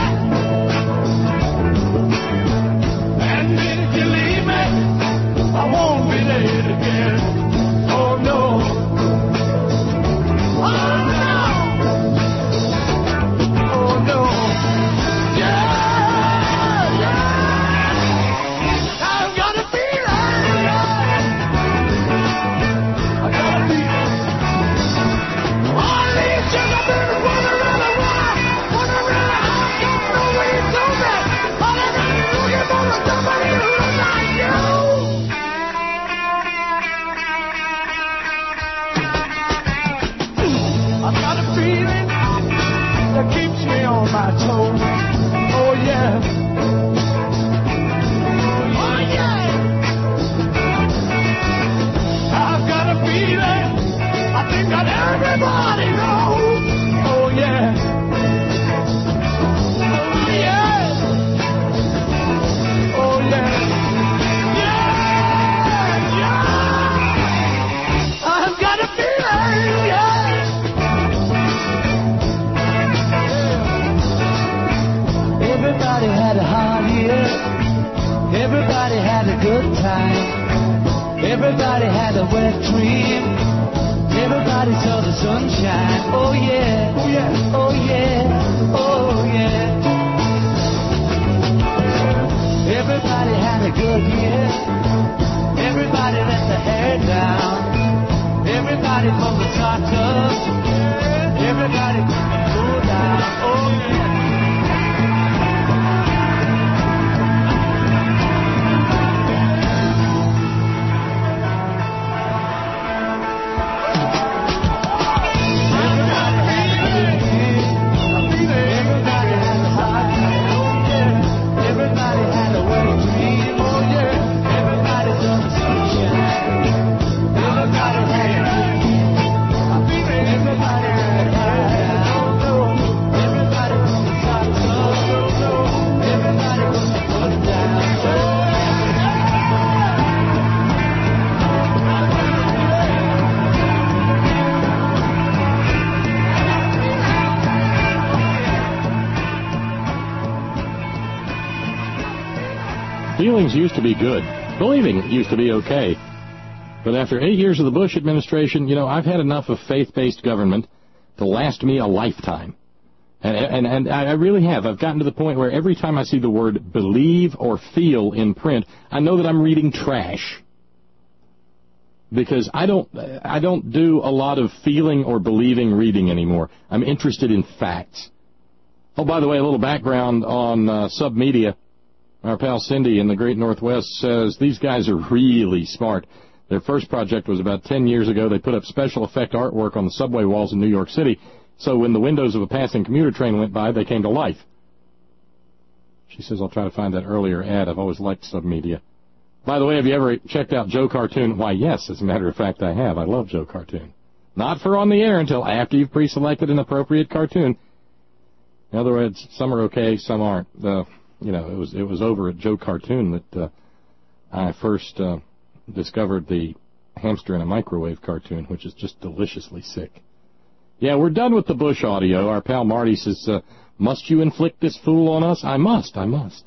And if you leave me, I won't be late again. Oh no. Oh no. Oh no. Yeah, yeah. I've got a feeling. I got a feeling. I've got a feeling that keeps me on my toes. Oh yeah. Oh yeah. I've got a feeling I think that everybody knows. Oh yeah. Oh yeah. Oh yeah. Yeah, yeah. I've got a feeling, yeah. Everybody had a hard year. Everybody had a good time. Everybody had a wet dream. Everybody saw the sunshine. Oh yeah. Oh yeah. Oh yeah. Oh yeah. Everybody had a good year. Everybody let their hair down. Everybody pulled the socks up. Everybody cool down. Oh yeah. Everybody had a good year. Feelings used to be good. Believing used to be okay. But after 8 years of the Bush administration, I've had enough of faith-based government to last me a lifetime. And I really have. I've gotten to the point where every time I see the word believe or feel in print, I know that I'm reading trash. Because I don't do a lot of feeling or believing reading anymore. I'm interested in facts. Oh, by the way, a little background on Submedia. Our pal Cindy in the Great Northwest says these guys are really smart. Their first project was about 10 years ago. They put up special effect artwork on the subway walls in New York City, so when the windows of a passing commuter train went by, they came to life. She says, I'll try to find that earlier ad. I've always liked Submedia. By the way, have you ever checked out Joe Cartoon? Why, yes, as a matter of fact, I have. I love Joe Cartoon. Not for on the air until after you've pre-selected an appropriate cartoon. In other words, some are okay, some aren't. It was over at Joe Cartoon that I first discovered the hamster in a microwave cartoon, which is just deliciously sick. Yeah, we're done with the Bush audio. Our pal Marty says, must you inflict this fool on us? I must.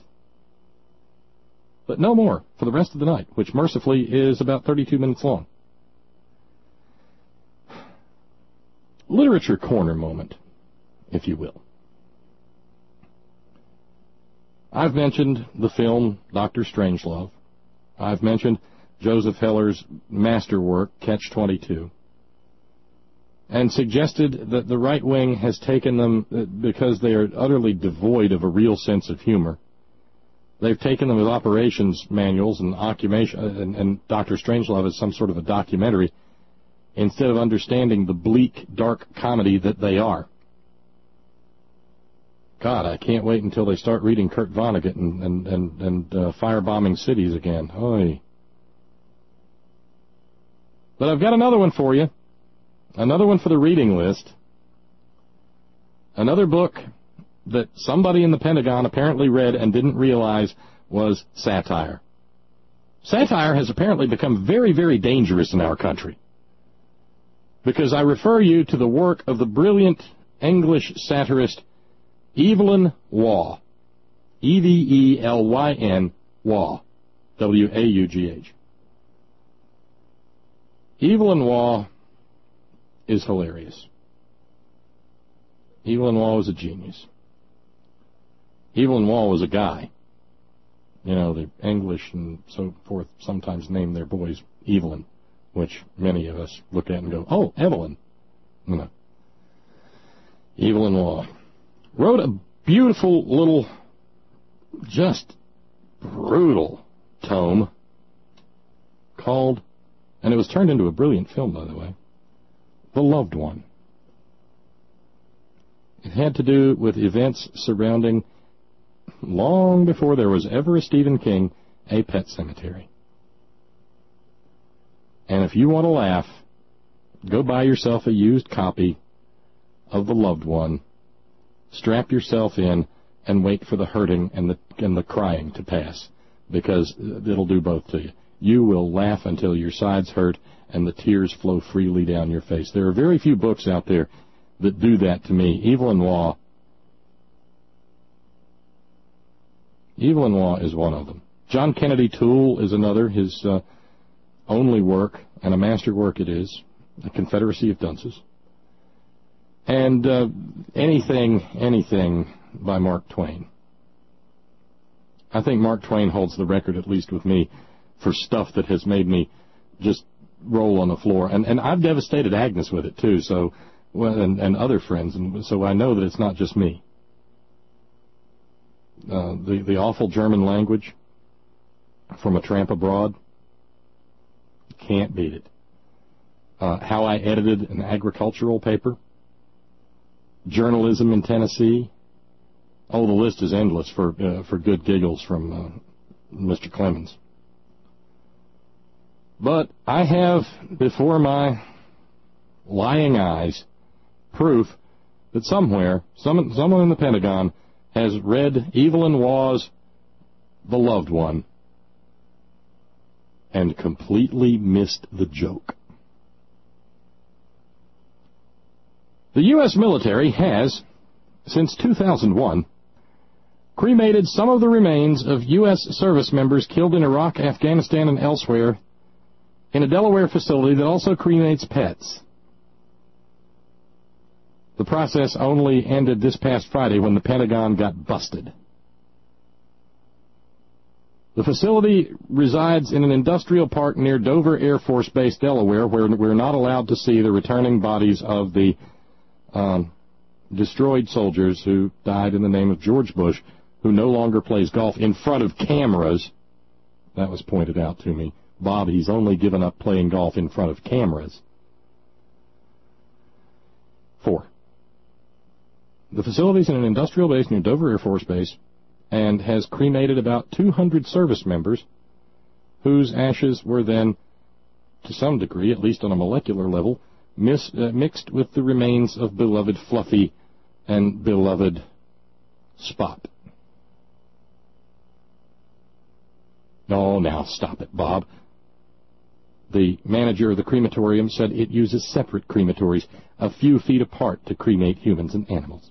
But no more for the rest of the night, which mercifully is about 32 minutes long. Literature corner moment, if you will. I've mentioned the film Dr. Strangelove. I've mentioned Joseph Heller's masterwork, Catch-22, and suggested that the right wing has taken them because they are utterly devoid of a real sense of humor. They've taken them as operations manuals and occupation, and Dr. Strangelove is some sort of a documentary, instead of understanding the bleak, dark comedy that they are. God, I can't wait until they start reading Kurt Vonnegut and firebombing cities again. Oy. But I've got another one for you. Another one for the reading list. Another book that somebody in the Pentagon apparently read and didn't realize was satire. Satire has apparently become very, very dangerous in our country. Because I refer you to the work of the brilliant English satirist Evelyn Waugh. Evelyn Waugh. W-A-U-G-H. Evelyn Waugh is hilarious. Evelyn Waugh was a genius. Evelyn Waugh was a guy. The English and so forth sometimes name their boys Evelyn, which many of us look at and go, oh, Evelyn. No. Evelyn Waugh wrote a beautiful little, just brutal tome called, and it was turned into a brilliant film, by the way, The Loved One. It had to do with events surrounding, long before there was ever a Stephen King, a pet cemetery. And if you want to laugh, go buy yourself a used copy of The Loved One, strap yourself in, and wait for the hurting and the crying to pass, because it'll do both to you. You will laugh until your sides hurt and the tears flow freely down your face. There are very few books out there that do that to me. Evelyn Waugh is one of them. John Kennedy Toole is another, his only work, and a masterwork it is, A Confederacy of Dunces. And anything by Mark Twain. I think Mark Twain holds the record, at least with me, for stuff that has made me just roll on the floor. And I've devastated Agnes with it, too, so, and other friends, and so I know that it's not just me. The Awful German Language from A Tramp Abroad, can't beat it. How I Edited an Agricultural Paper, Journalism in Tennessee. Oh, the list is endless for good giggles from Mr. Clemens. But I have before my lying eyes proof that somewhere, someone in the Pentagon has read Evelyn Waugh's The Loved One and completely missed the joke. The U.S. military has, since 2001, cremated some of the remains of U.S. service members killed in Iraq, Afghanistan, and elsewhere in a Delaware facility that also cremates pets. The process only ended this past Friday when the Pentagon got busted. The facility resides in an industrial park near Dover Air Force Base, Delaware, where we're not allowed to see the returning bodies of the destroyed soldiers who died in the name of George Bush, who no longer plays golf in front of cameras. That was pointed out to me. Bob, he's only given up playing golf in front of cameras. 4. The facility is in an industrial base near Dover Air Force Base and has cremated about 200 service members whose ashes were then, to some degree, at least on a molecular level, mixed with the remains of beloved Fluffy and beloved Spot. Oh, now stop it, Bob. The manager of the crematorium said it uses separate crematories a few feet apart to cremate humans and animals.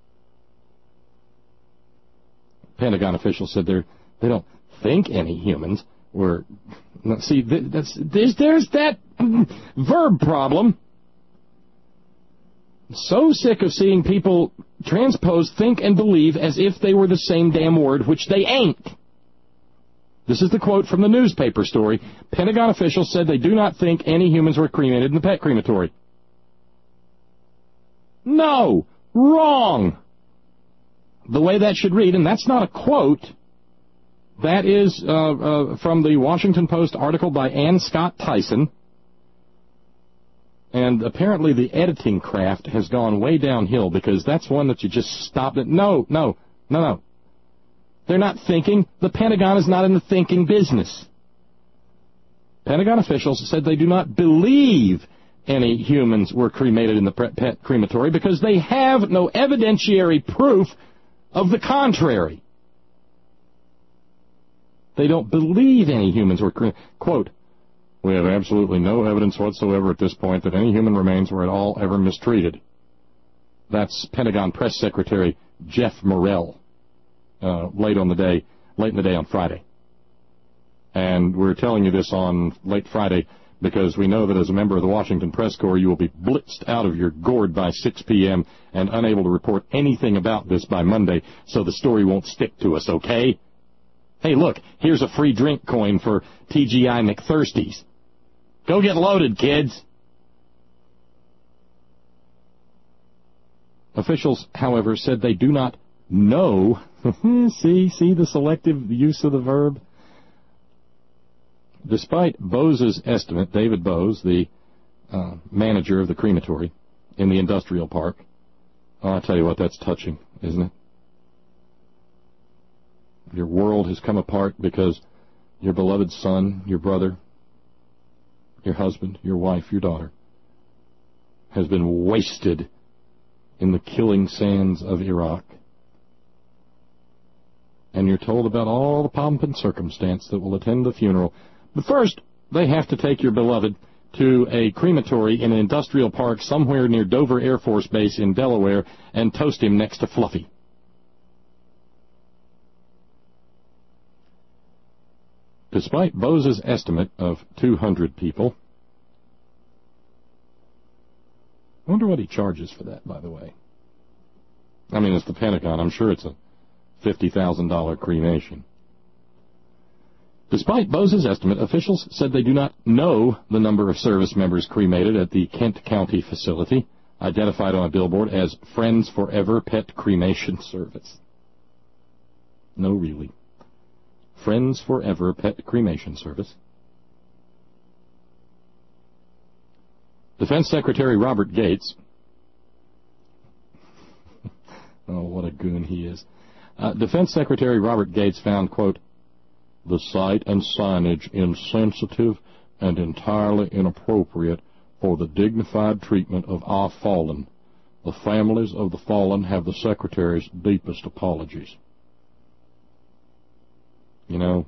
Pentagon officials said they don't think any humans were... See, there's that verb problem. So sick of seeing people transpose think and believe as if they were the same damn word, which they ain't. This is the quote from the newspaper story. Pentagon officials said they do not think any humans were cremated in the pet crematory. No! Wrong! The way that should read, and that's not a quote, that is from the Washington Post article by Ann Scott Tyson, and apparently the editing craft has gone way downhill because that's one that you just stop it. No. They're not thinking. The Pentagon is not in the thinking business. Pentagon officials said they do not believe any humans were cremated in the pet crematory because they have no evidentiary proof of the contrary. They don't believe any humans were cremated. Quote, "We have absolutely no evidence whatsoever at this point that any human remains were at all ever mistreated." That's Pentagon Press Secretary Jeff Morrell, late in the day on Friday. And we're telling you this on late Friday because we know that as a member of the Washington Press Corps, you will be blitzed out of your gourd by 6 p.m. and unable to report anything about this by Monday, so the story won't stick to us, okay? Hey, look, here's a free drink coin for TGI McThirsties. Go get loaded, kids. Officials, however, said they do not know. See the selective use of the verb? Despite Bose's estimate, David Bose, the manager of the crematory in the industrial park, I'll tell you what, that's touching, isn't it? Your world has come apart because your beloved son, your brother, your husband, your wife, your daughter has been wasted in the killing sands of Iraq. And you're told about all the pomp and circumstance that will attend the funeral. But first, they have to take your beloved to a crematory in an industrial park somewhere near Dover Air Force Base in Delaware and toast him next to Fluffy. Despite Bose's estimate of 200 people, I wonder what he charges for that, by the way. I mean, it's the Pentagon. I'm sure it's a $50,000 cremation. Despite Bose's estimate, officials said they do not know the number of service members cremated at the Kent County facility, identified on a billboard as Friends Forever Pet Cremation Service. No, really. Friends Forever Pet Cremation Service. Defense Secretary Robert Gates, oh, what a goon he is. Defense Secretary Robert Gates found, quote, "the site and signage insensitive and entirely inappropriate for the dignified treatment of our fallen. The families of the fallen have the Secretary's deepest apologies." You know,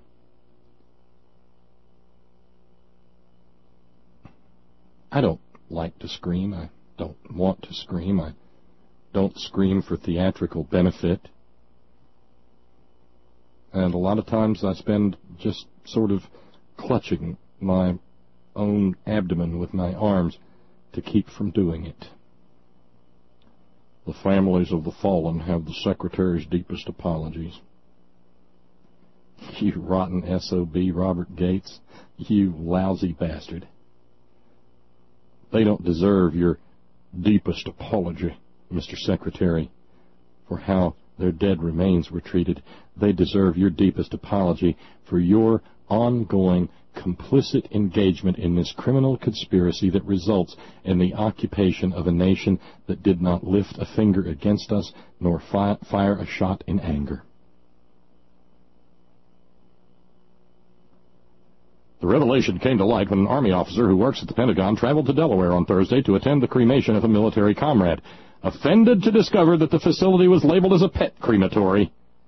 I don't like to scream. I don't want to scream. I don't scream for theatrical benefit. And a lot of times I spend just sort of clutching my own abdomen with my arms to keep from doing it. The families of the fallen have the Secretary's deepest apologies. You rotten SOB, Robert Gates. You lousy bastard. They don't deserve your deepest apology, Mr. Secretary, for how their dead remains were treated. They deserve your deepest apology for your ongoing complicit engagement in this criminal conspiracy that results in the occupation of a nation that did not lift a finger against us nor fire a shot in anger. The revelation came to light when an Army officer who works at the Pentagon traveled to Delaware on Thursday to attend the cremation of a military comrade, offended to discover that the facility was labeled as a pet crematory.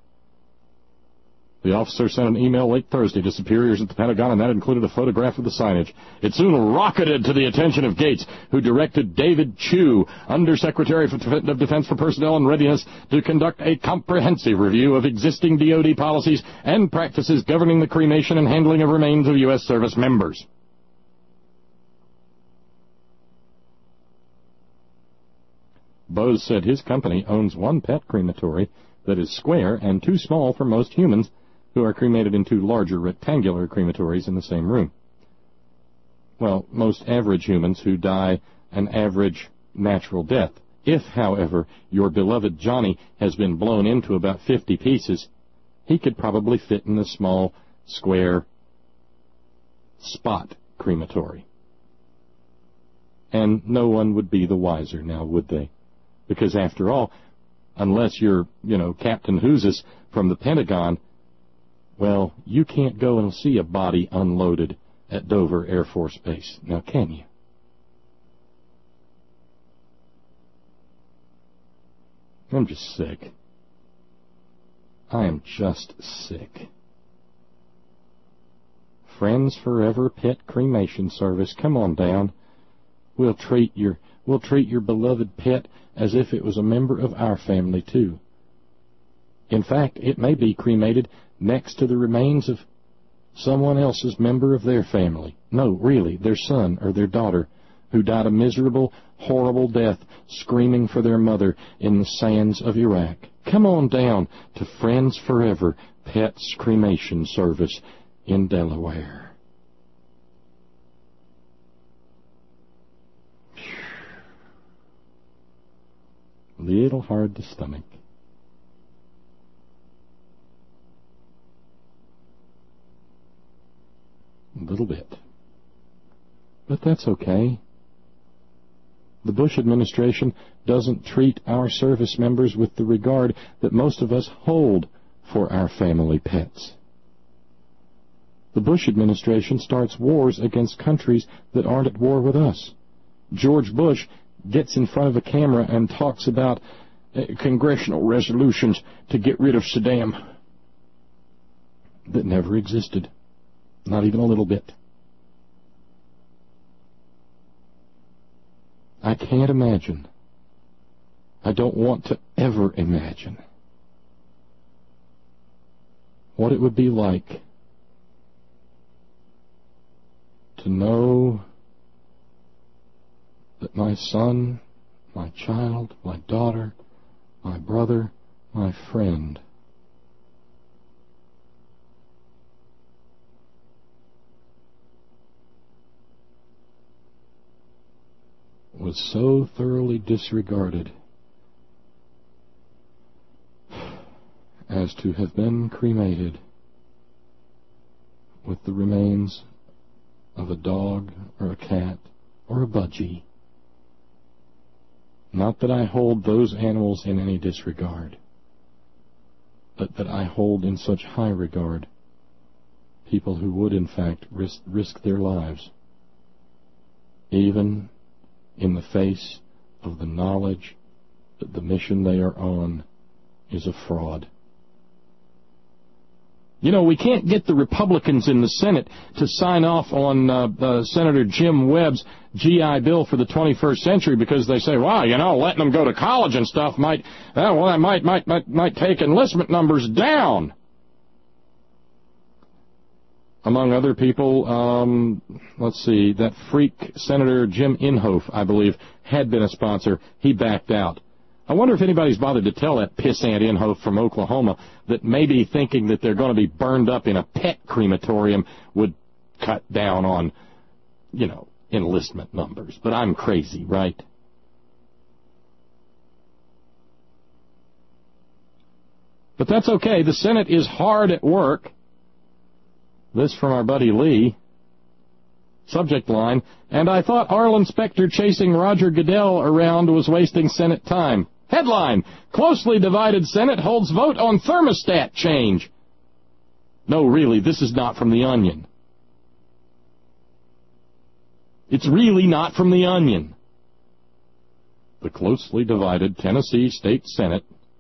The officer sent an email late Thursday to superiors at the Pentagon, and that included a photograph of the signage. It soon rocketed to the attention of Gates, who directed David Chu, Undersecretary of Defense for Personnel and Readiness, to conduct a comprehensive review of existing DoD policies and practices governing the cremation and handling of remains of U.S. service members. Bose said his company owns one pet crematory that is square and too small for most humans, who are cremated in two larger rectangular crematories in the same room. Well, most average humans who die an average natural death. If, however, your beloved Johnny has been blown into about 50 pieces, he could probably fit in the small, square, spot crematory. And no one would be the wiser now, would they? Because after all, unless you're, Captain Who's-Us from the Pentagon, well, you can't go and see a body unloaded at Dover Air Force Base. Now, can you? I'm just sick. I am just sick. Friends Forever Pet Cremation Service, come on down. We'll treat your beloved pet as if it was a member of our family, too. In fact, it may be cremated next to the remains of someone else's member of their family. No, really, their son or their daughter, who died a miserable, horrible death screaming for their mother in the sands of Iraq. Come on down to Friends Forever Pets Cremation Service in Delaware. Little hard to stomach. A little bit. But that's okay. The Bush administration doesn't treat our service members with the regard that most of us hold for our family pets. The Bush administration starts wars against countries that aren't at war with us. George Bush gets in front of a camera and talks about congressional resolutions to get rid of Saddam that never existed. Not even a little bit. I can't imagine. I don't want to ever imagine what it would be like to know that my son, my child, my daughter, my brother, my friend was so thoroughly disregarded as to have been cremated with the remains of a dog or a cat or a budgie. Not that I hold those animals in any disregard, but that I hold in such high regard people who would in fact risk their lives, even in the face of the knowledge that the mission they are on is a fraud. We can't get the Republicans in the Senate to sign off on Senator Jim Webb's GI Bill for the 21st century because they say, well, letting them go to college and stuff might take enlistment numbers down. among other people, let's see, that freak Senator Jim Inhofe, I believe, had been a sponsor. He backed out. I wonder if anybody's bothered to tell that pissant Inhofe from Oklahoma that maybe thinking that they're going to be burned up in a pet crematorium would cut down on, enlistment numbers. But I'm crazy, right? But that's okay. The Senate is hard at work. This from our buddy Lee. Subject line, and I thought Arlen Specter chasing Roger Goodell around was wasting Senate time. Headline, closely divided Senate holds vote on thermostat change. No, really, this is not from The Onion. It's really not from The Onion. The closely divided Tennessee State Senate.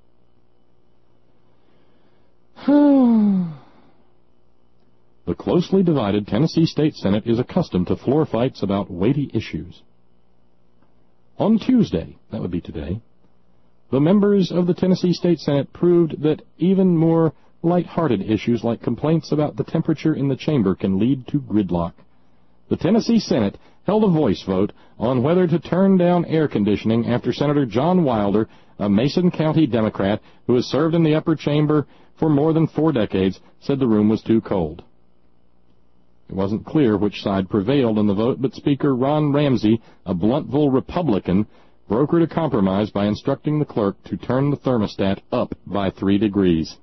The closely divided Tennessee State Senate is accustomed to floor fights about weighty issues. On Tuesday, that would be today, the members of the Tennessee State Senate proved that even more light-hearted issues like complaints about the temperature in the chamber can lead to gridlock. The Tennessee Senate held a voice vote on whether to turn down air conditioning after Senator John Wilder, a Mason County Democrat who has served in the upper chamber for more than 4 decades, said the room was too cold. It wasn't clear which side prevailed in the vote, but Speaker Ron Ramsey, a Blountville Republican, brokered a compromise by instructing the clerk to turn the thermostat up by 3 degrees.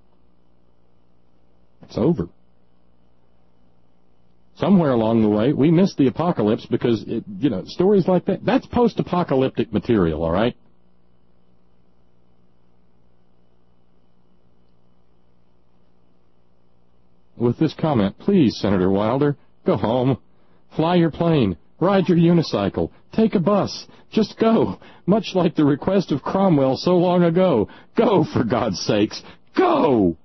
It's over. Somewhere along the way, we missed the apocalypse because, stories like that, that's post-apocalyptic material, all right? With this comment, please, Senator Wilder, go home. Fly your plane. Ride your unicycle. Take a bus. Just go. Much like the request of Cromwell so long ago. Go, for God's sakes. Go!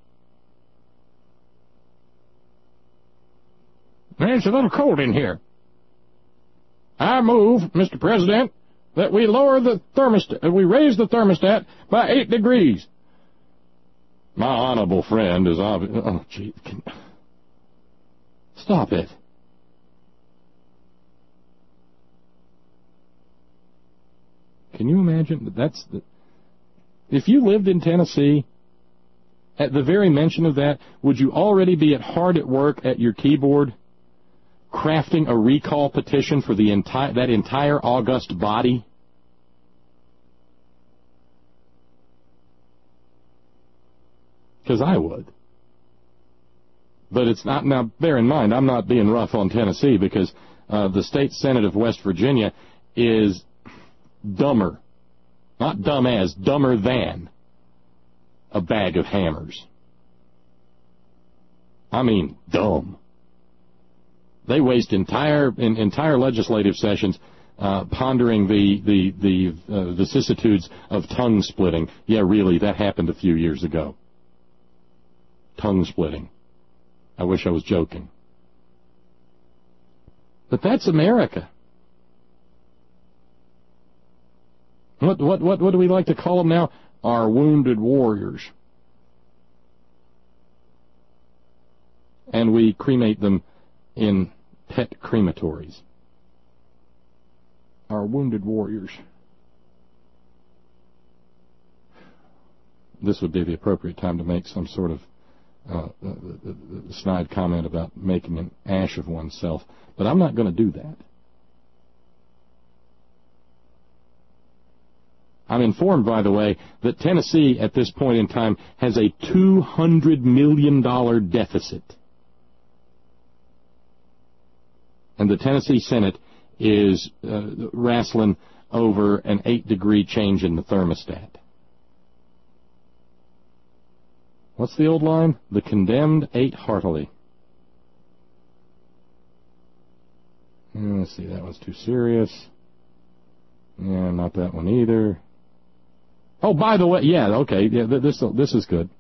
It's a little cold in here. I move, Mr. President, that we lower the thermostat, we raise the thermostat by 8 degrees. My honorable friend is obvious. Oh, gee. Stop it. Can you imagine? If you lived in Tennessee, at the very mention of that, would you already be hard at work at your keyboard, crafting a recall petition for that entire august body? Because I would. But it's not. Now, bear in mind, I'm not being rough on Tennessee because the state Senate of West Virginia is dumber. Not dumb as, dumber than a bag of hammers. I mean, dumb. They waste entire legislative sessions pondering the vicissitudes of tongue splitting. Yeah, really, that happened a few years ago. Tongue splitting. I wish I was joking. But that's America. What do we like to call them now? Our wounded warriors. And we cremate them in pet crematories. Our wounded warriors. This would be the appropriate time to make some sort of snide comment about making an ash of oneself, but I'm not going to do that. I'm informed, by the way, that Tennessee at this point in time has a $200 million deficit. And the Tennessee Senate is wrestling over an 8-degree change in the thermostat. What's the old line? The condemned ate heartily. Let's see, that one's too serious. Yeah, not that one either. Oh, by the way, yeah, okay, yeah, this is good.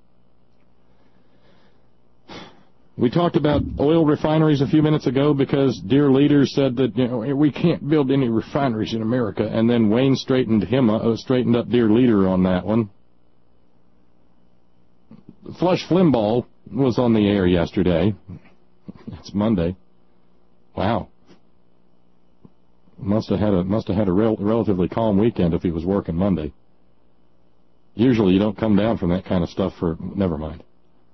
We talked about oil refineries a few minutes ago because Dear Leader said that we can't build any refineries in America, and then Wayne straightened up Dear Leader on that one. Flush Flimbaugh was on the air yesterday. It's Monday. Wow. Must have had a relatively calm weekend if he was working Monday. Usually you don't come down from that kind of stuff for... Never mind.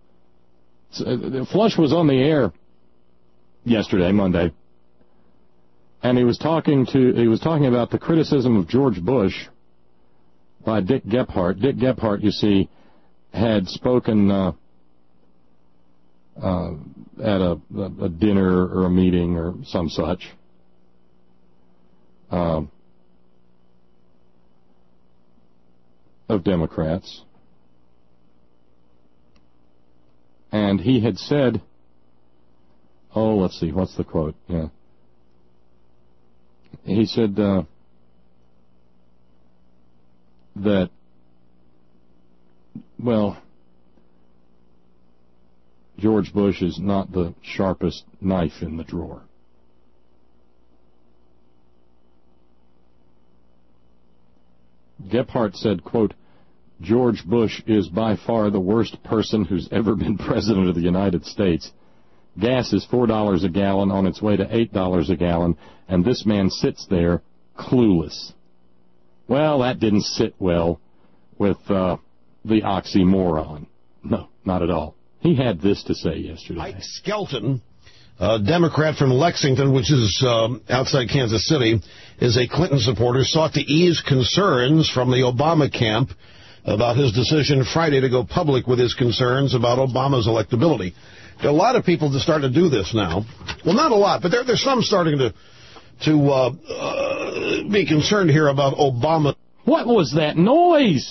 Flush was on the air yesterday, Monday, and he was talking about the criticism of George Bush by Dick Gephardt. Dick Gephardt, you see, had spoken at a dinner or a meeting or some such. Of Democrats. And he had said, let's see, what's the quote? Yeah. He said that, well, George Bush is not the sharpest knife in the drawer. Gephardt said, quote, George Bush is by far the worst person who's ever been president of the United States. Gas is $4 a gallon on its way to $8 a gallon, and this man sits there clueless. Well, that didn't sit well with the oxymoron. No, not at all. He had this to say yesterday. Ike Skelton, a Democrat from Lexington, which is outside Kansas City, is a Clinton supporter, sought to ease concerns from the Obama camp about his decision Friday to go public with his concerns about Obama's electability. A lot of people are starting to do this now. Well, not a lot, but there's some starting to be concerned here about Obama. What was that noise?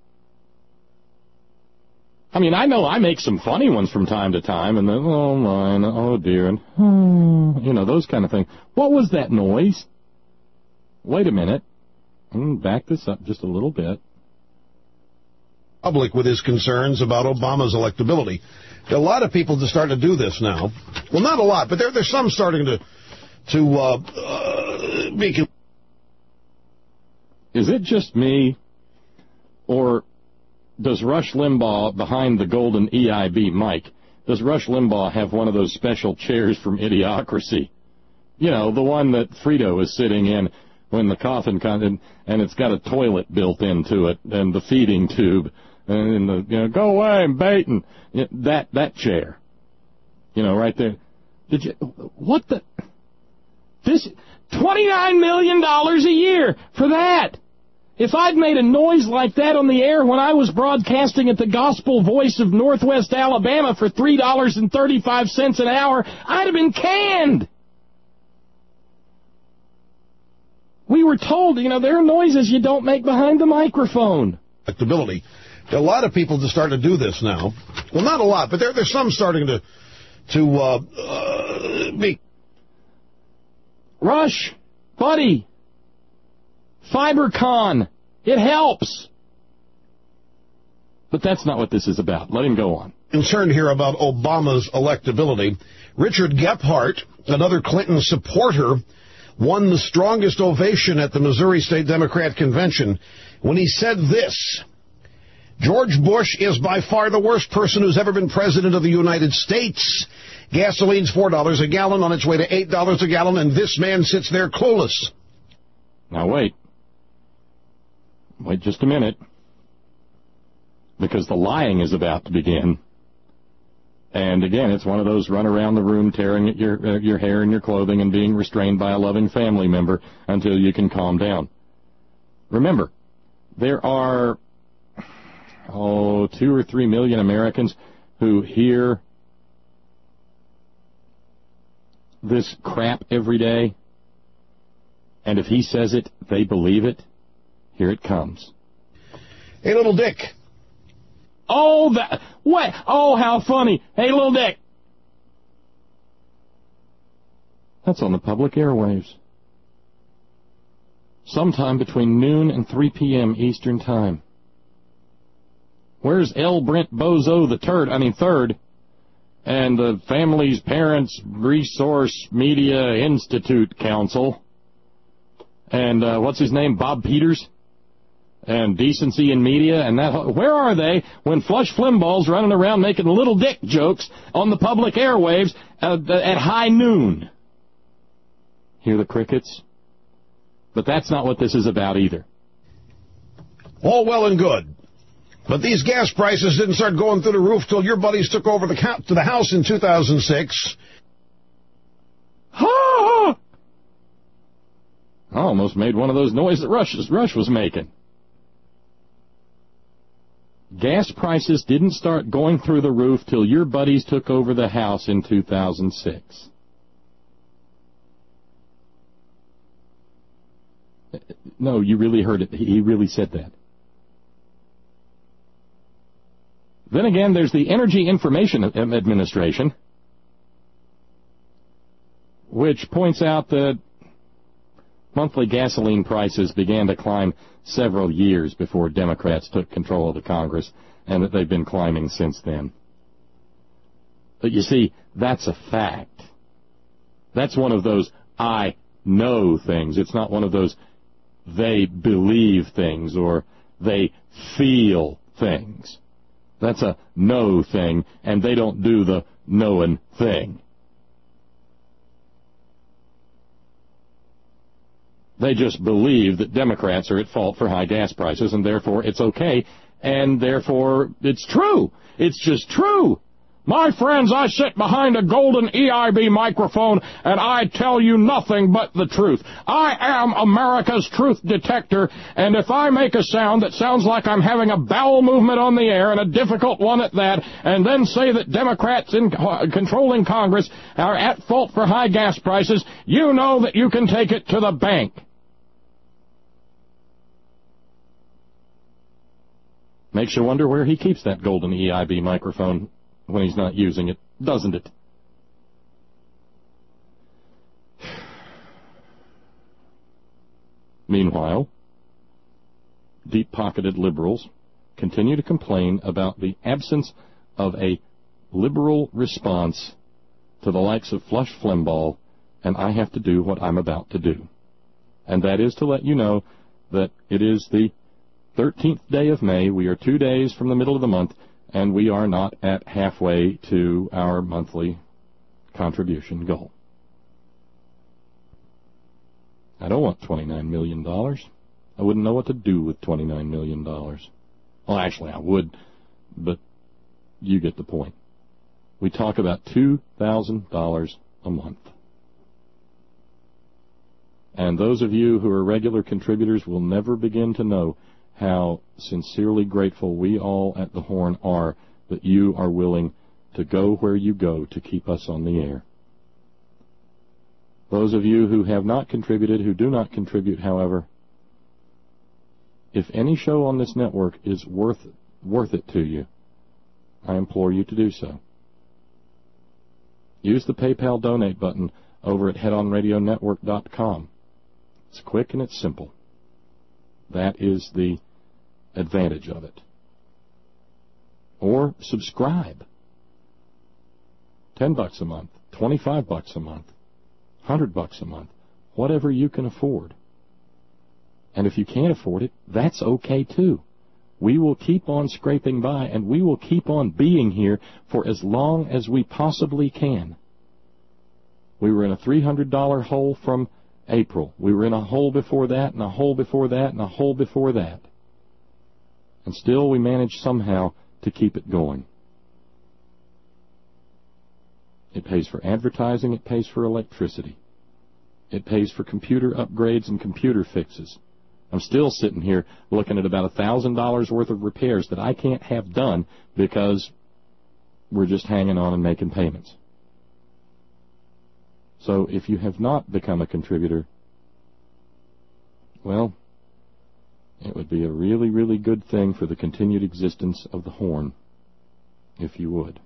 I mean, I know I make some funny ones from time to time, and then, oh, mine, oh, dear, and, you know, those kind of things. What was that noise? Wait a minute. I'm going to back this up just a little bit. Public with his concerns about Obama's electability. A lot of people are starting to do this now. Well, not a lot, but there's some starting to be... Is it just me, or does Rush Limbaugh, behind the golden EIB mic, does Rush Limbaugh have one of those special chairs from Idiocracy? You know, the one that Frito is sitting in when the coffin comes in, and it's got a toilet built into it, and the feeding tube, and the, you know, go away, I'm baiting. That chair. You know, right there. What the? This, $29 million a year for that. If I'd made a noise like that on the air when I was broadcasting at the Gospel Voice of Northwest Alabama for $3.35 an hour, I'd have been canned. We were told, you know, there are noises you don't make behind the microphone. Electability. A lot of people are starting to do this now. Well, not a lot, but there's some starting to be... Rush, buddy, FiberCon, it helps. But that's not what this is about. Let him go on. Concerned here about Obama's electability. Richard Gephardt, another Clinton supporter, won the strongest ovation at the Missouri State Democrat Convention when he said this: George Bush is by far the worst person who's ever been president of the United States. Gasoline's $4 a gallon on its way to $8 a gallon, and this man sits there clueless. Now wait. Wait just a minute. Because the lying is about to begin. And again, it's one of those run around the room tearing at your hair and your clothing and being restrained by a loving family member until you can calm down. Remember, there are 2 or 3 million Americans who hear this crap every day, and if he says it, they believe it. Here it comes. Hey, little Dick. Oh, that, what? Oh, how funny. Hey, little Dick. That's on the public airwaves. Sometime between noon and 3 p.m. Eastern Time. Where's L. Brent Bozo third, and the Family's Parents Resource Media Institute Council, and what's his name, Bob Peters? and decency in media and that. Where are they when Flush Flimball's running around making little dick jokes on the public airwaves at high noon? Hear the crickets? But that's not what this is about either. All well and good. But these gas prices didn't start going through the roof till your buddies took over to the House in 2006. I almost made one of those noises that Rush was making. Gas prices didn't start going through the roof till your buddies took over the House in 2006. No, you really heard it. He really said that. Then again, there's the Energy Information Administration, which points out that monthly gasoline prices began to climb several years before Democrats took control of the Congress, and that they've been climbing since then. But you see, that's a fact. That's one of those I know things. It's not one of those they believe things or they feel things. That's a know thing, and they don't do the knowing thing. They just believe that Democrats are at fault for high gas prices, and therefore it's okay, and therefore it's true. It's just true. My friends, I sit behind a golden EIB microphone, and I tell you nothing but the truth. I am America's truth detector, and if I make a sound that sounds like I'm having a bowel movement on the air, and a difficult one at that, and then say that Democrats in controlling Congress are at fault for high gas prices, you know that you can take it to the bank. Makes you wonder where he keeps that golden EIB microphone when he's not using it, doesn't it? Meanwhile, deep-pocketed liberals continue to complain about the absence of a liberal response to the likes of Flush Flimball, and I have to do what I'm about to do. And that is to let you know that it is the 13th day of May. We are 2 days from the middle of the month, and we are not at halfway to our monthly contribution goal. I don't want $29 million. I wouldn't know what to do with $29 million. Well, actually, I would, but you get the point. We talk about $2,000 a month. And those of you who are regular contributors will never begin to know how sincerely grateful we all at the Horn are that you are willing to go where you go to keep us on the air. Those of you who have not contributed, who do not contribute, however, if any show on this network is worth it to you, I implore you to do so. Use the PayPal donate button over at headonradionetwork.com. It's quick and it's simple. That is the advantage of it. Or subscribe. $10 a month, $25 a month, $100 a month, whatever you can afford. And if you can't afford it, that's okay too. We will keep on scraping by, and we will keep on being here for as long as we possibly can. We were in a $300 hole from April. We were in a hole before that, and a hole before that, and a hole before that. And still we managed somehow to keep it going. It pays for advertising, it pays for electricity. It pays for computer upgrades and computer fixes. I'm still sitting here looking at about $1,000 worth of repairs that I can't have done because we're just hanging on and making payments. So if you have not become a contributor, well, it would be a really, really good thing for the continued existence of the Horn, if you would.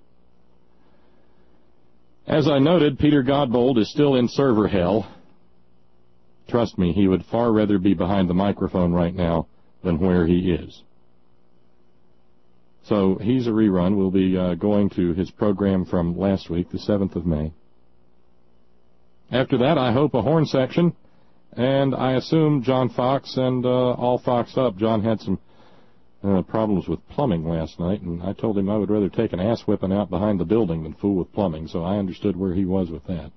As I noted, Peter Godbold is still in server hell. Trust me, he would far rather be behind the microphone right now than where he is. So he's a rerun. We'll be going to his program from last week, the 7th of May. After that, I hope a Horn section, And I assume John Fox and all Foxed Up. John had some problems with plumbing last night, and I told him I would rather take an ass whipping out behind the building than fool with plumbing, so I understood where he was with that.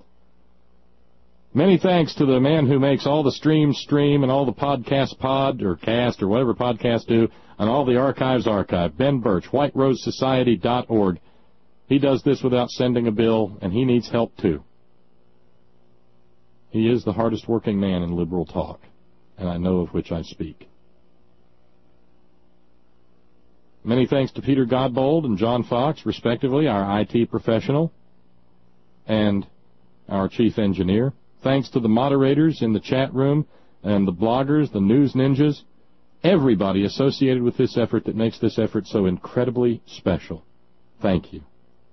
Many thanks to the man who makes all the streams stream and all the podcasts pod or cast or whatever podcasts do, and all the archives archive. Ben Birch, WhiteRoseSociety.org. He does this without sending a bill, and he needs help too. He is the hardest working man in liberal talk, and I know of which I speak. Many thanks to Peter Godbold and John Fox, respectively, our IT professional and our chief engineer. Thanks to the moderators in the chat room and the bloggers, the news ninjas, everybody associated with this effort that makes this effort so incredibly special. Thank you.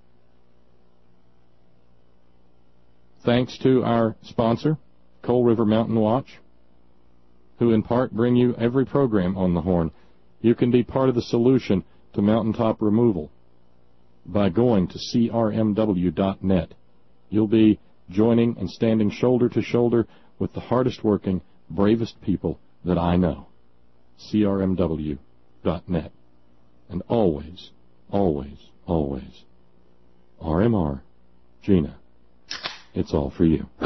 Thanks to our sponsor, Coal River Mountain Watch, who in part bring you every program on the Horn. You can be part of the solution to mountaintop removal by going to crmw.net. You'll be joining and standing shoulder to shoulder with the hardest working, bravest people that I know. crmw.net. And always, always, always, RMR, Gina, it's all for you.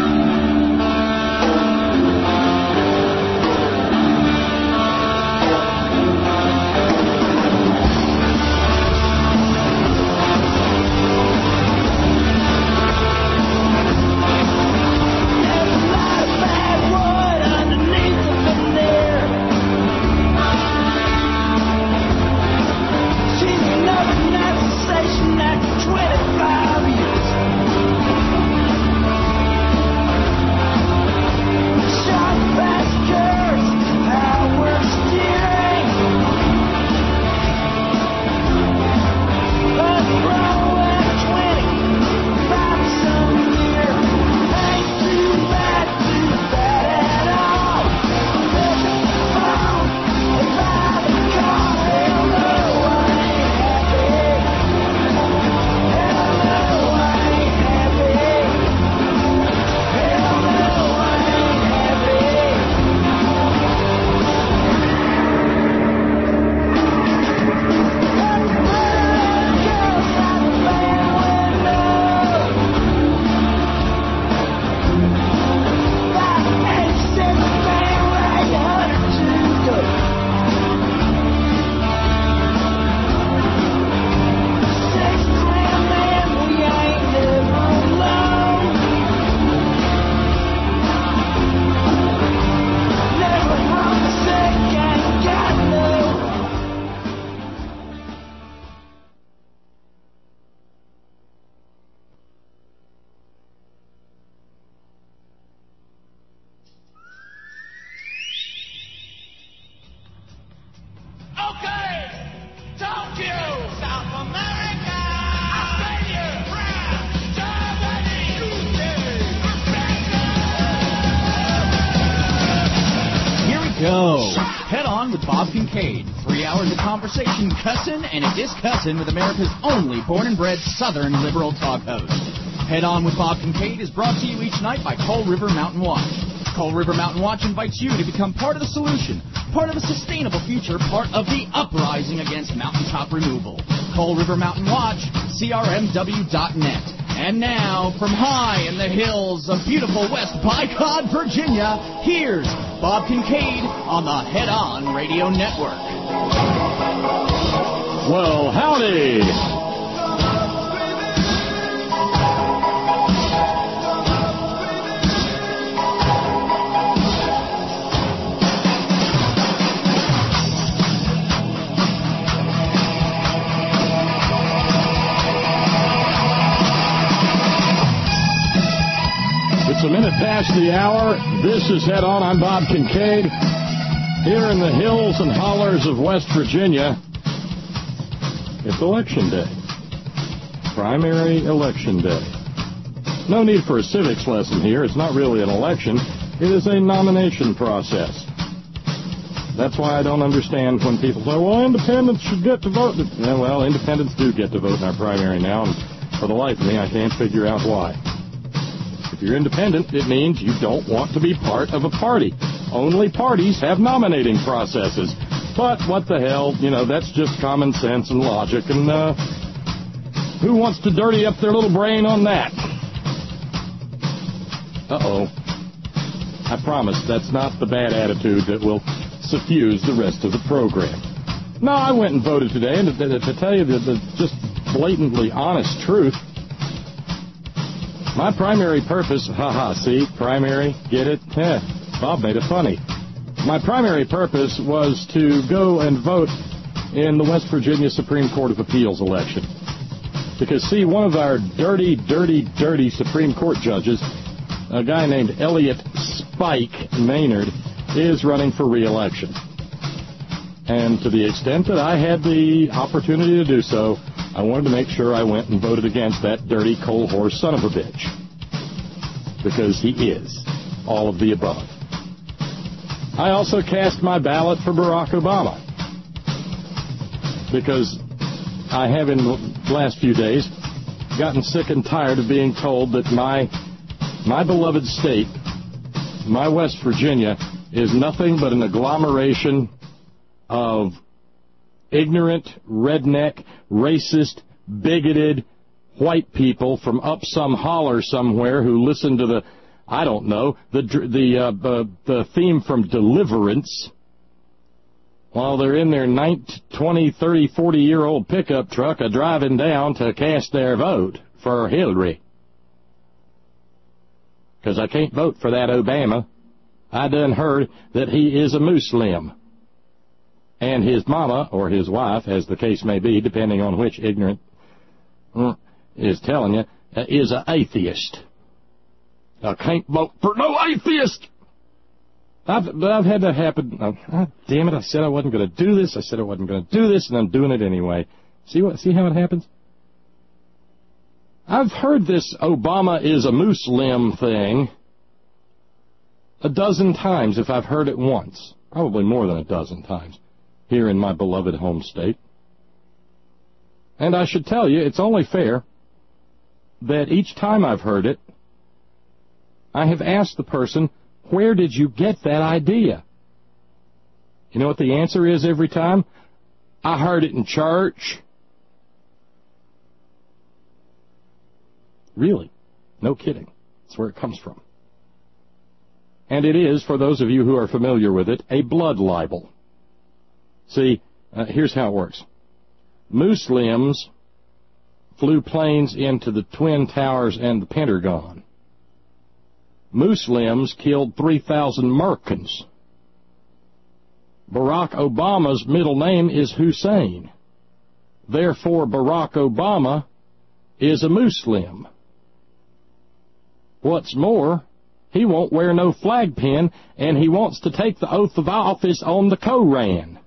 Kincaid. 3 hours of conversation, cussing, and a discussing with America's only born-and-bred Southern liberal talk host. Head On with Bob Kincaid is brought to you each night by Coal River Mountain Watch. Coal River Mountain Watch invites you to become part of the solution, part of a sustainable future, part of the uprising against mountaintop removal. Coal River Mountain Watch, crmw.net. And now, from high in the hills of beautiful West Bicod, Virginia, here's Bob Kincaid on the Head On Radio Network. Well, howdy. It's a minute past the hour. This is Head On. I'm Bob Kincaid. Here in the hills and hollers of West Virginia, it's Election Day. Primary Election Day. No need for a civics lesson here. It's not really an election. It is a nomination process. That's why I don't understand when people say, well, independents should get to vote. Yeah, well, independents do get to vote in our primary now, and for the life of me, I can't figure out why. If you're independent, it means you don't want to be part of a party. Only parties have nominating processes. But what the hell, that's just common sense and logic, and who wants to dirty up their little brain on that? Uh-oh. I promise that's not the bad attitude that will suffuse the rest of the program. No, I went and voted today, and to tell you the just blatantly honest truth, my primary purpose, see, primary, get it? Bob made it funny. My primary purpose was to go and vote in the West Virginia Supreme Court of Appeals election. Because, see, one of our dirty Supreme Court judges, a guy named Elliot Spike Maynard, is running for re-election. And to the extent that I had the opportunity to do so, I wanted to make sure I went and voted against that dirty coal horse son of a bitch. Because he is all of the above. I also cast my ballot for Barack Obama. Because I have in the last few days gotten sick and tired of being told that my beloved state, my West Virginia, is nothing but an agglomeration of ignorant, redneck, racist, bigoted white people from up some holler somewhere who listen to the, I don't know, the theme from Deliverance while they're in their 20, 30, 40-year-old pickup truck driving down to cast their vote for Hillary. Because I can't vote for that Obama. I done heard that he is a Muslim. And his mama, or his wife, as the case may be, depending on which ignorant is telling you, is an atheist. I can't vote for no atheist! I've had that happen. Damn it, I said I wasn't going to do this, and I'm doing it anyway. See how it happens? I've heard this Obama is a Muslim thing a dozen times, if I've heard it once. Probably more than a dozen times. Here in my beloved home state. And I should tell you, it's only fair that each time I've heard it, I have asked the person, where did you get that idea? You know what the answer is every time? I heard it in church. Really? No kidding. That's where it comes from. And it is, for those of you who are familiar with it, a blood libel. See, here's how it works. Muslims flew planes into the Twin Towers and the Pentagon. Muslims killed 3,000 Merkins. Barack Obama's middle name is Hussein. Therefore, Barack Obama is a Muslim. What's more, he won't wear no flag pin, and he wants to take the oath of office on the Koran.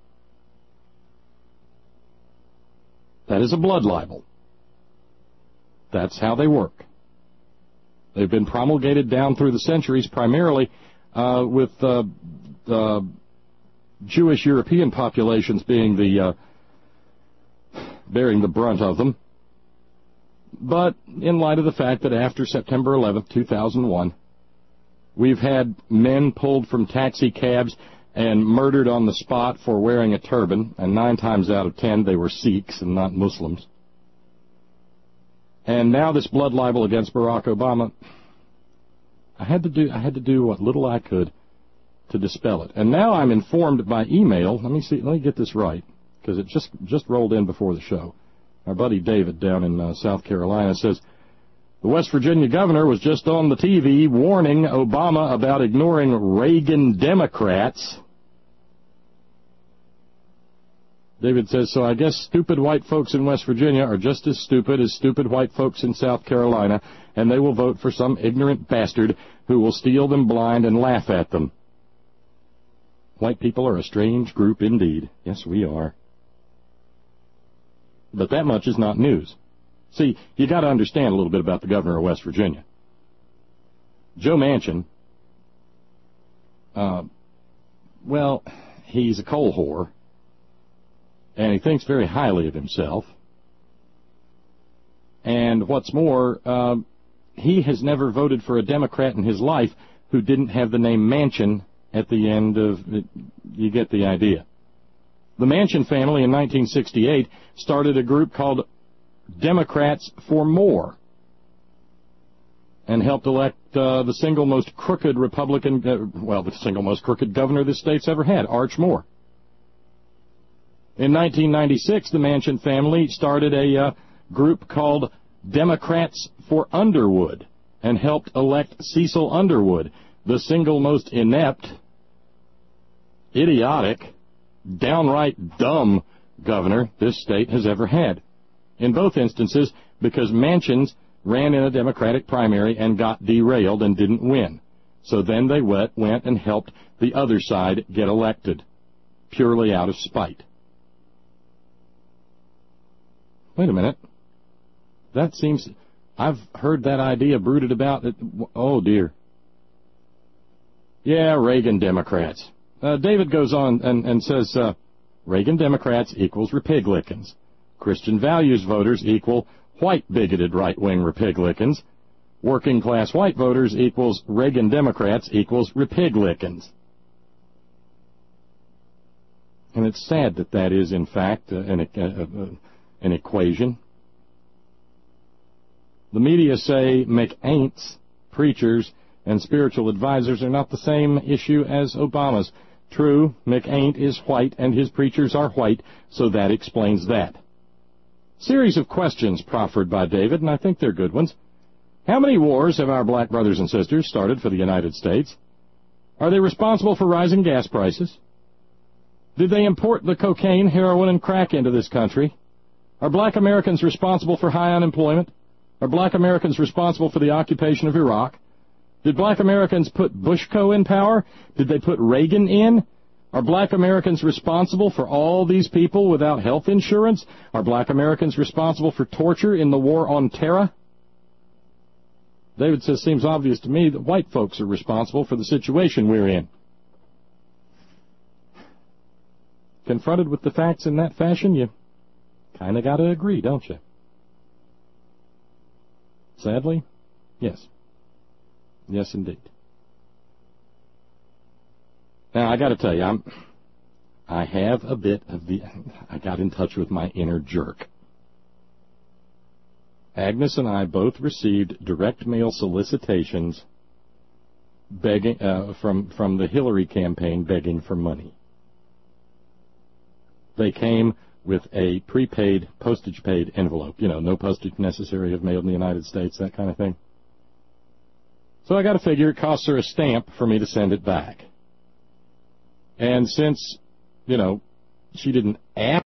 That is a blood libel. That's how they work. They've been promulgated down through the centuries, primarily with the Jewish European populations being bearing the brunt of them. But in light of the fact that after September 11th, 2001, we've had men pulled from taxi cabs and murdered on the spot for wearing a turban, and 9 times out of 10 they were Sikhs and not Muslims. And now this blood libel against Barack Obama, I had to do what little I could to dispel it. And now I'm informed by email. Let me get this right, because it just rolled in before the show. Our buddy David down in South Carolina says, the West Virginia governor was just on the TV warning Obama about ignoring Reagan Democrats. David says, so I guess stupid white folks in West Virginia are just as stupid white folks in South Carolina, and they will vote for some ignorant bastard who will steal them blind and laugh at them. White people are a strange group indeed. Yes, we are. But that much is not news. See, you got to understand a little bit about the governor of West Virginia. Joe Manchin, well, he's a coal whore, and he thinks very highly of himself. And what's more, he has never voted for a Democrat in his life who didn't have the name Manchin at the end of it. You get the idea. The Manchin family in 1968 started a group called Democrats for More and helped elect the single most crooked Republican, the single most crooked governor this state's ever had, Arch Moore. In 1996, the Manchin family started a group called Democrats for Underwood and helped elect Cecil Underwood, the single most inept, idiotic, downright dumb governor this state has ever had. In both instances, because Manchins ran in a Democratic primary and got derailed and didn't win. So then they went and helped the other side get elected, purely out of spite. Wait a minute. That seems... I've heard that idea brooded about... Oh, dear. Yeah, Reagan Democrats. David goes on and says, Reagan Democrats equals Republicans. Christian values voters equal white bigoted right-wing Republicans. Working-class white voters equals Reagan Democrats equals Republicans. And it's sad that that is, in fact, an equation. The media say McAints, preachers, and spiritual advisors are not the same issue as Obama's. True, McAint is white and his preachers are white, so that explains that. Series of questions proffered by David, and I think they're good ones. How many wars have our black brothers and sisters started for the United States? Are they responsible for rising gas prices? Did they import the cocaine, heroin, and crack into this country? Are black Americans responsible for high unemployment? Are black Americans responsible for the occupation of Iraq? Did black Americans put Bushco in power? Did they put Reagan in? Are black Americans responsible for all these people without health insurance? Are black Americans responsible for torture in the war on terror? David says, seems obvious to me that white folks are responsible for the situation we're in. Confronted with the facts in that fashion, you kind of got to agree, don't you? Sadly, yes. Yes, indeed. Now, I got to tell you, I have a bit of I got in touch with my inner jerk. Agnes and I both received direct mail solicitations begging from the Hillary campaign begging for money. They came with a prepaid, postage-paid envelope. You know, no postage necessary if mailed in the United States, that kind of thing. So I got to figure it costs her a stamp for me to send it back. And since, she didn't ask